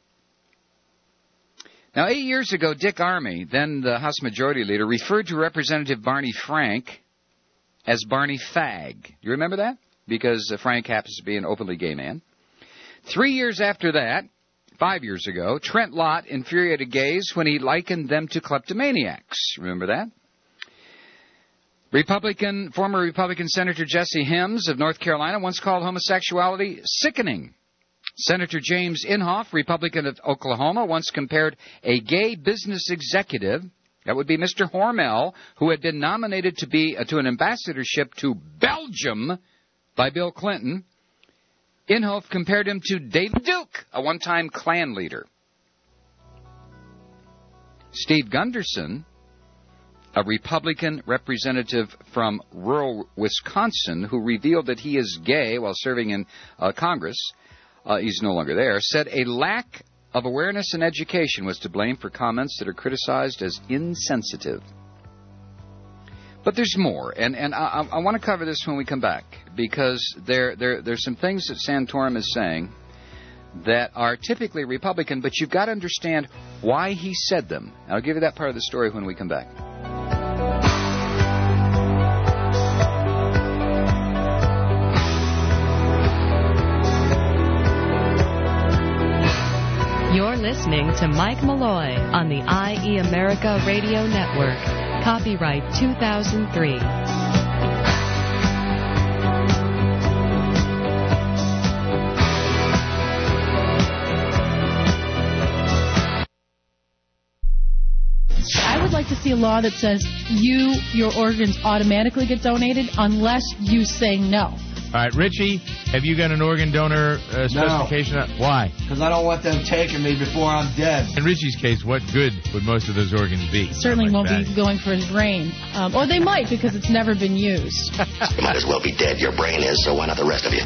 Now, eight years ago, Dick Armey, then the House Majority Leader, referred to Representative Barney Frank as Barney Fag. You remember that? Because uh, Frank happens to be an openly gay man. Three years after that, five years ago, Trent Lott infuriated gays when he likened them to kleptomaniacs. Remember that? Republican, former Republican Senator Jesse Helms of North Carolina once called homosexuality sickening. Senator James Inhofe, Republican of Oklahoma, once compared a gay business executive, that would be Mister Hormel, who had been nominated to be uh, to an ambassadorship to Belgium by Bill Clinton. Inhofe compared him to David Duke, a one-time Klan leader. Steve Gunderson, a Republican representative from rural Wisconsin who revealed that he is gay while serving in uh, Congress, uh, he's no longer there, said a lack of awareness and education was to blame for comments that are criticized as insensitive. But there's more, and, and I, I want to cover this when we come back, because there, there there's some things that Santorum is saying that are typically Republican, but you've got to understand why he said them. I'll give you that part of the story when we come back. You're listening to Mike Malloy on the I E America Radio Network. Copyright two thousand three. I would like to see a law that says you, your organs automatically get donated unless you say no. All right, Richie, have you got an organ donor uh, specification? No. Why? Because I don't want them taking me before I'm dead. In Richie's case, what good would most of those organs be? Certainly like won't that. be going for his brain. Um, or they might because it's never been used. You might as well be dead. Your brain is, so why not the rest of you?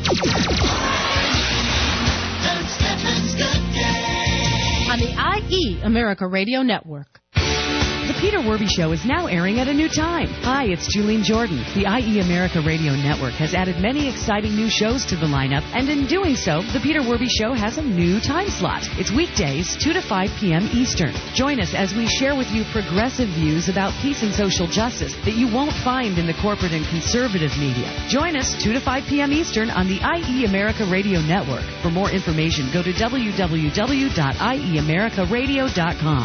On the I E America Radio Network. The Peter Werby Show is now airing at a new time. Hi, it's Julene Jordan. The I E America Radio Network has added many exciting new shows to the lineup, and in doing so, The Peter Werby Show has a new time slot. It's weekdays, two to five p.m. Eastern. Join us as we share with you progressive views about peace and social justice that you won't find in the corporate and conservative media. Join us two to five p.m. Eastern on the I E America Radio Network. For more information, go to w w w dot i e america radio dot com.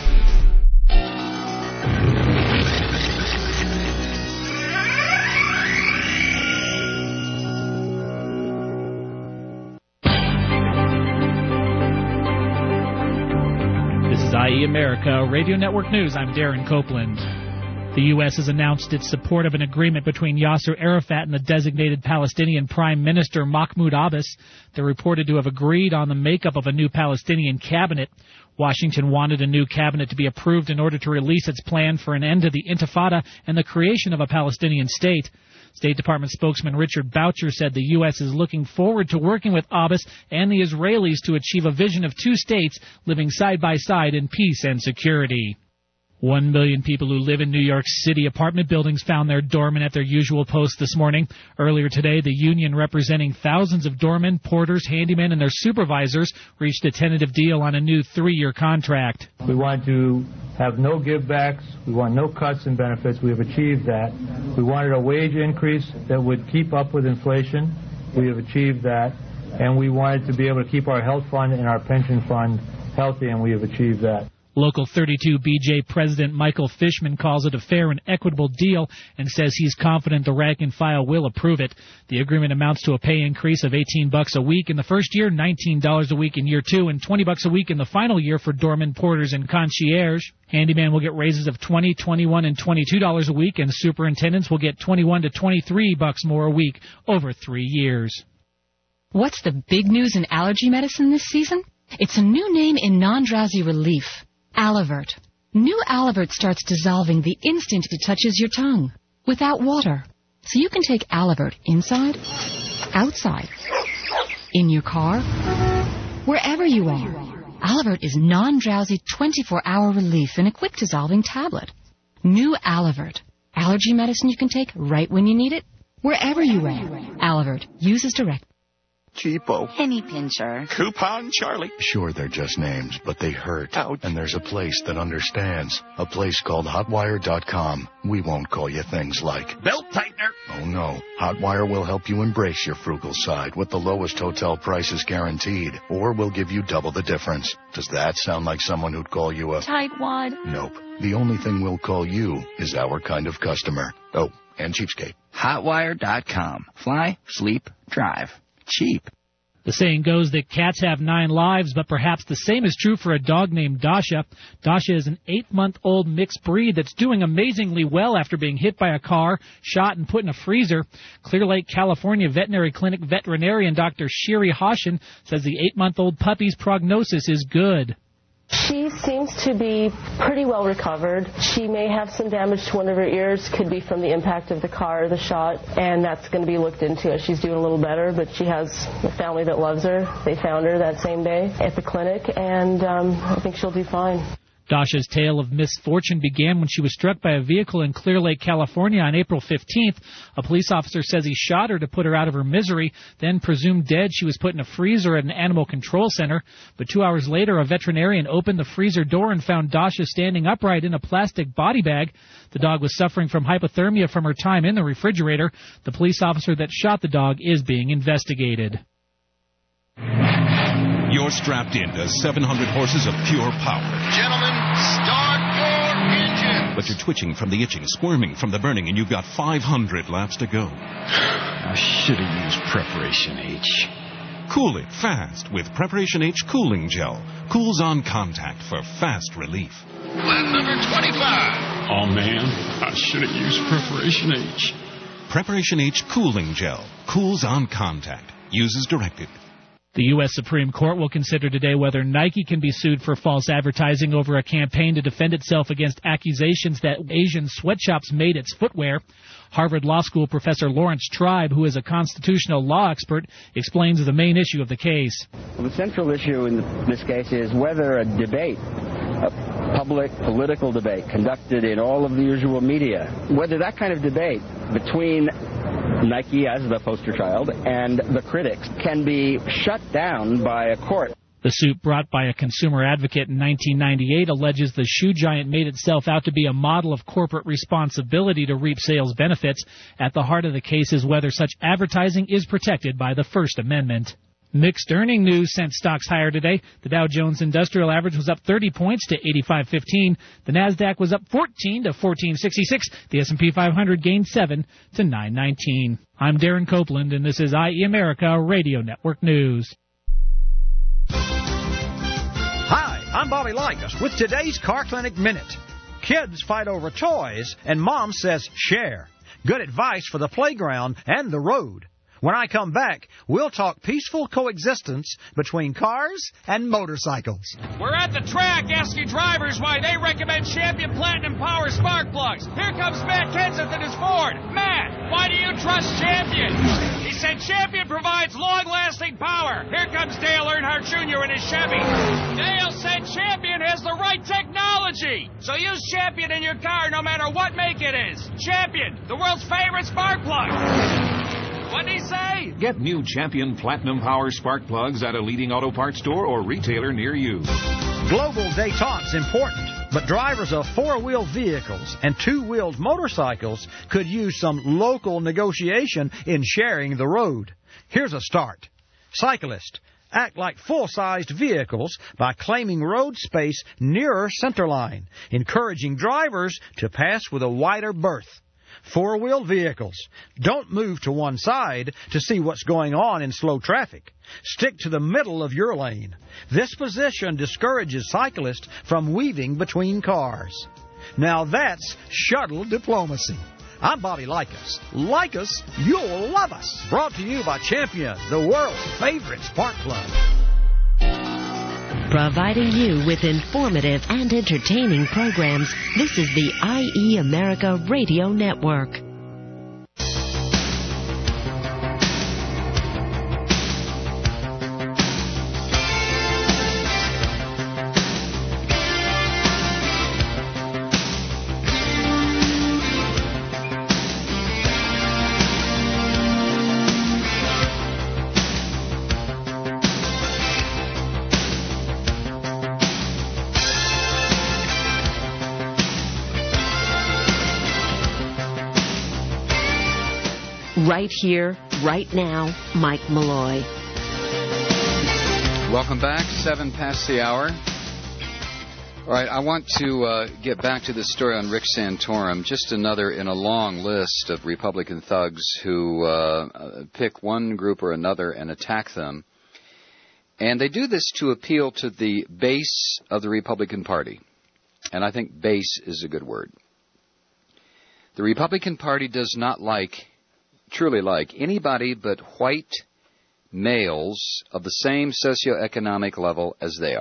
I E America Radio Network News. I'm Darren Copeland. The U S has announced its support of an agreement between Yasser Arafat and the designated Palestinian Prime Minister Mahmoud Abbas. They're reported to have agreed on the makeup of a new Palestinian cabinet. Washington wanted a new cabinet to be approved in order to release its plan for an end to the Intifada and the creation of a Palestinian state. State Department spokesman Richard Boucher said the U S is looking forward to working with Abbas and the Israelis to achieve a vision of two states living side by side in peace and security. One million people who live in New York City apartment buildings found their doormen at their usual posts this morning. Earlier today, the union representing thousands of doormen, porters, handymen, and their supervisors reached a tentative deal on a new three-year contract. We want to have no give-backs. We want no cuts in benefits. We have achieved that. We wanted a wage increase that would keep up with inflation. We have achieved that. And we wanted to be able to keep our health fund and our pension fund healthy, and we have achieved that. Local thirty-two B J President Michael Fishman calls it a fair and equitable deal and says he's confident the rank and file will approve it. The agreement amounts to a pay increase of eighteen bucks a week in the first year, nineteen dollars a week in year two, and twenty bucks a week in the final year for doormen, porters, and concierge. Handyman will get raises of twenty, twenty-one, and twenty-two dollars a week, and superintendents will get twenty-one to twenty-three bucks more a week over three years. What's the big news in allergy medicine this season? It's a new name in non-drowsy relief. Alavert. New Alavert starts dissolving the instant it touches your tongue, without water. So you can take Alavert inside, outside, in your car, wherever you are. Alavert is non-drowsy twenty-four hour relief in a quick dissolving tablet. New Alavert. Allergy medicine you can take right when you need it, wherever you are. Alavert. Use as directed. Cheapo. Penny Pincher. Coupon Charlie. Sure, they're just names, but they hurt. Ouch. And there's a place that understands. A place called Hotwire dot com. We won't call you things like Belt tightener. Oh, no. Hotwire will help you embrace your frugal side with the lowest hotel prices guaranteed, or we'll give you double the difference. Does that sound like someone who'd call you a tightwad? Nope. The only thing we'll call you is our kind of customer. Oh, and cheapskate. Hotwire dot com. Fly, sleep, drive. Cheap. The saying goes that cats have nine lives, but perhaps the same is true for a dog named Dasha. Dasha is an eight-month-old mixed breed that's doing amazingly well after being hit by a car, shot, and put in a freezer. Clear Lake, California Veterinary Clinic veterinarian Doctor Shiri Hoshin says the eight-month-old puppy's prognosis is good. She seems to be pretty well recovered. She may have some damage to one of her ears, could be from the impact of the car or the shot, and that's going to be looked into as she's doing a little better, but she has a family that loves her. They found her that same day at the clinic, and um, I think she'll do fine. Dasha's tale of misfortune began when she was struck by a vehicle in Clear Lake, California on April fifteenth. A police officer says he shot her to put her out of her misery. Then, presumed dead, she was put in a freezer at an animal control center. But two hours later, a veterinarian opened the freezer door and found Dasha standing upright in a plastic body bag. The dog was suffering from hypothermia from her time in the refrigerator. The police officer that shot the dog is being investigated. You're strapped into seven hundred horses of pure power. Gentlemen, start your engine. But you're twitching from the itching, squirming from the burning, and you've got five hundred laps to go. I should have used Preparation H. Cool it fast with Preparation H Cooling Gel. Cools on contact for fast relief. Lap number twenty-five. Oh, man, I should have used Preparation H. Preparation H Cooling Gel. Cools on contact. Use as directed. The U S Supreme Court will consider today whether Nike can be sued for false advertising over a campaign to defend itself against accusations that Asian sweatshops made its footwear. Harvard Law School professor Lawrence Tribe, who is a constitutional law expert, explains the main issue of the case. Well, the central issue in this case is whether a debate, a public political debate conducted in all of the usual media, whether that kind of debate between Nike as the poster child and the critics can be shut down by a court. The suit, brought by a consumer advocate in nineteen ninety-eight, alleges the shoe giant made itself out to be a model of corporate responsibility to reap sales benefits. At the heart of the case is whether such advertising is protected by the First Amendment. Mixed earning news sent stocks higher today. The Dow Jones Industrial Average was up thirty points to eighty-five fifteen. The Nasdaq was up fourteen to fourteen sixty-six. The S and P five hundred gained seven to nine nineteen. I'm Darren Copeland, and this is I E America Radio Network News. Hi, I'm Bobby Likas with today's Car Clinic Minute. Kids fight over toys, and Mom says share. Good advice for the playground and the road. When I come back, we'll talk peaceful coexistence between cars and motorcycles. We're at the track asking drivers why they recommend Champion Platinum Power Spark Plugs. Here comes Matt Kenseth and his Ford. Matt, why do you trust Champion? He said Champion provides long-lasting power. Here comes Dale Earnhardt Junior in his Chevy. Dale said Champion has the right technology. So use Champion in your car no matter what make it is. Champion, the world's favorite spark plug. What'd he say? Get new Champion Platinum Power Spark Plugs at a leading auto parts store or retailer near you. Global détente's important, but drivers of four-wheel vehicles and two-wheeled motorcycles could use some local negotiation in sharing the road. Here's a start. Cyclists, act like full-sized vehicles by claiming road space nearer centerline, encouraging drivers to pass with a wider berth. Four-wheel vehicles, don't move to one side to see what's going on in slow traffic. Stick to the middle of your lane. This position discourages cyclists from weaving between cars. Now that's shuttle diplomacy. I'm Bobby Likas. Like us, you'll love us. Brought to you by Champion, the world's favorite spark plug. Providing you with informative and entertaining programs, this is the I E America Radio Network. Right here, right now, Mike Malloy. Welcome back, seven past the hour. All right, I want to uh, get back to this story on Rick Santorum, just another in a long list of Republican thugs who uh, pick one group or another and attack them. And they do this to appeal to the base of the Republican Party. And I think base is a good word. The Republican Party does not like... truly like anybody but white males of the same socioeconomic level as they are.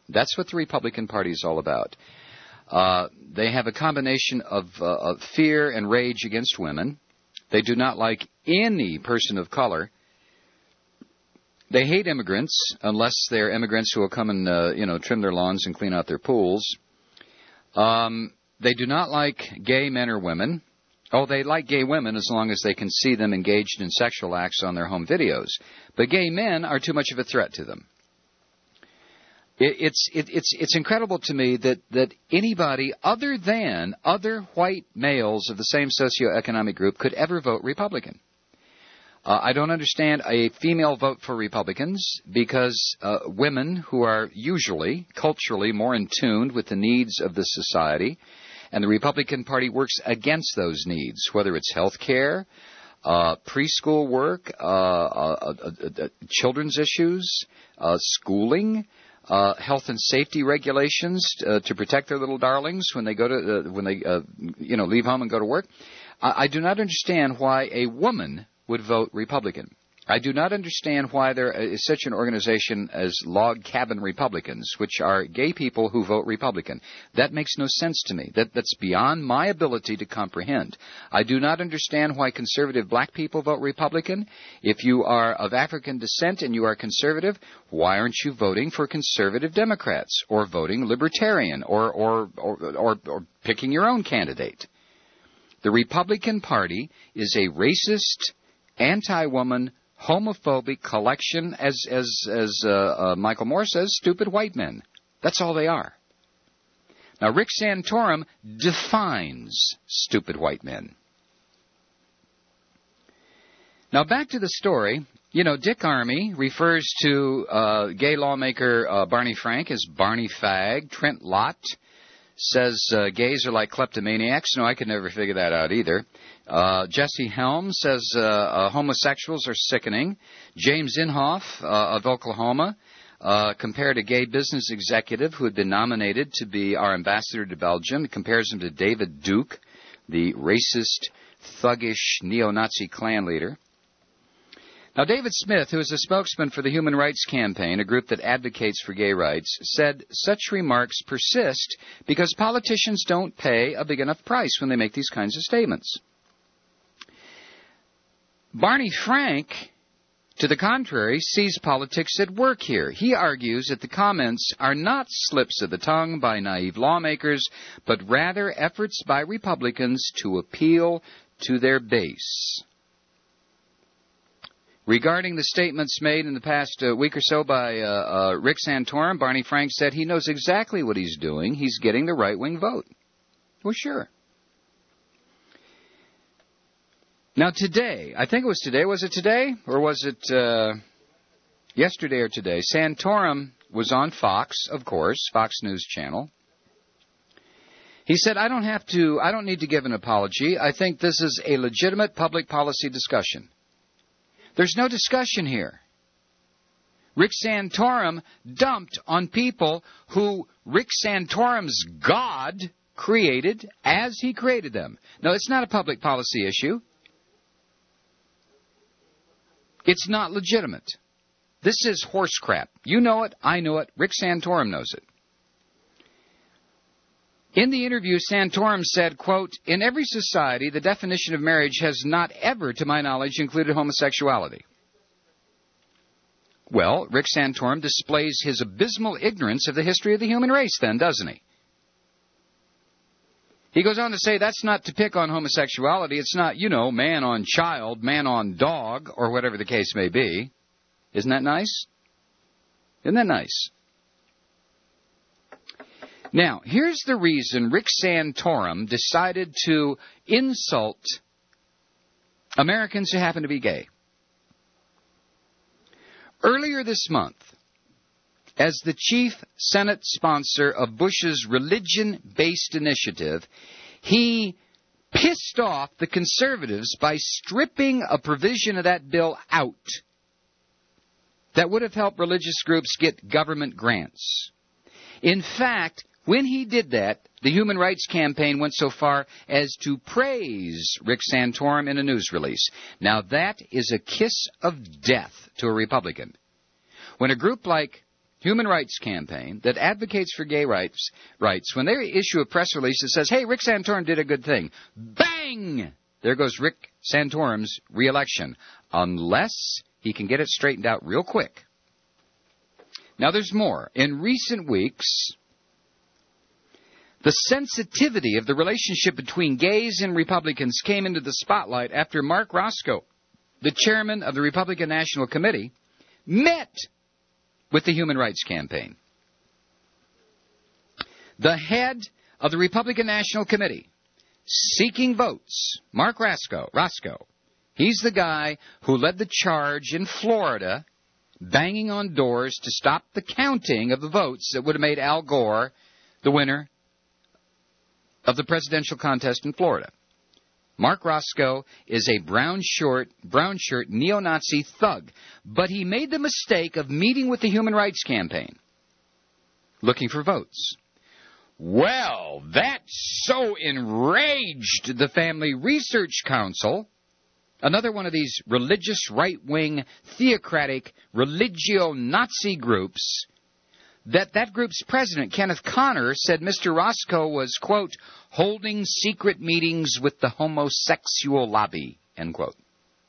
That's what the Republican Party is all about. Uh, they have a combination of, uh, of fear and rage against women. They do not like any person of color. They hate immigrants unless they're immigrants who will come and uh, you know trim their lawns and clean out their pools. Um, they do not like gay men or women. Oh, they like gay women as long as they can see them engaged in sexual acts on their home videos. But gay men are too much of a threat to them. It, it's it, it's it's incredible to me that, that anybody other than other white males of the same socioeconomic group could ever vote Republican. Uh, I don't understand a female vote for Republicans because uh, women who are usually culturally more in tune with the needs of the society, and the Republican Party works against those needs, whether it's health care, uh, preschool work, uh, uh, uh, uh, children's issues, uh, schooling, uh, health and safety regulations uh, to protect their little darlings when they go to uh, when they uh, you know leave home and go to work. I, I do not understand why a woman would vote Republican. I do not understand why there is such an organization as Log Cabin Republicans, which are gay people who vote Republican. That makes no sense to me. That, that's beyond my ability to comprehend. I do not understand why conservative black people vote Republican. If you are of African descent and you are conservative, why aren't you voting for conservative Democrats or voting Libertarian or, or, or, or, or picking your own candidate? The Republican Party is a racist, anti-woman, homophobic collection, as as as uh, uh, Michael Moore says, stupid white men. That's all they are. Now, Rick Santorum defines stupid white men. Now, back to the story. You know, Dick Armey refers to uh, gay lawmaker uh, Barney Frank as Barney Fag. Trent Lott says uh, gays are like kleptomaniacs. No, I could never figure that out either. Uh, Jesse Helms says uh, uh, homosexuals are sickening. James Inhofe uh, of Oklahoma uh, compared a gay business executive who had been nominated to be our ambassador to Belgium. He compares him to David Duke, the racist, thuggish, neo-Nazi Klan leader. Now, David Smith, who is a spokesman for the Human Rights Campaign, a group that advocates for gay rights, said such remarks persist because politicians don't pay a big enough price when they make these kinds of statements. Barney Frank, to the contrary, sees politics at work here. He argues that the comments are not slips of the tongue by naive lawmakers, but rather efforts by Republicans to appeal to their base. Regarding the statements made in the past uh, week or so by uh, uh, Rick Santorum, Barney Frank said he knows exactly what he's doing. He's getting the right-wing vote. Well, sure. Now, today, I think it was today. Was it today? Or was it uh, yesterday or today? Santorum was on Fox, of course, Fox News Channel. He said, I don't have to, I don't need to give an apology. I think this is a legitimate public policy discussion. There's no discussion here. Rick Santorum dumped on people who Rick Santorum's God created as he created them. No, it's not a public policy issue. It's not legitimate. This is horse crap. You know it. I know it. Rick Santorum knows it. In the interview, Santorum said, quote, in every society, the definition of marriage has not ever, to my knowledge, included homosexuality. Well, Rick Santorum displays his abysmal ignorance of the history of the human race then, doesn't he? He goes on to say that's not to pick on homosexuality. It's not, you know, man on child, man on dog, or whatever the case may be. Isn't that nice? Isn't that nice? Now, here's the reason Rick Santorum decided to insult Americans who happen to be gay. Earlier this month, as the chief Senate sponsor of Bush's religion-based initiative, he pissed off the conservatives by stripping a provision of that bill out that would have helped religious groups get government grants. In fact, when he did that, the Human Rights Campaign went so far as to praise Rick Santorum in a news release. Now, that is a kiss of death to a Republican. When a group like human rights campaign that advocates for gay rights, rights, when they issue a press release that says, hey, Rick Santorum did a good thing, bang! There goes Rick Santorum's reelection, unless he can get it straightened out real quick. Now, there's more. In recent weeks, the sensitivity of the relationship between gays and Republicans came into the spotlight after Mark Roscoe, the chairman of the Republican National Committee, met with the Human Rights Campaign. The head of the Republican National Committee, seeking votes, Mark Roscoe, Roscoe, he's the guy who led the charge in Florida, banging on doors to stop the counting of the votes that would have made Al Gore the winner of the presidential contest in Florida. Mark Roscoe is a brown shirt, brown shirt neo-Nazi thug, but he made the mistake of meeting with the Human Rights Campaign, looking for votes. Well, that so enraged the Family Research Council, another one of these religious right-wing theocratic religio-Nazi groups, that that group's president, Kenneth Connor, said Mister Roscoe was, quote, holding secret meetings with the homosexual lobby, end quote.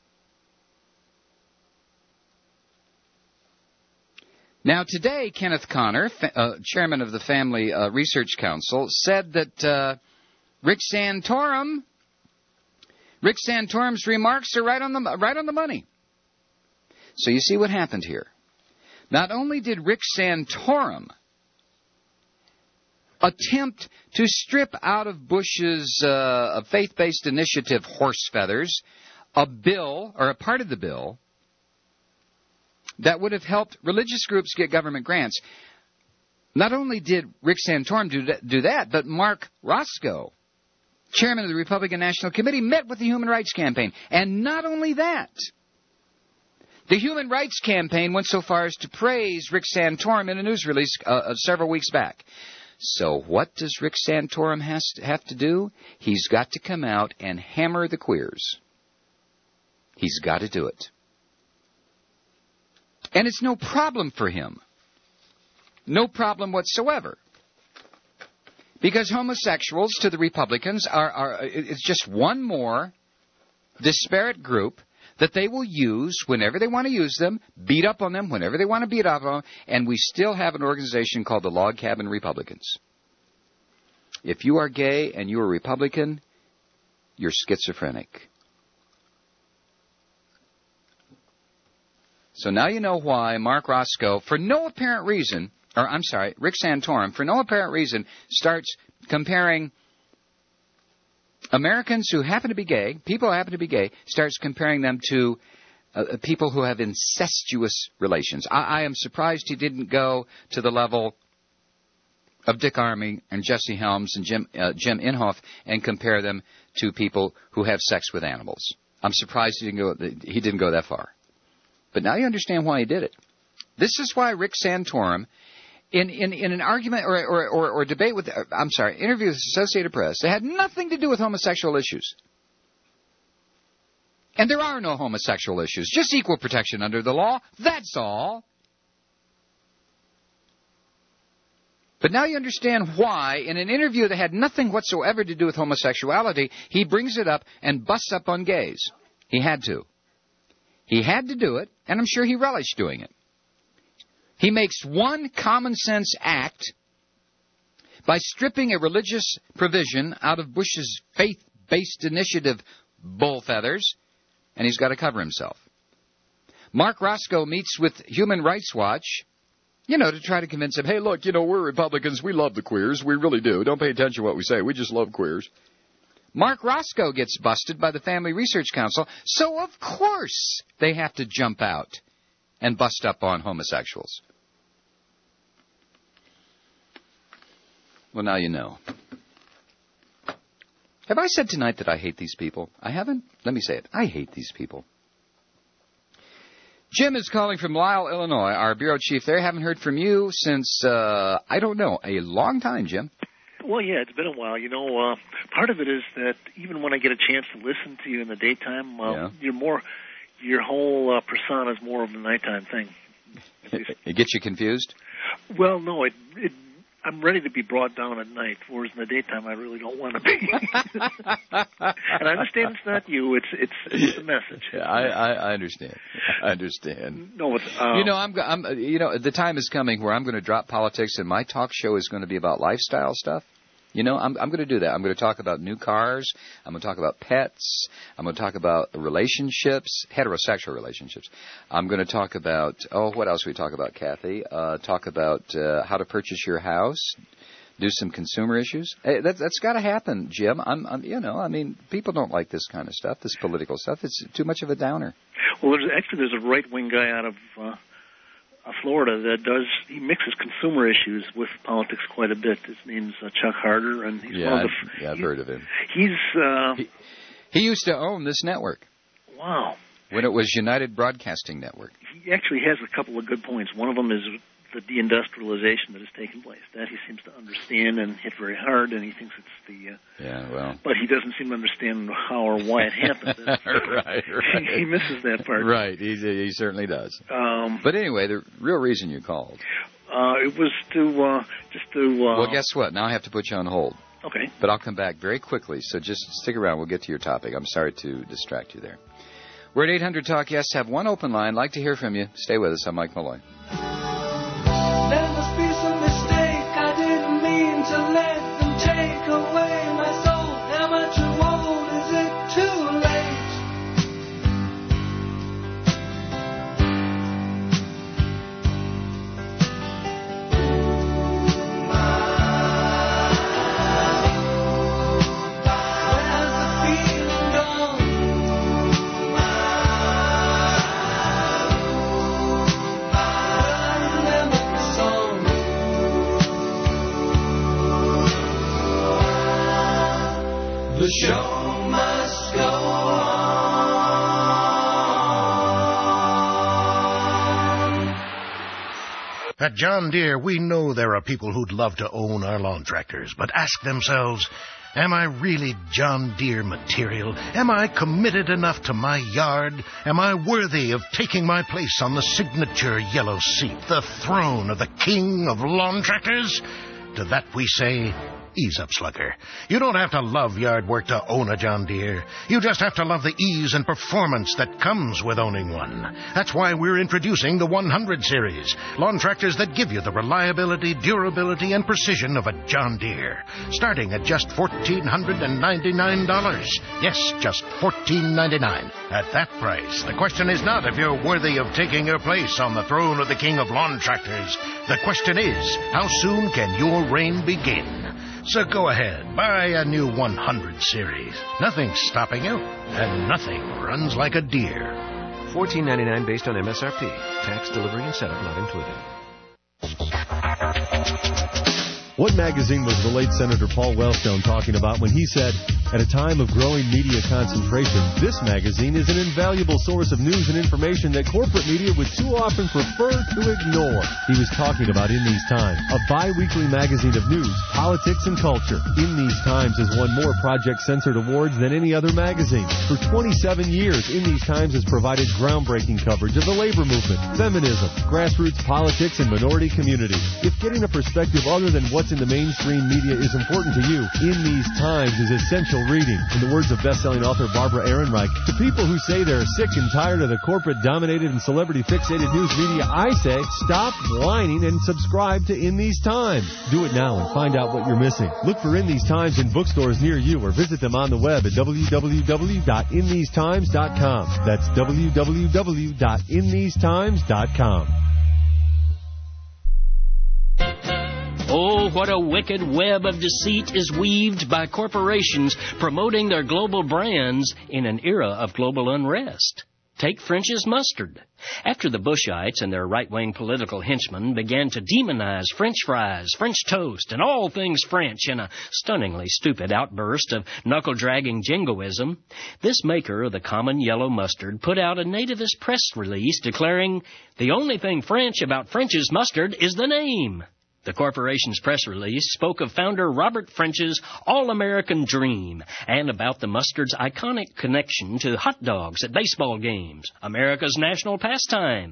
Now, today, Kenneth Connor, uh, chairman of the Family uh, Research Council, said that uh, Rick Santorum, Rick Santorum's remarks are right on the right on the money. So you see what happened here. Not only did Rick Santorum attempt to strip out of Bush's uh, faith-based initiative, horse feathers, a bill, or a part of the bill, that would have helped religious groups get government grants. Not only did Rick Santorum do that, do that, but Mark Roscoe, chairman of the Republican National Committee, met with the Human Rights Campaign. And not only that, the Human Rights Campaign went so far as to praise Rick Santorum in a news release uh, several weeks back. So what does Rick Santorum has to have to do? He's got to come out and hammer the queers. He's got to do it. And it's no problem for him. No problem whatsoever. Because homosexuals to the Republicans are, are it's just one more disparate group that they will use whenever they want to use them, beat up on them whenever they want to beat up on them, and we still have an organization called the Log Cabin Republicans. If you are gay and you are Republican, you're schizophrenic. So now you know why Mark Roscoe, for no apparent reason, or I'm sorry, Rick Santorum, for no apparent reason, starts comparing Americans who happen to be gay, people who happen to be gay, starts comparing them to uh, people who have incestuous relations. I, I am surprised he didn't go to the level of Dick Armey and Jesse Helms and Jim, uh, Jim Inhofe and compare them to people who have sex with animals. I'm surprised he didn't go, he didn't go that far. But now you understand why he did it. This is why Rick Santorum, in, in, in an argument or, or, or, or debate with, I'm sorry, interview with the Associated Press, that had nothing to do with homosexual issues. And there are no homosexual issues, just equal protection under the law, that's all. But now you understand why, in an interview that had nothing whatsoever to do with homosexuality, he brings it up and busts up on gays. He had to. He had to do it, and I'm sure he relished doing it. He makes one common sense act by stripping a religious provision out of Bush's faith-based initiative bull feathers, and he's got to cover himself. Mark Roscoe meets with Human Rights Watch, you know, to try to convince him, hey, look, you know, we're Republicans, we love the queers, we really do. Don't pay attention to what we say, we just love queers. Mark Roscoe gets busted by the Family Research Council, so of course they have to jump out and bust up on homosexuals. Well, now you know. Have I said tonight that I hate these people? I haven't? Let me say it. I hate these people. Jim is calling from Lisle, Illinois, our bureau chief there. Haven't heard from you since, uh, I don't know, a long time, Jim. Well, yeah, it's been a while. You know, uh, part of it is that even when I get a chance to listen to you in the daytime, uh, yeah. you're more, your whole uh, persona is more of a nighttime thing. It, it gets you confused? Well, no, it, it I'm ready to be brought down at night, whereas in the daytime I really don't want to be. And I understand it's not you; it's it's, it's the message. Yeah, I, I I understand. I understand. No, it's, uh, you know, I'm I'm you know, the time is coming where I'm going to drop politics, and my talk show is going to be about lifestyle stuff. You know, I'm I'm going to do that. I'm going to talk about new cars. I'm going to talk about pets. I'm going to talk about relationships, heterosexual relationships. I'm going to talk about, oh, what else we talk about, Kathy? Uh, talk about uh, how to purchase your house, do some consumer issues. Hey, that, that's got to happen, Jim. I'm, I'm, you know, I mean, people don't like this kind of stuff, this political stuff. It's too much of a downer. Well, there's, actually, there's a right-wing guy out of uh, uh, Florida that does, he mixes consumer issues with politics quite a bit. His name's uh, Chuck Harder, and he's yeah, one of the... I've, yeah, I've heard of him. He's... Uh, he, he used to own this network. Wow. When it was United Broadcasting Network. He actually has a couple of good points. One of them is the deindustrialization that has taken place. That he seems to understand and hit very hard, and he thinks it's the... Uh, yeah, well... But he doesn't seem to understand how or why it happened. right, right. He, he misses that part. Right, he, he certainly does. Um, but anyway, the real reason you called... Uh, it was to, uh, just to... Uh, well, guess what? Now I have to put you on hold. Okay. But I'll come back very quickly, so just stick around. We'll get to your topic. I'm sorry to distract you there. We're at eight hundred talk yes. Have one open line. Like to hear from you. Stay with us. I'm Mike Malloy. There must be some mistake. I didn't mean to let them take away my soul. Am I too old? Is it too late? The show must go on. At John Deere, we know there are people who'd love to own our lawn tractors, but ask themselves, am I really John Deere material? Am I committed enough to my yard? Am I worthy of taking my place on the signature yellow seat, the throne of the king of lawn tractors? To that we say, ease up, slugger. You don't have to love yard work to own a John Deere. You just have to love the ease and performance that comes with owning one. That's why we're introducing the one hundred series. Lawn tractors that give you the reliability, durability, and precision of a John Deere. Starting at just one thousand four hundred ninety-nine dollars. Yes, just one thousand four hundred ninety-nine dollars. At that price, the question is not if you're worthy of taking your place on the throne of the king of lawn tractors. The question is, how soon can your reign begin? So go ahead, buy a new one hundred series. Nothing's stopping you, and nothing runs like a deer. fourteen ninety-nine based on M S R P. Tax, delivery, and setup not included. What magazine was the late Senator Paul Wellstone talking about when he said, at a time of growing media concentration, this magazine is an invaluable source of news and information that corporate media would too often prefer to ignore? He was talking about In These Times, a bi-weekly magazine of news, politics, and culture. In These Times has won more Project Censored awards than any other magazine. For twenty-seven years, In These Times has provided groundbreaking coverage of the labor movement, feminism, grassroots politics, and minority communities. If getting a perspective other than what's in the mainstream media is important to you, In These Times is essential reading. In the words of best-selling author Barbara Ehrenreich, to people who say they're sick and tired of the corporate-dominated and celebrity-fixated news media, I say, stop whining and subscribe to In These Times. Do it now and find out what you're missing. Look for In These Times in bookstores near you or visit them on the web at w w w dot in these times dot com. That's w w w dot in these times dot com. Oh, what a wicked web of deceit is weaved by corporations promoting their global brands in an era of global unrest. Take French's Mustard. After the Bushites and their right-wing political henchmen began to demonize French fries, French toast, and all things French in a stunningly stupid outburst of knuckle-dragging jingoism, this maker of the common yellow mustard put out a nativist press release declaring, "The only thing French about French's Mustard is the name." The corporation's press release spoke of founder Robert French's all-American dream and about the mustard's iconic connection to hot dogs at baseball games, America's national pastime.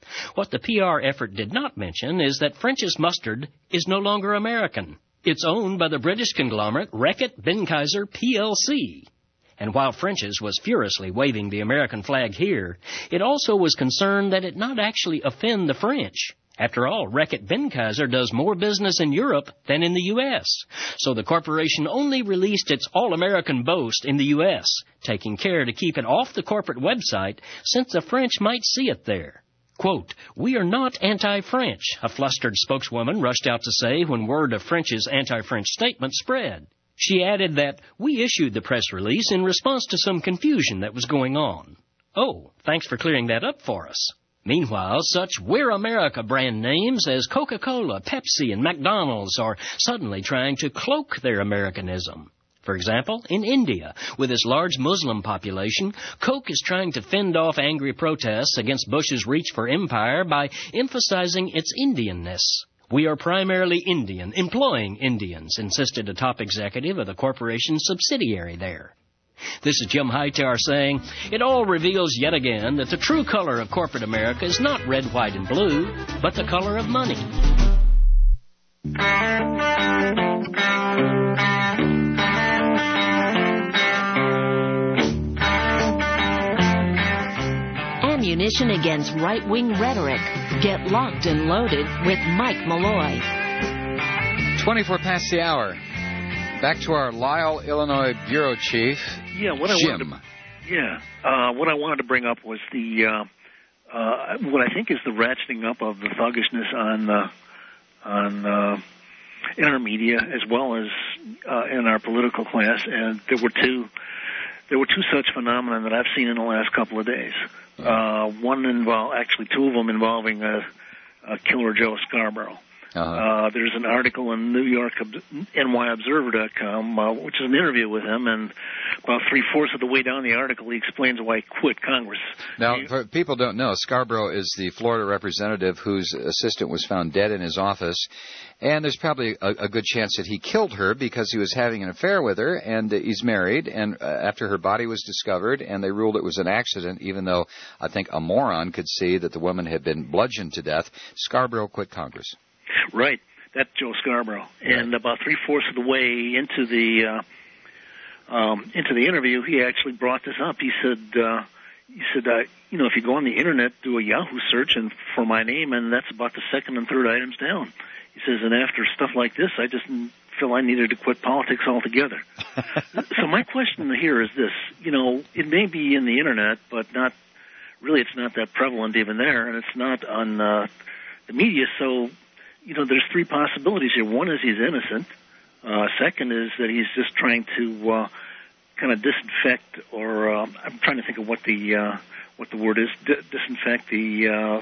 What the P R effort did not mention is that French's Mustard is no longer American. It's owned by the British conglomerate Reckitt Benckiser P L C. And while French's was furiously waving the American flag here, it also was concerned that it not actually offend the French. After all, Reckitt Benckiser does more business in Europe than in the U S, so the corporation only released its all-American boast in the U S, taking care to keep it off the corporate website since the French might see it there. Quote, "We are not anti-French," a flustered spokeswoman rushed out to say when word of French's anti-French statement spread. She added that, "We issued the press release in response to some confusion that was going on." Oh, thanks for clearing that up for us. Meanwhile, such We're America brand names as Coca-Cola, Pepsi, and McDonald's are suddenly trying to cloak their Americanism. For example, in India, with its large Muslim population, Coke is trying to fend off angry protests against Bush's reach for empire by emphasizing its Indianness. "We are primarily Indian, employing Indians," insisted a top executive of the corporation's subsidiary there. This is Jim Hightower saying, it all reveals yet again that the true color of corporate America is not red, white, and blue, but the color of money. Ammunition against right-wing rhetoric. Get locked and loaded with Mike Malloy. twenty-four past the hour. Back to our Lisle, Illinois bureau chief, yeah, what I Jim. Wanted to, yeah, uh, what I wanted to bring up was the uh, uh, what I think is the ratcheting up of the thuggishness on uh, on uh, in our media as well as uh, in our political class, and there were two there were two such phenomena that I've seen in the last couple of days. Uh, one involved, actually two of them involving uh, uh, Killer Joe Scarborough. Uh-huh. Uh, there's an article in New York, N Y Observer dot com, uh, which is an interview with him, and about three-fourths of the way down the article, he explains why he quit Congress. Now, he, for people don't know, Scarborough is the Florida representative whose assistant was found dead in his office, and there's probably a, a good chance that he killed her because he was having an affair with her, and uh, he's married, and uh, after her body was discovered, and they ruled it was an accident, even though I think a moron could see that the woman had been bludgeoned to death, Scarborough quit Congress. Right, that's Joe Scarborough, and about three-fourths of the way into the uh, um, into the interview, he actually brought this up. He said, uh, "He said, uh, you know, if you go on the internet, do a Yahoo search, and for my name, and that's about the second and third items down." He says, "And after stuff like this, I just feel I needed to quit politics altogether." So my question here is this: you know, it may be in the internet, but not really. It's not that prevalent even there, and it's not on uh, the media, so. You know, there's three possibilities here. One is he's innocent. Uh, second is that he's just trying to uh, kind of disinfect, or uh, I'm trying to think of what the uh, what the word is, D- disinfect the uh,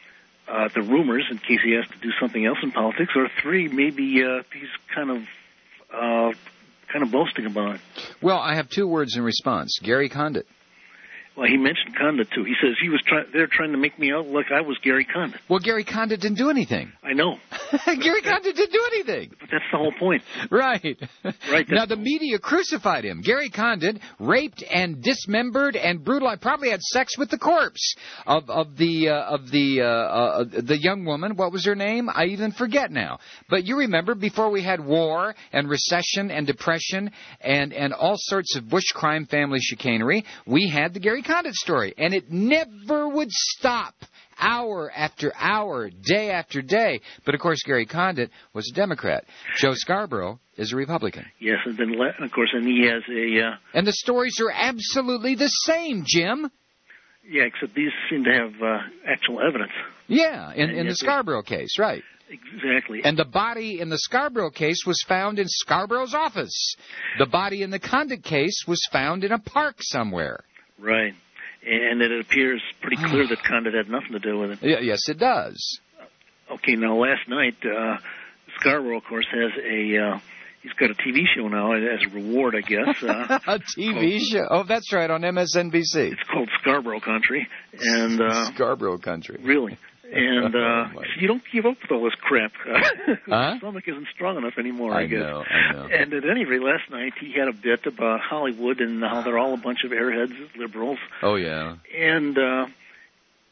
uh, the rumors in case he has to do something else in politics. Or three, maybe uh, he's kind of uh, kind of boasting about it. Well, I have two words in response. Gary Condit. Well, he mentioned Condit, too. He says he was trying. They're trying to make me out like I was Gary Condit. Well, Gary Condit didn't do anything. I know. Gary Condit didn't do anything. But that's the whole point. Right. Right. Now, the media crucified him. Gary Condit raped and dismembered and brutalized, probably had sex with the corpse of, of the uh, of the uh, uh, the young woman. What was her name? I even forget now. But you remember, before we had war and recession and depression and, and all sorts of Bush crime family chicanery, we had the Gary Condit story, and it never would stop, hour after hour, day after day. But of course, Gary Condit was a Democrat. Joe Scarborough is a Republican. Yes, and then of course, and he has a. Uh, and the stories are absolutely the same, Jim. Yeah, except these seem to have uh, actual evidence. Yeah, in, in the Scarborough case, right. Exactly. And the body in the Scarborough case was found in Scarborough's office. The body in the Condit case was found in a park somewhere. Right. And it appears pretty clear that Condit had nothing to do with it. Yeah, yes, it does. Okay, now last night, uh, Scarborough, of course, has a, uh, he's got a T V show now as a reward, I guess. Uh, a T V show? Oh, that's right, on M S N B C. It's called Scarborough Country. And uh, Scarborough Country. Really. And uh, oh, you don't give up with all this crap. Huh? My stomach isn't strong enough anymore, I, I guess. Know, I know. And at any rate, last night he had a bit about Hollywood and how they're all a bunch of airheads, liberals. Oh, yeah. And uh,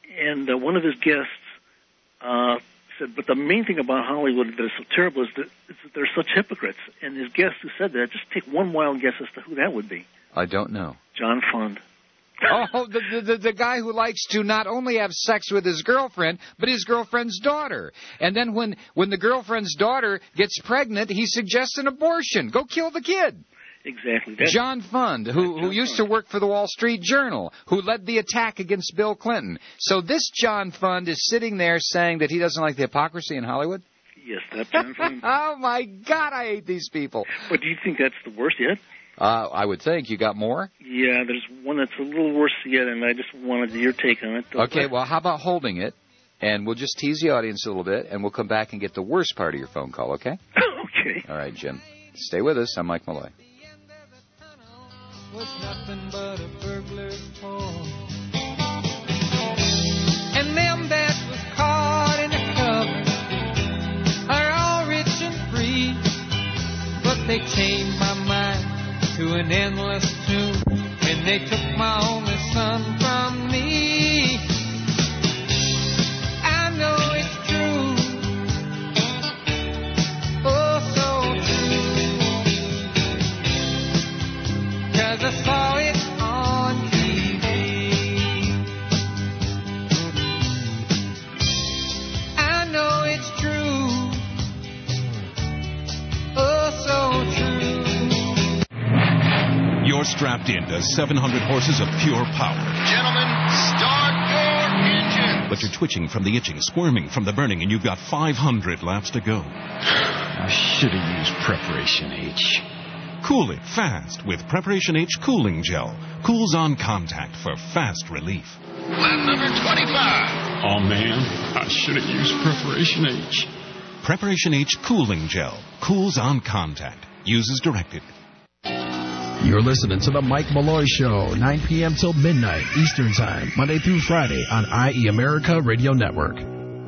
and uh, one of his guests uh, said, but the main thing about Hollywood that is so terrible is that, is that they're such hypocrites. And his guest who said that, just take one wild guess as to who that would be. I don't know. John Fund. Oh, the, the the guy who likes to not only have sex with his girlfriend, but his girlfriend's daughter. And then when, when the girlfriend's daughter gets pregnant, he suggests an abortion. Go kill the kid. Exactly. That's, John Fund, who, who used to work for the Wall Street Journal, who led the attack against Bill Clinton. So this John Fund is sitting there saying that he doesn't like the hypocrisy in Hollywood? Yes, that's John Fund. Oh, my God, I hate these people. But do you think that's the worst yet? Uh, I would think. You got more? Yeah, there's one that's a little worse yet, and I just wanted your take on it. Okay, well, how about holding it, and we'll just tease the audience a little bit, and we'll come back and get the worst part of your phone call, okay? Okay. All right, Jim. Stay with us. I'm Mike Malloy. Was nothing but a burglar's toy. And them that was caught in the cover are all rich and free, but they chained my mind to an endless tune when they took my only son from me. I know it's true, oh so true, 'cause I saw it on T V. I know it's true, oh so true. You're strapped into seven hundred horses of pure power. Gentlemen, start your engine. But you're twitching from the itching, squirming from the burning, and you've got five hundred laps to go. I should have used Preparation H. Cool it fast with Preparation H Cooling Gel. Cools on contact for fast relief. Lap number twenty-five. Oh, man, I should have used Preparation H. Preparation H Cooling Gel. Cools on contact. Use as directed. You're listening to the Mike Malloy Show, nine p.m. till midnight Eastern Time, Monday through Friday on I E America Radio Network.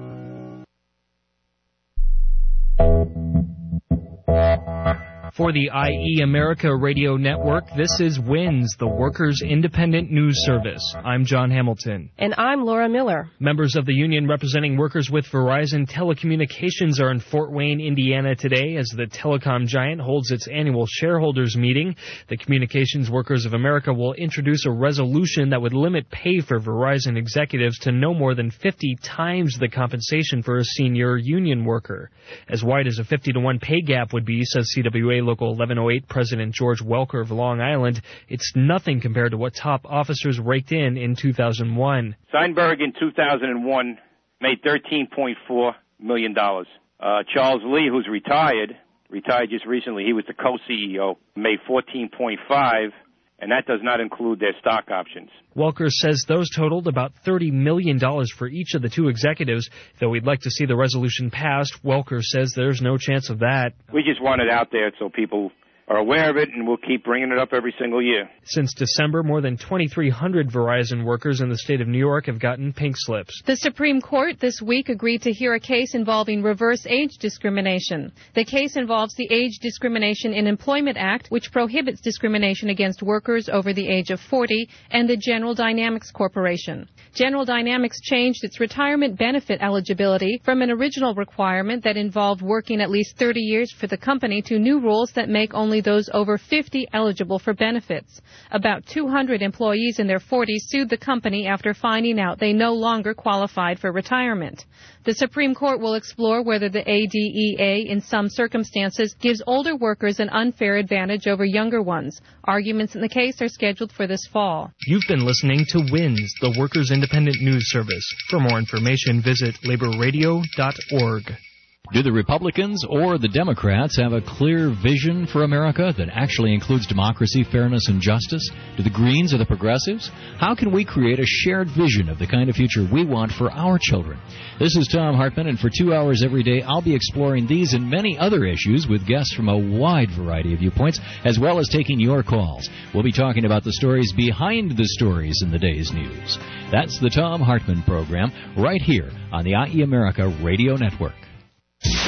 For the I E America Radio Network, this is WINS, the Workers' Independent News Service. I'm John Hamilton. And I'm Laura Miller. Members of the union representing workers with Verizon Telecommunications are in Fort Wayne, Indiana today as the telecom giant holds its annual shareholders meeting. The Communications Workers of America will introduce a resolution that would limit pay for Verizon executives to no more than fifty times the compensation for a senior union worker. As wide as a fifty to one pay gap would be, says C W A Local eleven oh eight President George Welker of Long Island, it's nothing compared to what top officers raked in in two thousand one. Steinberg in two thousand one made thirteen point four million dollars. Uh, Charles Lee, who's retired, retired just recently, he was the co-C E O, made fourteen point five, and that does not include their stock options. Welker says those totaled about thirty million dollars for each of the two executives. Though he'd like to see the resolution passed, Welker says there's no chance of that. We just want it out there so people are aware of it, and we'll keep bringing it up every single year. Since December, more than twenty-three hundred Verizon workers in the state of New York have gotten pink slips. The Supreme Court this week agreed to hear a case involving reverse age discrimination. The case involves the Age Discrimination in Employment Act, which prohibits discrimination against workers over the age of forty, and the General Dynamics Corporation. General Dynamics changed its retirement benefit eligibility from an original requirement that involved working at least thirty years for the company to new rules that make only those over fifty eligible for benefits. About two hundred employees in their forties sued the company after finding out they no longer qualified for retirement. The Supreme Court will explore whether the A D E A in some circumstances gives older workers an unfair advantage over younger ones. Arguments in the case are scheduled for this fall. You've been listening to WINS, the Workers' Independent News Service. For more information, visit labor radio dot org. Do the Republicans or the Democrats have a clear vision for America that actually includes democracy, fairness, and justice? Do the Greens or the Progressives? How can we create a shared vision of the kind of future we want for our children? This is Tom Hartman, and for two hours every day, I'll be exploring these and many other issues with guests from a wide variety of viewpoints, as well as taking your calls. We'll be talking about the stories behind the stories in the day's news. That's the Tom Hartman Program, right here on the I E America Radio Network.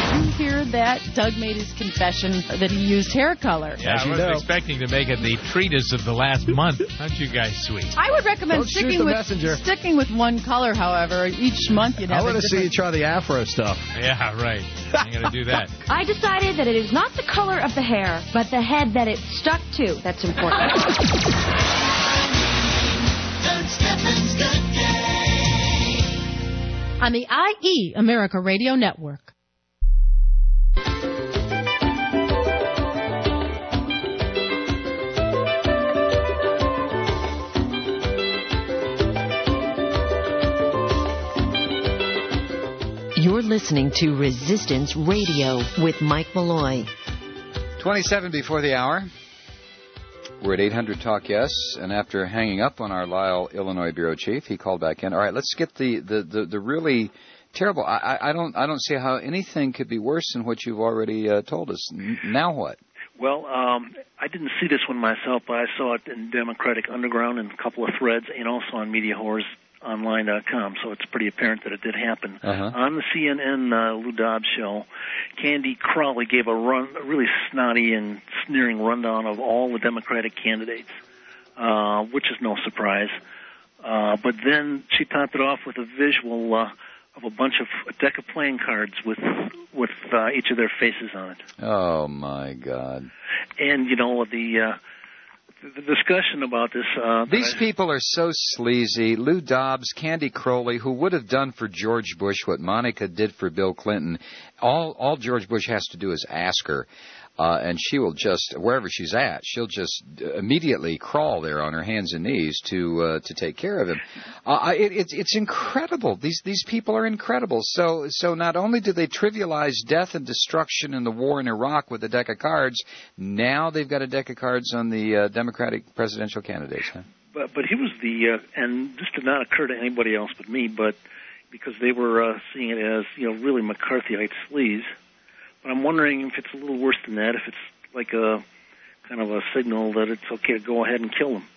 you hear that? Doug made his confession that he used hair color. Yeah, I wasn't expecting to make it the treatise of the last month. Aren't you guys sweet? I would recommend Don't shoot sticking the with messenger. sticking with one color. However, each month you'd I have. want a to see you different... try the afro stuff. Yeah, right. I'm going to do that. I decided that it is not the color of the hair, but the head that it stuck to that's important. On the I E America Radio Network. You're listening to Resistance Radio with Mike Malloy. twenty-seven before the hour. We're at eight hundred Talk Yes, and after hanging up on our Lisle, Illinois bureau chief, he called back in. All right, let's get the, the, the, the really terrible. I, I, I don't I don't see how anything could be worse than what you've already uh, told us. N- now what? Well, um, I didn't see this one myself, but I saw it in Democratic Underground in a couple of threads, and also on Media Whores Online dot com, so it's pretty apparent that it did happen. Uh-huh. On the C N N uh, Lou Dobbs show, Candy Crowley gave a run, a really snotty and sneering rundown of all the Democratic candidates, uh, which is no surprise. Uh, but then she topped it off with a visual uh, of a bunch of a deck of playing cards with with uh, each of their faces on it. Oh my God! And you know the. Uh, The discussion about this... Uh, These people are so sleazy. Lou Dobbs, Candy Crowley, who would have done for George Bush what Monica did for Bill Clinton. All all George Bush has to do is ask her, uh, and she will just, wherever she's at, she'll just immediately crawl there on her hands and knees to uh, to take care of him. Uh, it, it's it's incredible. These these people are incredible. So so not only do they trivialize death and destruction in the war in Iraq with a deck of cards, now they've got a deck of cards on the uh, Democratic presidential candidates. Huh? But but he was the, uh, and this did not occur to anybody else but me, but because they were uh, seeing it as, you know, really McCarthyite sleaze. But I'm wondering if it's a little worse than that, if it's like a kind of a signal that it's okay to go ahead and kill them.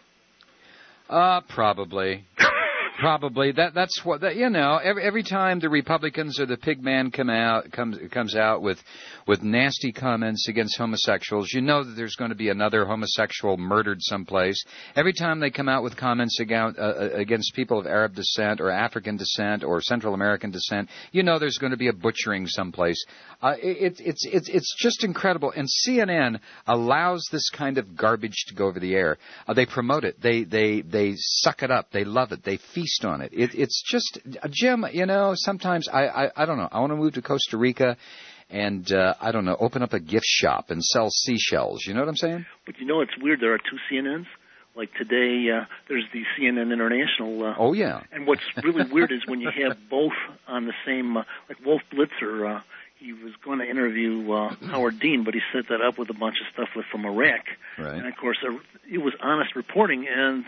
Uh, probably. Probably that that's what that, you know, every every time the Republicans or the pig man come out comes comes out with with nasty comments against homosexuals, you know that there's going to be another homosexual murdered someplace. Every time they come out with comments against uh, against people of Arab descent or African descent or Central American descent, you know there's going to be a butchering someplace. Uh, it, it's it's it's just incredible, and C N N allows this kind of garbage to go over the air. Uh, they promote it. They they they suck it up. They love it. They feast on it. it. It's just, Jim, you know, sometimes I, I, I don't know. I want to move to Costa Rica and, uh, I don't know, open up a gift shop and sell seashells. You know what I'm saying? But you know, it's weird. There are two C N Ns. Like today, uh, there's the C N N International. Uh, oh, yeah. And what's really weird is when you have both on the same, uh, like Wolf Blitzer, uh, he was going to interview uh, Howard Dean, but he set that up with a bunch of stuff with, from Iraq. Right. And, of course, uh, it was honest reporting, and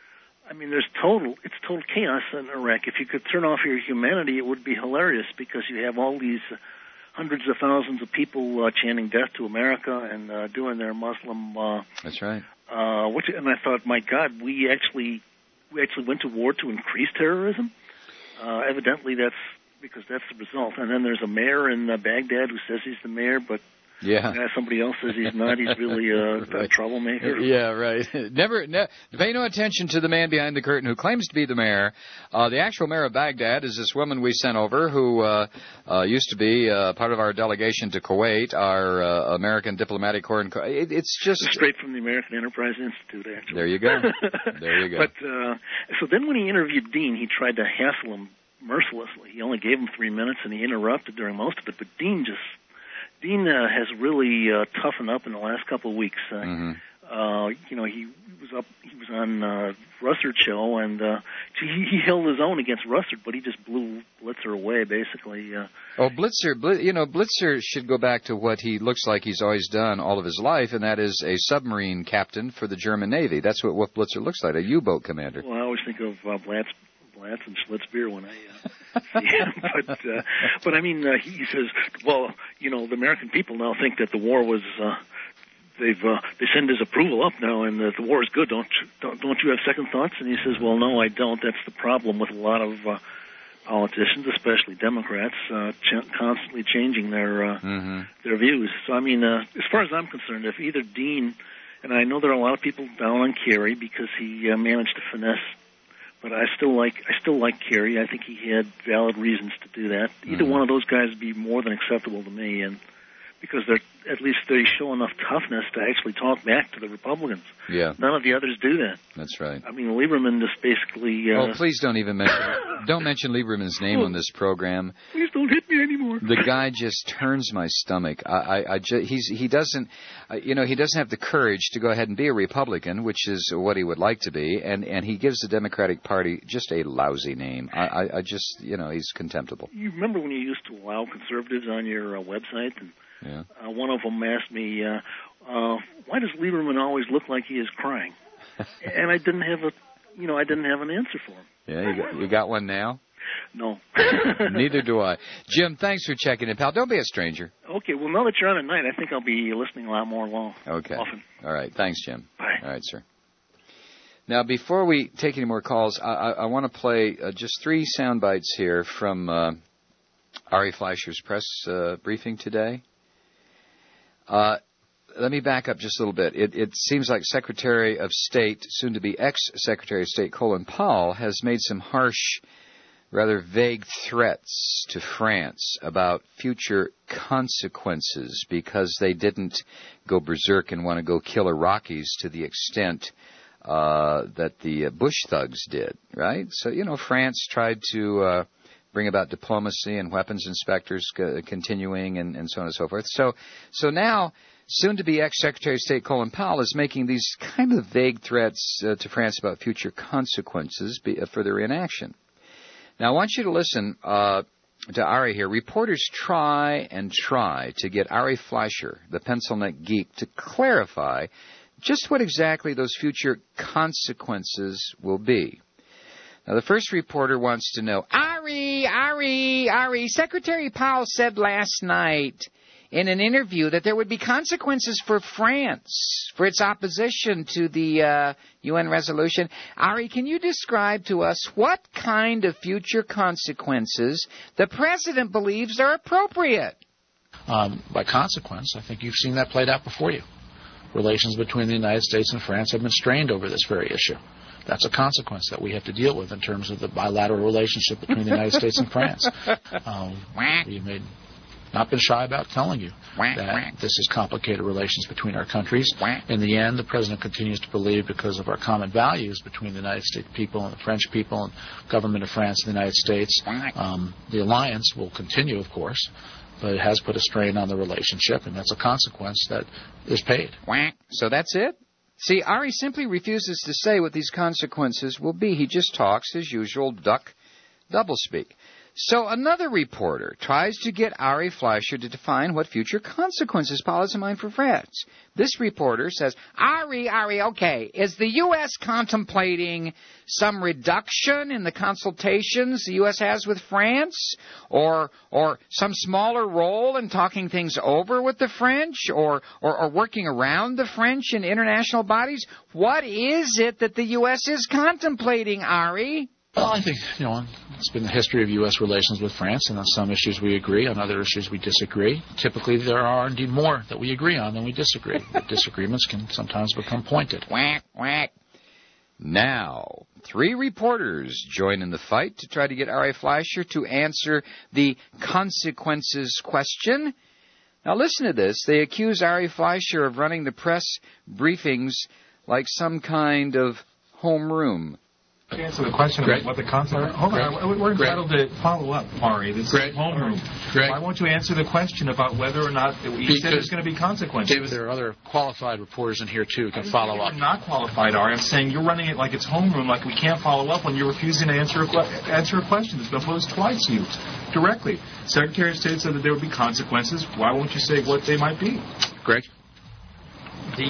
I mean, there's total, it's total chaos in Iraq. If you could turn off your humanity, it would be hilarious because you have all these hundreds of thousands of people uh, chanting death to America and uh, doing their Muslim. Uh, That's right. Uh, which, and I thought, my God, we actually we actually went to war to increase terrorism. Uh, evidently, that's because that's the result. And then there's a mayor in uh, Baghdad who says he's the mayor, but Yeah. yeah, somebody else says he's not. He's really a, Right. a troublemaker. Yeah, right. Never, ne- pay no attention to the man behind the curtain who claims to be the mayor. Uh, the actual mayor of Baghdad is this woman we sent over who uh, uh, used to be uh, part of our delegation to Kuwait, our uh, American diplomatic corps. In Ku- it, it's just Straight from the American Enterprise Institute, actually. There you go. There you go. But uh, so then when he interviewed Dean, he tried to hassle him mercilessly. He only gave him three minutes, and he interrupted during most of it. But Dean just Dean uh, has really uh, toughened up in the last couple of weeks. Uh, mm-hmm. uh, you know, he was up. He was on uh, Russard's show, and uh, he, he held his own against Russard, but he just blew Blitzer away, basically. Uh, Oh, Blitzer, Bl- you know, Blitzer should go back to what he looks like he's always done all of his life, and that is a submarine captain for the German Navy. That's what Wolf Blitzer looks like, a U-boat commander. well, I always think of uh, Blatz, Blatz and Schlitz beer when I uh, see him. But, uh, but I mean, uh, he, he says, well, you know, the American people now think that the war was. Uh, They've uh, they send his approval up now, and uh, the war is good. Don't, don't don't you have second thoughts? And he says, "Well, no, I don't. That's the problem with a lot of uh, politicians, especially Democrats, uh, ch- constantly changing their uh, mm-hmm. their views. So, I mean, uh, as far as I'm concerned, if either Dean, and I know there are a lot of people down on Kerry because he uh, managed to finesse, but I still like I still like Kerry. I think he had valid reasons to do that. Either mm-hmm. one of those guys would be more than acceptable to me, and because they're at least they show enough toughness to actually talk back to the Republicans. Yeah. None of the others do that. That's right. I mean, Lieberman just basically... Uh, oh, please don't even mention... don't mention Lieberman's name on this program. Please don't hit me anymore. The guy just turns my stomach. I, I, I ju- he's, he doesn't... Uh, you know, he doesn't have the courage to go ahead and be a Republican, which is what he would like to be, and, and he gives the Democratic Party just a lousy name. I, I, I just... You know, he's contemptible. You remember when you used to allow conservatives on your uh, website? And yeah. uh, one of them asked me, uh, uh, why does Lieberman always look like he is crying? And I didn't have a, you know, I didn't have an answer for him. Yeah, you got, you got one now? No. Neither do I. Jim, thanks for checking in, pal. Don't be a stranger. Okay, well, now that you're on at night, I think I'll be listening a lot more long. Okay. Often. All right. Thanks, Jim. Bye. All right, sir. Now, before we take any more calls, I, I, I want to play uh, just three sound bites here from uh, Ari Fleischer's press uh, briefing today. Uh, let me back up just a little bit. It, it seems like Secretary of State, soon-to-be ex-Secretary of State Colin Powell, has made some harsh, rather vague threats to France about future consequences because they didn't go berserk and want to go kill Iraqis to the extent uh, that the Bush thugs did, right? So, you know, France tried to uh, bring about diplomacy and weapons inspectors c- continuing and, and so on and so forth. So, so now, soon-to-be ex-Secretary of State Colin Powell is making these kind of vague threats uh, to France about future consequences be, uh, for their inaction. Now, I want you to listen uh, to Ari here. Reporters try and try to get Ari Fleischer, the pencil neck geek, to clarify just what exactly those future consequences will be. Now, the first reporter wants to know, Ari, Ari, Ari, Secretary Powell said last night in an interview that there would be consequences for France for its opposition to the uh, U N resolution. Ari, can you describe to us what kind of future consequences the president believes are appropriate? Um, by consequence, I think you've seen that played out before you. Relations between the United States and France have been strained over this very issue. That's a consequence that we have to deal with in terms of the bilateral relationship between the United States and France. Um, we made... not been shy about telling you that this is complicated relations between our countries. In the end, the president continues to believe, because of our common values between the United States people and the French people and government of France and the United States, um, the alliance will continue, of course, but it has put a strain on the relationship, and that's a consequence that is paid. So that's it? See, Ari simply refuses to say what these consequences will be. He just talks his usual duck doublespeak. So another reporter tries to get Ari Fleischer to define what future consequences Powell has in mind for France. This reporter says, Ari, Ari, okay, is the U S contemplating some reduction in the consultations the U S has with France? Or or some smaller role in talking things over with the French? Or, or, or working around the French in international bodies? What is it that the U S is contemplating, Ari? Well, I think, you know, it's been the history of U S relations with France, and on some issues we agree, on other issues we disagree. Typically, there are indeed more that we agree on than we disagree. But disagreements can sometimes become pointed. Whack, whack. Now, three reporters join in the fight to try to get Ari Fleischer to answer the consequences question. Now, listen to this. They accuse Ari Fleischer of running the press briefings like some kind of homeroom. To answer the question Greg? about what the concept... Hold Greg? on, we're entitled Greg? to follow up, Ari. This Greg? is homeroom. Greg? Why won't you answer the question about whether or not... You said there's going to be consequences. David, there are other qualified reporters in here, too, who can follow up. I'm not qualified, Ari. I'm saying you're running it like it's homeroom, like we can't follow up when you're refusing to answer a, que- answer a question that's been posed twice to you directly. Secretary of State said that there would be consequences. Why won't you say what they might be? Greg? The,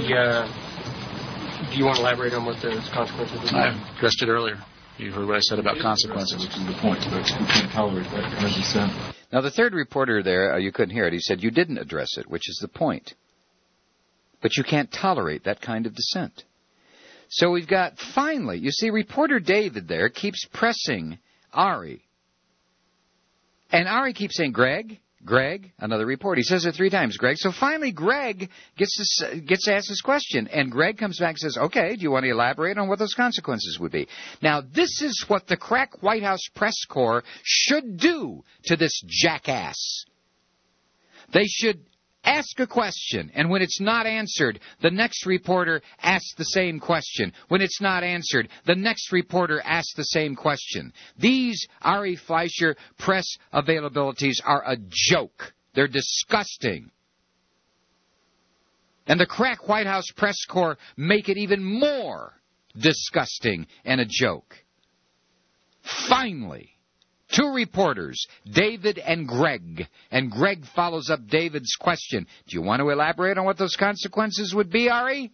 uh, do you want to elaborate on what the consequences would be? I addressed it earlier. You heard what I said about consequences. Which is the point, but we can't tolerate that, as you said. Now, the third reporter there, uh, you couldn't hear it, he said, you didn't address it, which is the point. But you can't tolerate that kind of dissent. So we've got, finally, you see, reporter David there keeps pressing Ari And Ari keeps saying, Greg, Greg, another report. He says it three times, Greg. So finally, Greg gets to, gets to ask this question. And Greg comes back and says, okay, do you want to elaborate on what those consequences would be? Now, this is what the crack White House press corps should do to this jackass. They should ask a question, and when it's not answered, the next reporter asks the same question. When it's not answered, the next reporter asks the same question. These Ari Fleischer press availabilities are a joke. They're disgusting. And the crack White House press corps make it even more disgusting and a joke. Finally, two reporters, David and Greg. And Greg follows up David's question. Do you want to elaborate on what those consequences would be, Ari?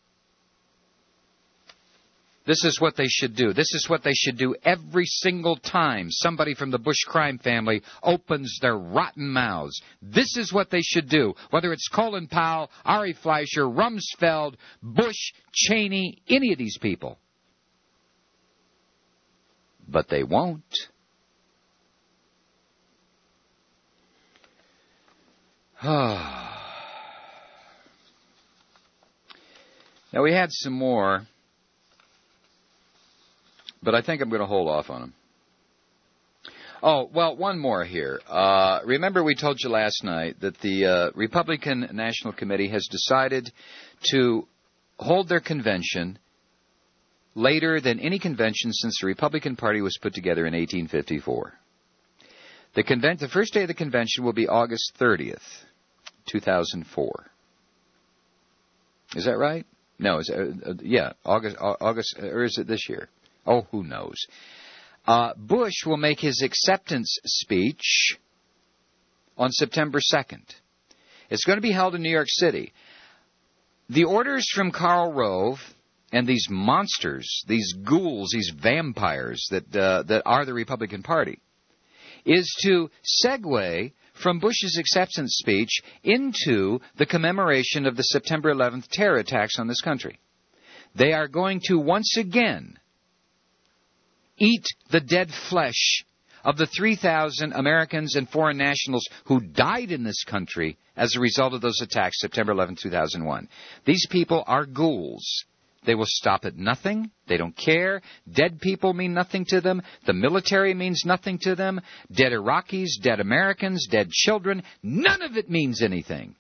This is what they should do. This is what they should do every single time somebody from the Bush crime family opens their rotten mouths. This is what they should do. Whether it's Colin Powell, Ari Fleischer, Rumsfeld, Bush, Cheney, any of these people. But they won't. Now, we had some more, but I think I'm going to hold off on them. Oh, well, one more here. Uh, remember we told you last night that the uh, Republican National Committee has decided to hold their convention later than any convention since the Republican Party was put together in eighteen fifty-four. The, conven- the first day of the convention will be August thirtieth. two thousand four. Is that right? No, is uh, uh, yeah, August, uh, August, or is it this year? Oh, who knows? Uh, Bush will make his acceptance speech on September second. It's going to be held in New York City. The orders from Karl Rove and these monsters, these ghouls, these vampires that uh, that are the Republican Party, is to segue from Bush's acceptance speech into the commemoration of the September eleventh terror attacks on this country. They are going to once again eat the dead flesh of the three thousand Americans and foreign nationals who died in this country as a result of those attacks, September eleventh, two thousand one. These people are ghouls. They will stop at nothing. They don't care. Dead people mean nothing to them. The military means nothing to them. Dead Iraqis, dead Americans, dead children. None of it means anything.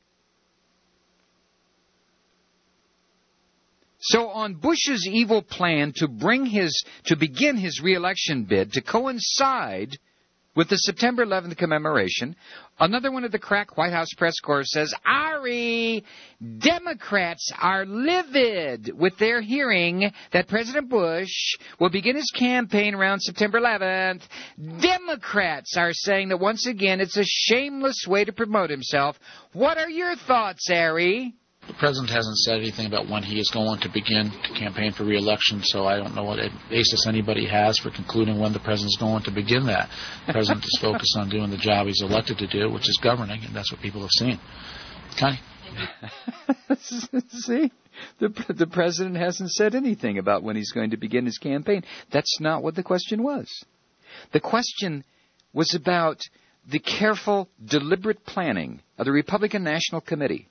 So on Bush's evil plan to bring his, to begin his reelection bid to coincide with the September eleventh commemoration, another one of the crack White House press corps says, Ari, Democrats are livid with their hearing that President Bush will begin his campaign around September eleventh. Democrats are saying that once again it's a shameless way to promote himself. What are your thoughts, Ari? The president hasn't said anything about when he is going to begin to campaign for re-election, so I don't know what basis anybody has for concluding when the president is going to begin that. The president is focused on doing the job he's elected to do, which is governing, and that's what people have seen. Connie? See? The, the president hasn't said anything about when he's going to begin his campaign. That's not what the question was. The question was about the careful, deliberate planning of the Republican National Committee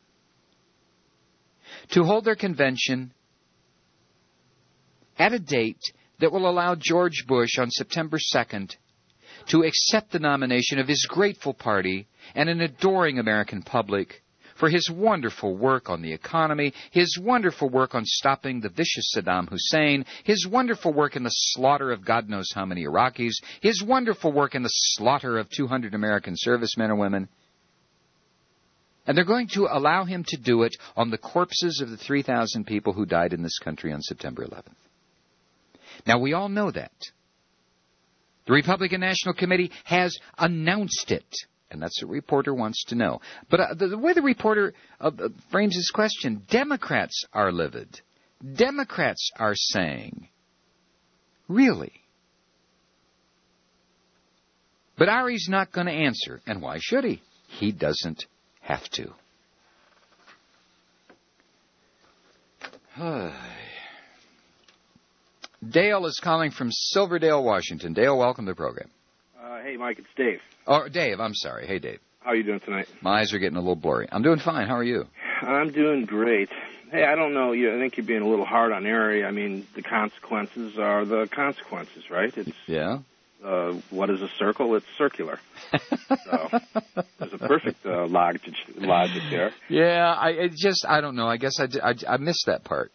to hold their convention at a date that will allow George Bush on September second to accept the nomination of his grateful party and an adoring American public for his wonderful work on the economy, his wonderful work on stopping the vicious Saddam Hussein, his wonderful work in the slaughter of God knows how many Iraqis, his wonderful work in the slaughter of two hundred American servicemen and women. And they're going to allow him to do it on the corpses of the three thousand people who died in this country on September eleventh. Now, we all know that. The Republican National Committee has announced it, and that's what the reporter wants to know. But uh, the, the way the reporter uh, uh, frames his question, Democrats are livid. Democrats are saying, really? But Ari's not going to answer, and why should he? He doesn't have to. Dale is calling from Silverdale, Washington. Dale, welcome to the program. Uh, hey, Mike, it's Dave. Oh, Dave, I'm sorry. Hey, Dave. How are you doing tonight? My eyes are getting a little blurry. I'm doing fine. How are you? I'm doing great. Hey, I don't know. You, I think you're being a little hard on Ari. I mean, the consequences are the consequences, right? It's Yeah. Uh, what is a circle? It's circular. So there's a perfect uh, logic, logic there. Yeah, I it just, I don't know. I guess I, I, I missed that part.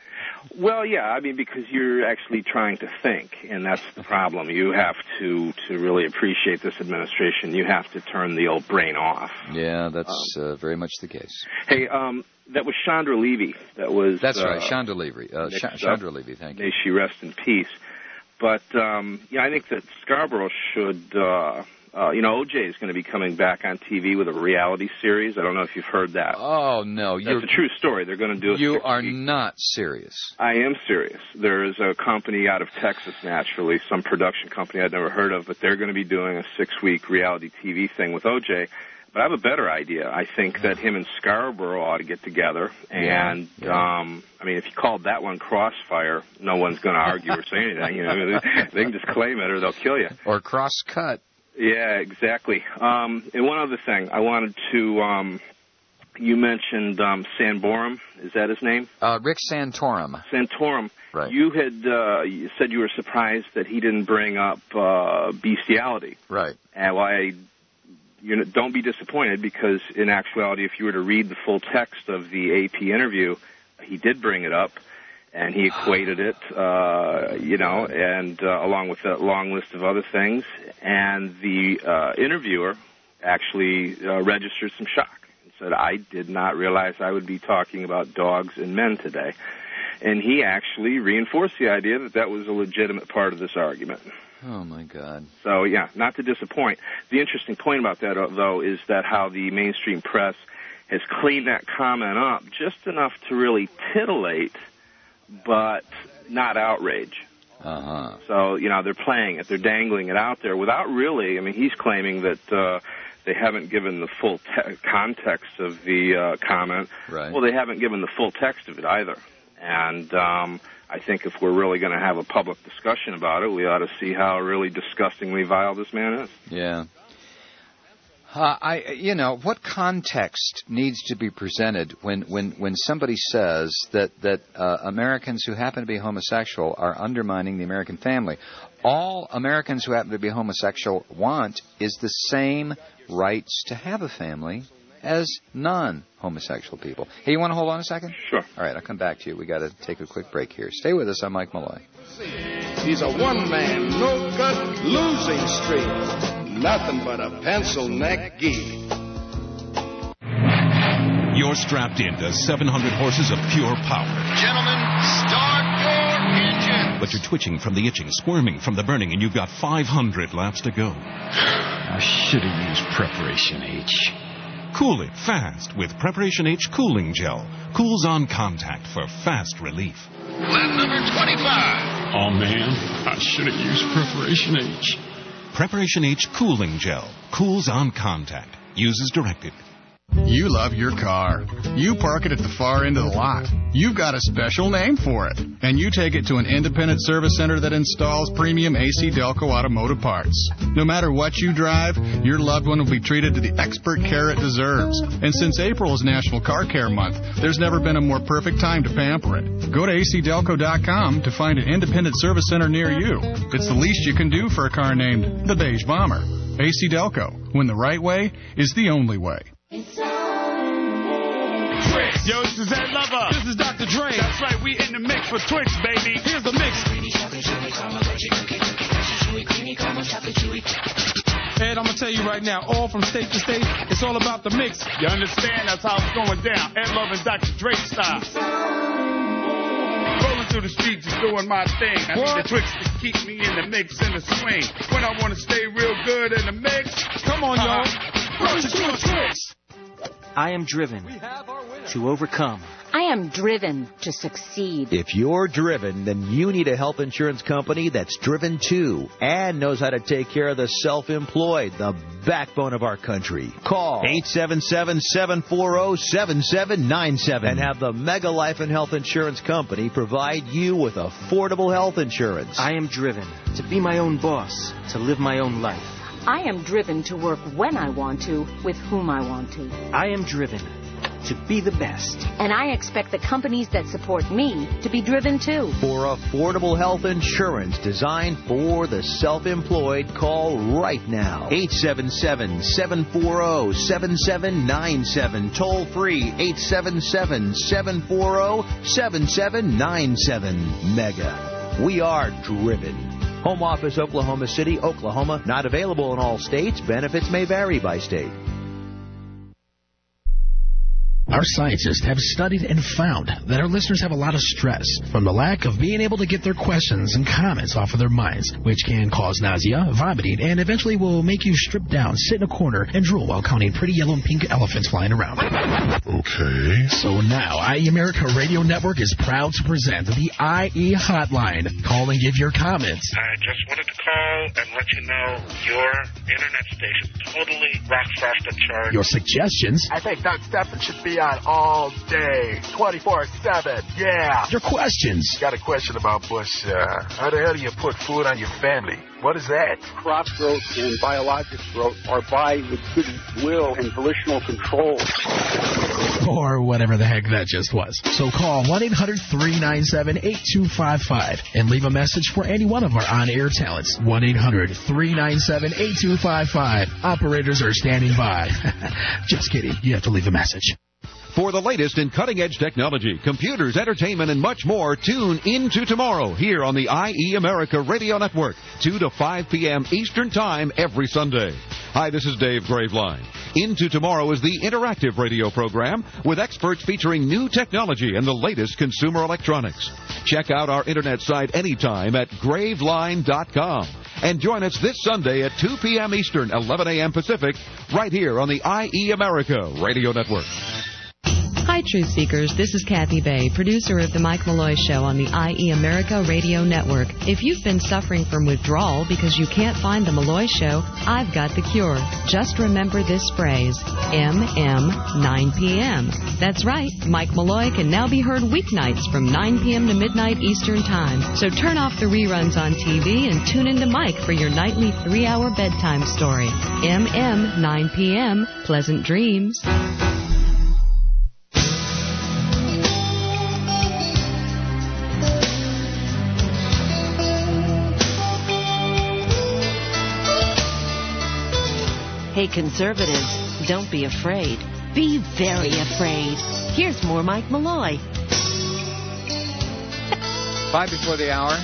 Well, yeah, I mean, because you're actually trying to think, and that's the problem. You have to, to really appreciate this administration. You have to turn the old brain off. Yeah, that's um, uh, very much the case. Hey, um, that was Chandra Levy. That was That's uh, right, Chandra Levy. Uh, Ch- Chandra Levy, thank you. May she rest in peace. But um, yeah, I think that Scarborough should. Uh, Uh, you know, O J is going to be coming back on T V with a reality series. I don't know if you've heard that. Oh, no. That's a true story. They're going to do it. You are not serious. I am serious. There is a company out of Texas, naturally, some production company I'd never heard of, but they're going to be doing a six-week reality T V thing with O J. But I have a better idea. I think that him and Scarborough ought to get together. And, yeah, yeah. um, I mean, if you called that one Crossfire, no one's going to argue or say anything. You know, they can just claim it or they'll kill you. Or cross-cut. Yeah, exactly. Um, and one other thing, I wanted to, um, you mentioned um, Santorum. Is that his name? Uh, Rick Santorum. Santorum. Right. You had uh, you said you were surprised that he didn't bring up uh, bestiality. Right. And well, I, you know, don't be disappointed, because in actuality, if you were to read the full text of the A P interview, he did bring it up. And he equated it, uh, you know, and uh, along with a long list of other things. And the uh, interviewer actually uh, registered some shock and said, I did not realize I would be talking about dogs and men today. And he actually reinforced the idea that that was a legitimate part of this argument. Oh, my God. So, yeah, not to disappoint. The interesting point about that, though, is that how the mainstream press has cleaned that comment up just enough to really titillate, but not outrage. Uh-huh. So, you know, they're playing it. They're dangling it out there without really, I mean, he's claiming that uh, they haven't given the full te- context of the uh, comment. Right. Well, they haven't given the full text of it either. And um, I think if we're really going to have a public discussion about it, we ought to see how really disgustingly vile this man is. Yeah. Uh, I, you know, what context needs to be presented when, when, when somebody says that that uh, Americans who happen to be homosexual are undermining the American family? All Americans who happen to be homosexual want is the same rights to have a family as non-homosexual people. Hey, you want to hold on a second? Sure. All right, I'll come back to you. We got to take a quick break here. Stay with us. I'm Mike Malloy. He's a one-man, no-gut losing streak. Nothing but a pencil-neck geek. You're strapped into seven hundred horses of pure power. Gentlemen, start your engine. But you're twitching from the itching, squirming from the burning, and you've got five hundred laps to go. I should have used Preparation H. Cool it fast with Preparation H Cooling Gel. Cools on contact for fast relief. Lap number twenty-five. Oh, man, I should have used Preparation H. Preparation H Cooling Gel. Cools on contact. Use as directed. You love your car. You park it at the far end of the lot. You've got a special name for it. And you take it to an independent service center that installs premium A C Delco automotive parts. No matter what you drive, your loved one will be treated to the expert care it deserves. And since April is National Car Care Month, there's never been a more perfect time to pamper it. Go to A C Delco dot com to find an independent service center near you. It's the least you can do for a car named the Beige Bomber. A C Delco, when the right way is the only way. Yo, this is Ed Lover. This is Doctor Dre. That's right, we in the mix for Twix, baby. Here's the mix. Ed, I'm going to tell you right now, all from state to state, it's all about the mix. You understand? That's how it's going down. Ed Lover and Doctor Dre style. Rolling through the streets, just doing my thing. I need the Twix to keep me in the mix and the swing. When I want to stay real good in the mix, come on, y'all. Roll to Twix. I am driven to overcome. I am driven to succeed. If you're driven, then you need a health insurance company that's driven too and knows how to take care of the self-employed, the backbone of our country. Call eight seven seven, seven four zero, seven seven nine seven and have the Mega Life and Health Insurance Company provide you with affordable health insurance. I am driven to be my own boss, to live my own life. I am driven to work when I want to, with whom I want to. I am driven to be the best. And I expect the companies that support me to be driven too. For affordable health insurance designed for the self-employed, call right now. eight seven seven, seven four zero, seven seven nine seven. Toll free, eight seven seven, seven four zero, seven seven nine seven. Mega. We are driven. Home Office, Oklahoma City, Oklahoma. Not available in all states. Benefits may vary by state. Our scientists have studied and found that our listeners have a lot of stress from the lack of being able to get their questions and comments off of their minds, which can cause nausea, vomiting, and eventually will make you strip down, sit in a corner, and drool while counting pretty yellow and pink elephants flying around. Okay. So now, I E America Radio Network is proud to present the I E Hotline. Call and give your comments. I just wanted to call and let you know your internet station totally rocks off the chart. Your suggestions. I think Doug Stephan should be on all day, twenty-four seven, yeah. Your questions. Got a question about Bush. Uh, how the hell do you put food on your family? What is that? Crop growth and biologic growth are by the goodwill and volitional control. Or whatever the heck that just was. So call one eight hundred, three nine seven, eight two five five and leave a message for any one of our on-air talents. one eight hundred, three nine seven, eight two five five. Operators are standing by. Just kidding. You have to leave a message. For the latest in cutting-edge technology, computers, entertainment, and much more, tune into tomorrow here on the I E America Radio Network, two to five p.m. Eastern Time every Sunday. Hi, this is Dave Graveline. Into Tomorrow is the interactive radio program with experts featuring new technology and the latest consumer electronics. Check out our internet site anytime at graveline dot com. And join us this Sunday at two p.m. Eastern, eleven a.m. Pacific, right here on the I E America Radio Network. Hi, Truth Seekers. This is Kathy Bay, producer of The Mike Malloy Show on the I E America Radio Network. If you've been suffering from withdrawal because you can't find The Malloy Show, I've got the cure. Just remember this phrase, M M nine p.m. That's right. Mike Malloy can now be heard weeknights from nine p.m. to midnight Eastern Time. So turn off the reruns on T V and tune into Mike for your nightly three-hour bedtime story. M M nine p.m. Pleasant dreams. Hey, conservatives, don't be afraid. Be very afraid. Here's more Mike Malloy. Five before the hour.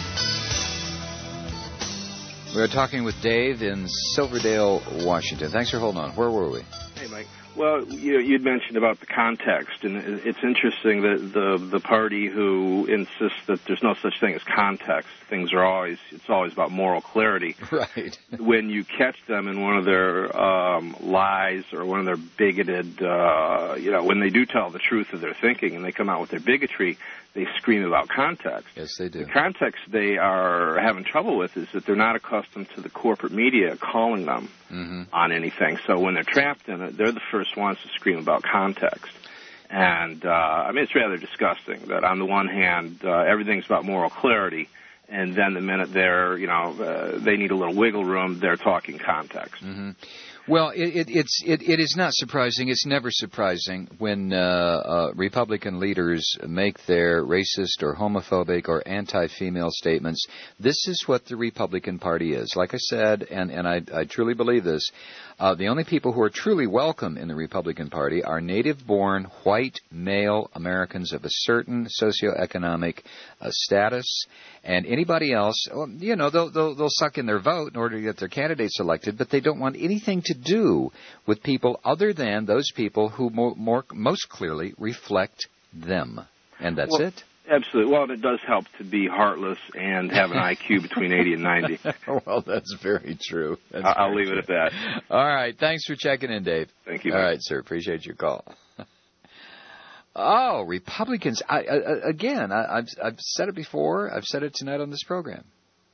We were talking with Dave in Silverdale, Washington. Thanks for holding on. Where were we? Hey, Mike. Well, you, you'd mentioned about the context, and it's interesting that the the party who insists that there's no such thing as context, things are always, it's always about moral clarity. Right. When you catch them in one of their um, lies or one of their bigoted, uh, you know, when they do tell the truth of their thinking and they come out with their bigotry, they scream about context. Yes, they do. The context they are having trouble with is that they're not accustomed to the corporate media calling them mm-hmm. on anything. So when they're trapped in it, they're the first ones to scream about context. And, uh, I mean, it's rather disgusting that on the one hand, uh, everything's about moral clarity, and then the minute they're, you know, uh, they need a little wiggle room, they're talking context. Mm-hmm. Well, it, it, it's it, it is not surprising. It's never surprising when uh, uh, Republican leaders make their racist or homophobic or anti-female statements. This is what the Republican Party is. Like I said, and, and I, I truly believe this, uh, the only people who are truly welcome in the Republican Party are native-born, white, male Americans of a certain socioeconomic uh, status. And anybody else, well, you know, they'll, they'll, they'll suck in their vote in order to get their candidates elected, but they don't want anything to do with people other than those people who more, more most clearly reflect them. And that's well, it. Absolutely. Well, it does help to be heartless and have an I Q between eighty and ninety. Well, that's very true. That's I'll very leave true. it at that. All right. Thanks for checking in, Dave. Thank you. All man. right, sir. Appreciate your call. Oh, Republicans! I, I, again, I, I've I've said it before. I've said it tonight on this program.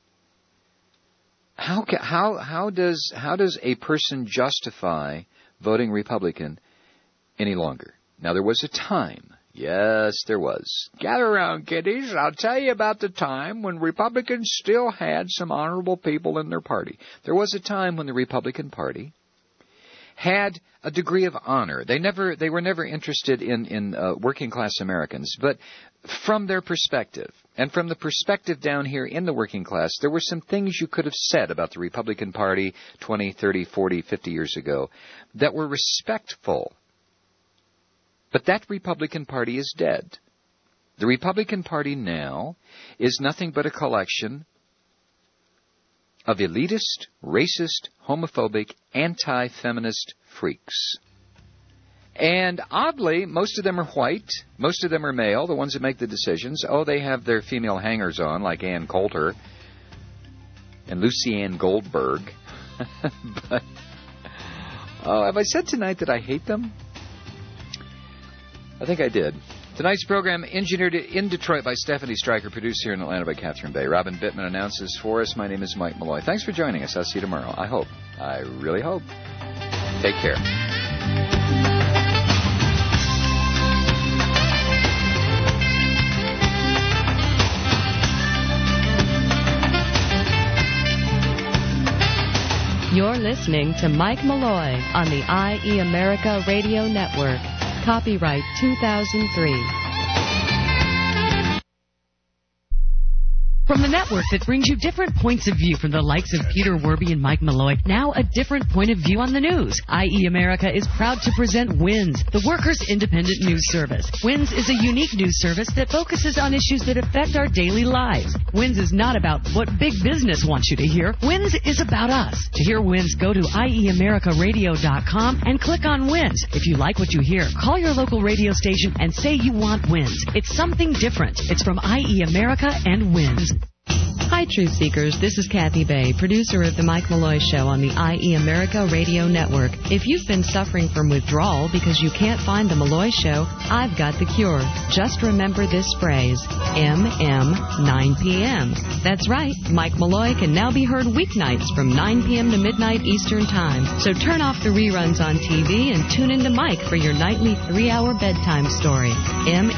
How ca- how how does how does a person justify voting Republican any longer? Now, there was a time Yes, there was. Gather around, kiddies. I'll tell you about the time when Republicans still had some honorable people in their party. There was a time when the Republican Party had a degree of honor. They never, they were never interested in, in uh, working class Americans. But from their perspective, and from the perspective down here in the working class, there were some things you could have said about the Republican Party twenty, thirty, forty, fifty years ago that were respectful. But that Republican Party is dead. The Republican Party now is nothing but a collection of elitist, racist, homophobic, anti-feminist freaks. And oddly, most of them are white. Most of them are male, the ones that make the decisions. Oh, they have their female hangers-on, like Ann Coulter and Lucy Ann Goldberg. But, oh, have I said tonight that I hate them? I think I did. Tonight's program engineered in Detroit by Stephanie Stryker, produced here in Atlanta by Catherine Bay. Robin Bittman announces for us. My name is Mike Malloy. Thanks for joining us. I'll see you tomorrow. I hope. I really hope. Take care. You're listening to Mike Malloy on the I E America Radio Network. Copyright two thousand three. From the network that brings you different points of view from the likes of Peter Werby and Mike Malloy, now a different point of view on the news. I E America is proud to present WINS, the Workers' Independent News Service. WINS is a unique news service that focuses on issues that affect our daily lives. WINS is not about what big business wants you to hear. WINS is about us. To hear WINS, go to I E America Radio dot com and click on WINS. If you like what you hear, call your local radio station and say you want WINS. It's something different. It's from I E America and WINS. Hi, Truth Seekers. This is Kathy Bay, producer of The Mike Malloy Show on the I E America Radio Network. If you've been suffering from withdrawal because you can't find The Malloy Show, I've got the cure. Just remember this phrase, M M nine p.m. That's right. Mike Malloy can now be heard weeknights from nine p.m. to midnight Eastern Time. So turn off the reruns on T V and tune into Mike for your nightly three-hour bedtime story. M